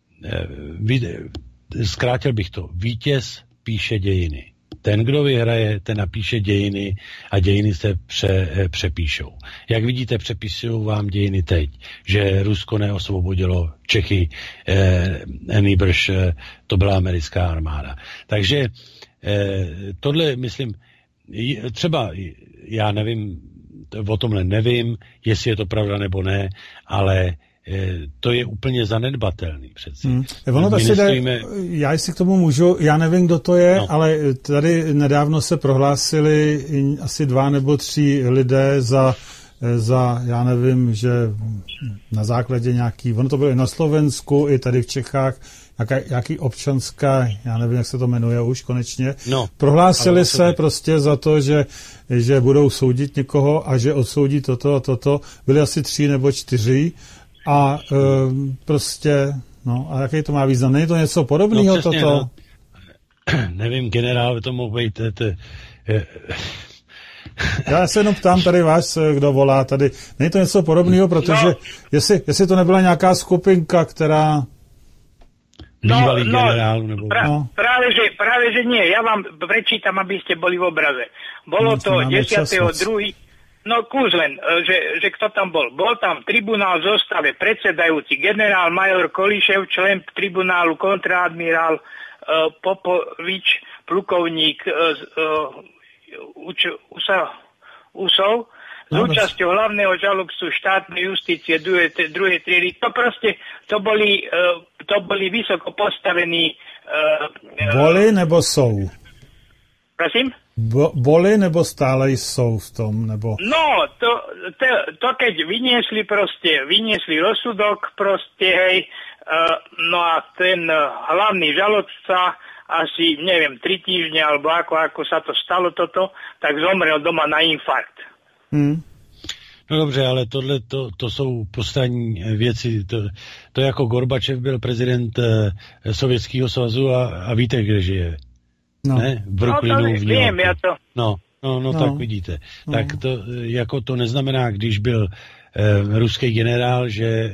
zkrátil bych to, vítěz píše dějiny. Ten, kdo vyhraje, ten napíše dějiny a dějiny se přepíšou. Jak vidíte, přepisují vám dějiny teď, že Rusko neosvobodilo Čechy, nýbrž to byla americká armáda. Takže tohle, myslím, třeba já nevím, o tomhle nevím, jestli je to pravda nebo ne, ale to je úplně zanedbatelný přeci. Já jestli k tomu můžu, já nevím, kdo to je, ale tady nedávno se prohlásili asi 2 nebo 3 lidé za já nevím, že na základě nějaký, ono to bylo i na Slovensku, i tady v Čechách, nějaký občanská, já nevím, jak se to jmenuje už konečně, prohlásili se prostě za to, že budou soudit někoho a že odsoudí toto a toto. Byli asi 3 nebo 4 a prostě, no a jaký to má význam? Není to něco podobného toto? No. Nevím, generál, to mohl být Já se jenom ptám tady vás, kdo volá tady. Není to něco podobného, protože jestli to nebyla nějaká skupinka, která... Bývalý generál, nebo... Práve, že nie. Ja vám prečítam, aby ste boli v obraze. Bolo to 10.2. No kúzlen, že kto tam bol. Bol tam tribunál v zostave, predsedajúci generál major Kolišev, člen tribunálu kontraadmirál Popovič, plukovník Usov, s účasťou hlavného žalobcu štátnej justície druhej triedy. To proste, to boli vysoko postavení... Boli nebo sú? Prosím? Boli nebo stále jsou v tom, nebo... No, to keď vyniesli rozsudok proste, hej, no a ten hlavný žalobca asi, neviem, 3 týždne, alebo ako sa to stalo toto, tak zomrel doma na infarkt. No dobře, ale to jsou postranní věci. To jako Gorbačev byl prezident Sovětského svazu a víte, kde žije. No. Ne? V Brooklynu, v New Yorku. Ja to... No, tak vidíte. No. Tak to, jako to neznamená, když byl ruský generál,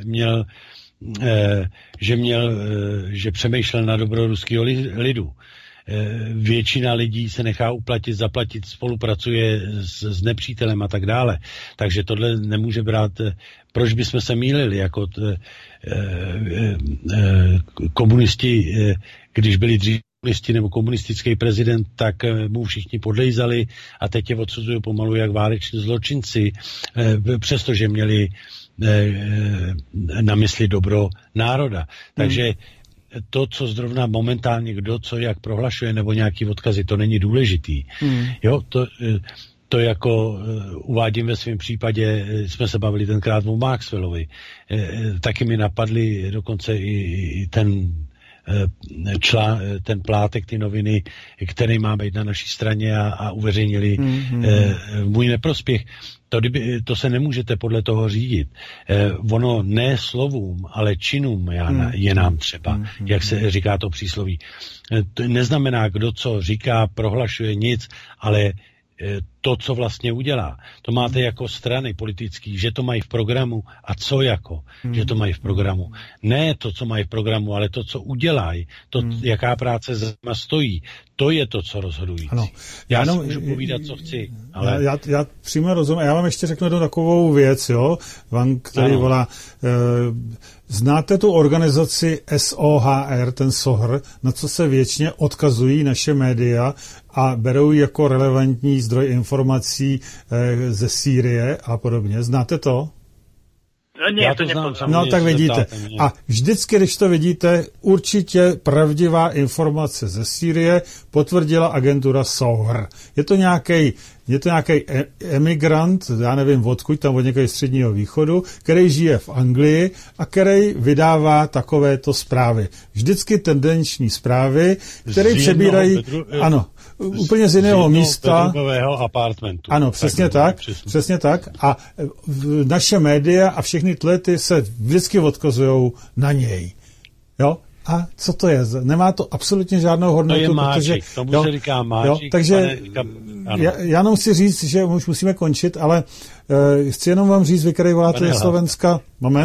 že přemýšlel na dobro ruského lidu. Většina lidí se nechá zaplatit, spolupracuje s nepřítelem a tak dále. Takže tohle nemůže brát, proč bychom se mýlili, jako komunisti, když byli dřív komunisti nebo komunistický prezident, tak mu všichni podlejzali a teď je odsuzují pomalu jak váleční zločinci, přestože měli na mysli dobro národa. Takže to, co zrovna momentálně kdo, co jak prohlašuje, nebo nějaký odkazy, to není důležitý. Jo, to jako uvádím ve svém případě, jsme se bavili tenkrát o Maxwellovi. Taky mi napadli dokonce i ten plátek, ty noviny, který má být na naší straně a uveřejnili můj neprospěch. To se nemůžete podle toho řídit. Ono ne slovům, ale činům je nám třeba, jak se říká to přísloví. To neznamená, kdo co říká, prohlašuje nic, ale to, co vlastně udělá. To máte jako strany politický, že to mají v programu a co jako, že to mají v programu. Ne to, co mají v programu, ale to, co udělají, to, jaká práce zma stojí, to je to, co rozhodující. Ano. Já si můžu povídat, co chci. Ale... Já přímo rozumím. Já vám ještě řeknu jednu takovou věc, jo, vám, který volá... Znáte tu organizaci SOHR, ten SOHR, na co se většině odkazují naše média a berou jako relevantní zdroj informací ze Sýrie a podobně. Znáte to? No, to nepoznám. No, tak vidíte. A vždycky, když to vidíte, určitě pravdivá informace ze Sýrie potvrdila agentura SOHR. Je to nějaký emigrant, já nevím odkud, tam od někde středního východu, který žije v Anglii a který vydává takovéto zprávy. Vždycky tendenční zprávy, které přebírají, ano, úplně z jiného místa. Apartmentu. Ano, přesně tak. A naše média a všechny tlety se vždycky odkazují na něj. Jo? A co to je? Nemá to absolutně žádnou hodnotu. To je máčik, tomu se říká máčik. Takže já jenom chci říct, že už musíme končit, ale chci jenom vám říct, vy, který voláte ze Slovenska,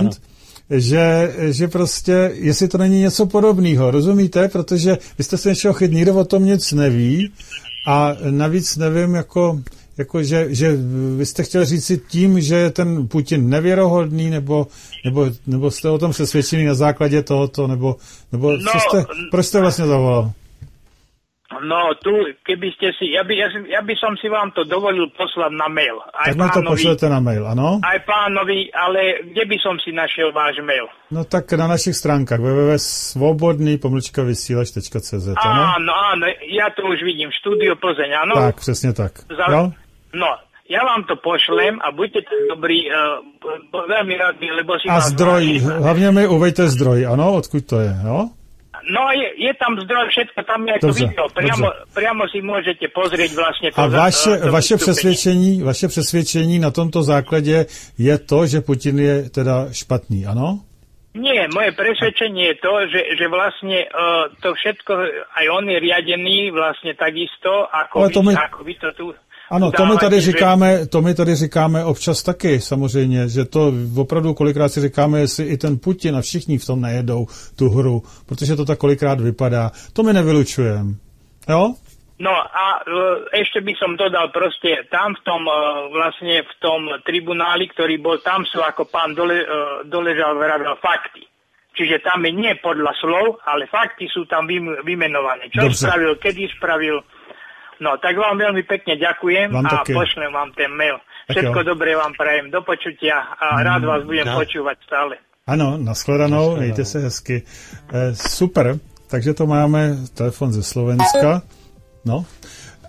že prostě, jestli to není něco podobného, rozumíte? Protože vy jste se něčeho chytli, nikdo o tom nic neví a navíc nevím, že vy jste chtěl říct si tím, že je ten Putin nevěrohodný, nebo jste o tom přesvědčený na základě tohoto, nebo proč jste vlastně zavolal? No, tu, keby ste si, ja by som si vám to dovolil poslať na mail. Tak ma to pošlete na mail, áno? Aj pánovi, ale kde by som si našiel váš mail? No tak na našich stránkach www.svobodný-vysielač.cz, áno? Áno, ja to už vidím, Štúdio Plzeň, áno? Tak, přesně tak. Jo? No, ja vám to pošlem a buďte tak dobrý, veľmi rád, lebo si... A zdroj, hlavně mi uvejte zdroj, ano? Odkud to je, jo? No, je tam zdroj, všetko, tam je to video. Priamo si môžete pozrieť vlastne to. A vaše přesvědčení na tomto základě je to, že Putin je teda špatný, ano? Nie, moje presvedčenie je to, že vlastne to všetko, aj on je riadený vlastne takisto, ako vy to tu... Ano, to my tady říkáme občas taky, samozřejmě, že to opravdu kolikrát si říkáme, jestli i ten Putin a všichni v tom nejedou tu hru, protože to tak kolikrát vypadá. To my nevylučujeme. Jo? No a ešte by som dodal proste, tam v tom tribunáli, ktorý bol, tam sú ako pán Doležal vravil fakty. Čiže tam je nie podľa slov, ale fakty sú tam vymenované. Čo spravil, kedy spravil. No, tak vám veľmi pekne ďakujem a pošlem vám ten mail. Všetko dobré vám prajem, do počutia a rád vás budem počúvať stále. Ano, nashledanou, mějte se hezky. Super, takže to máme telefon ze Slovenska. No,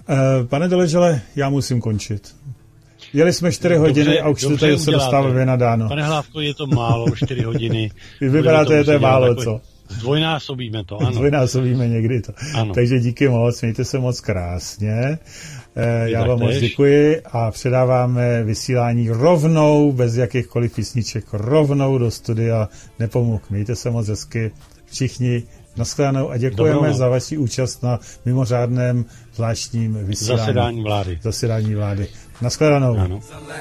Pane Doležele, já musím končit. Jeli jsme 4 hodiny a už jste tady se dostávali nadáno. Pane Hlávko, je to málo, 4 hodiny. Vy vypadáte, to je málo, co? Zdvojnásobíme to, ano. Zdvojnásobíme někdy to. Ano. Takže díky moc, mějte se moc krásně. Já vám moc děkuji a předáváme vysílání rovnou, bez jakýchkoliv písniček, rovnou do studia Nepomuk. Mějte se moc hezky všichni. Nashledanou a děkujeme za vaši účast na mimořádném zvláštním vysílání. Zasedání vlády. Nashledanou. Ano.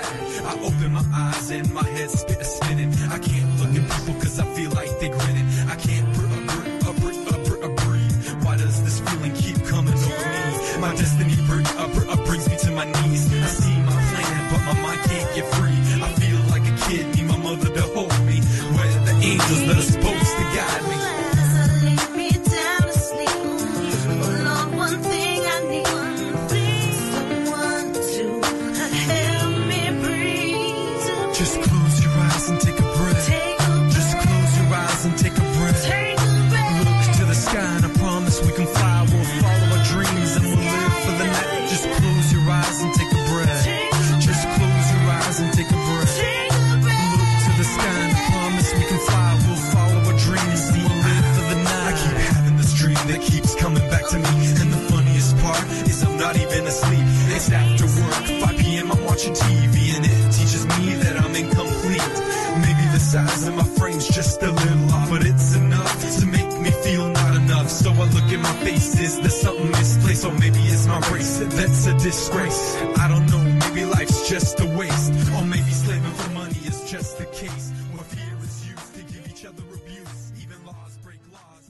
TV and it teaches me that I'm incomplete. Maybe the size of my frame's just a little off, but it's enough to make me feel not enough. So I look at my face, is there something misplaced? Or maybe it's my race that's a disgrace. I don't know, maybe life's just a waste, or maybe slaving for money is just the case.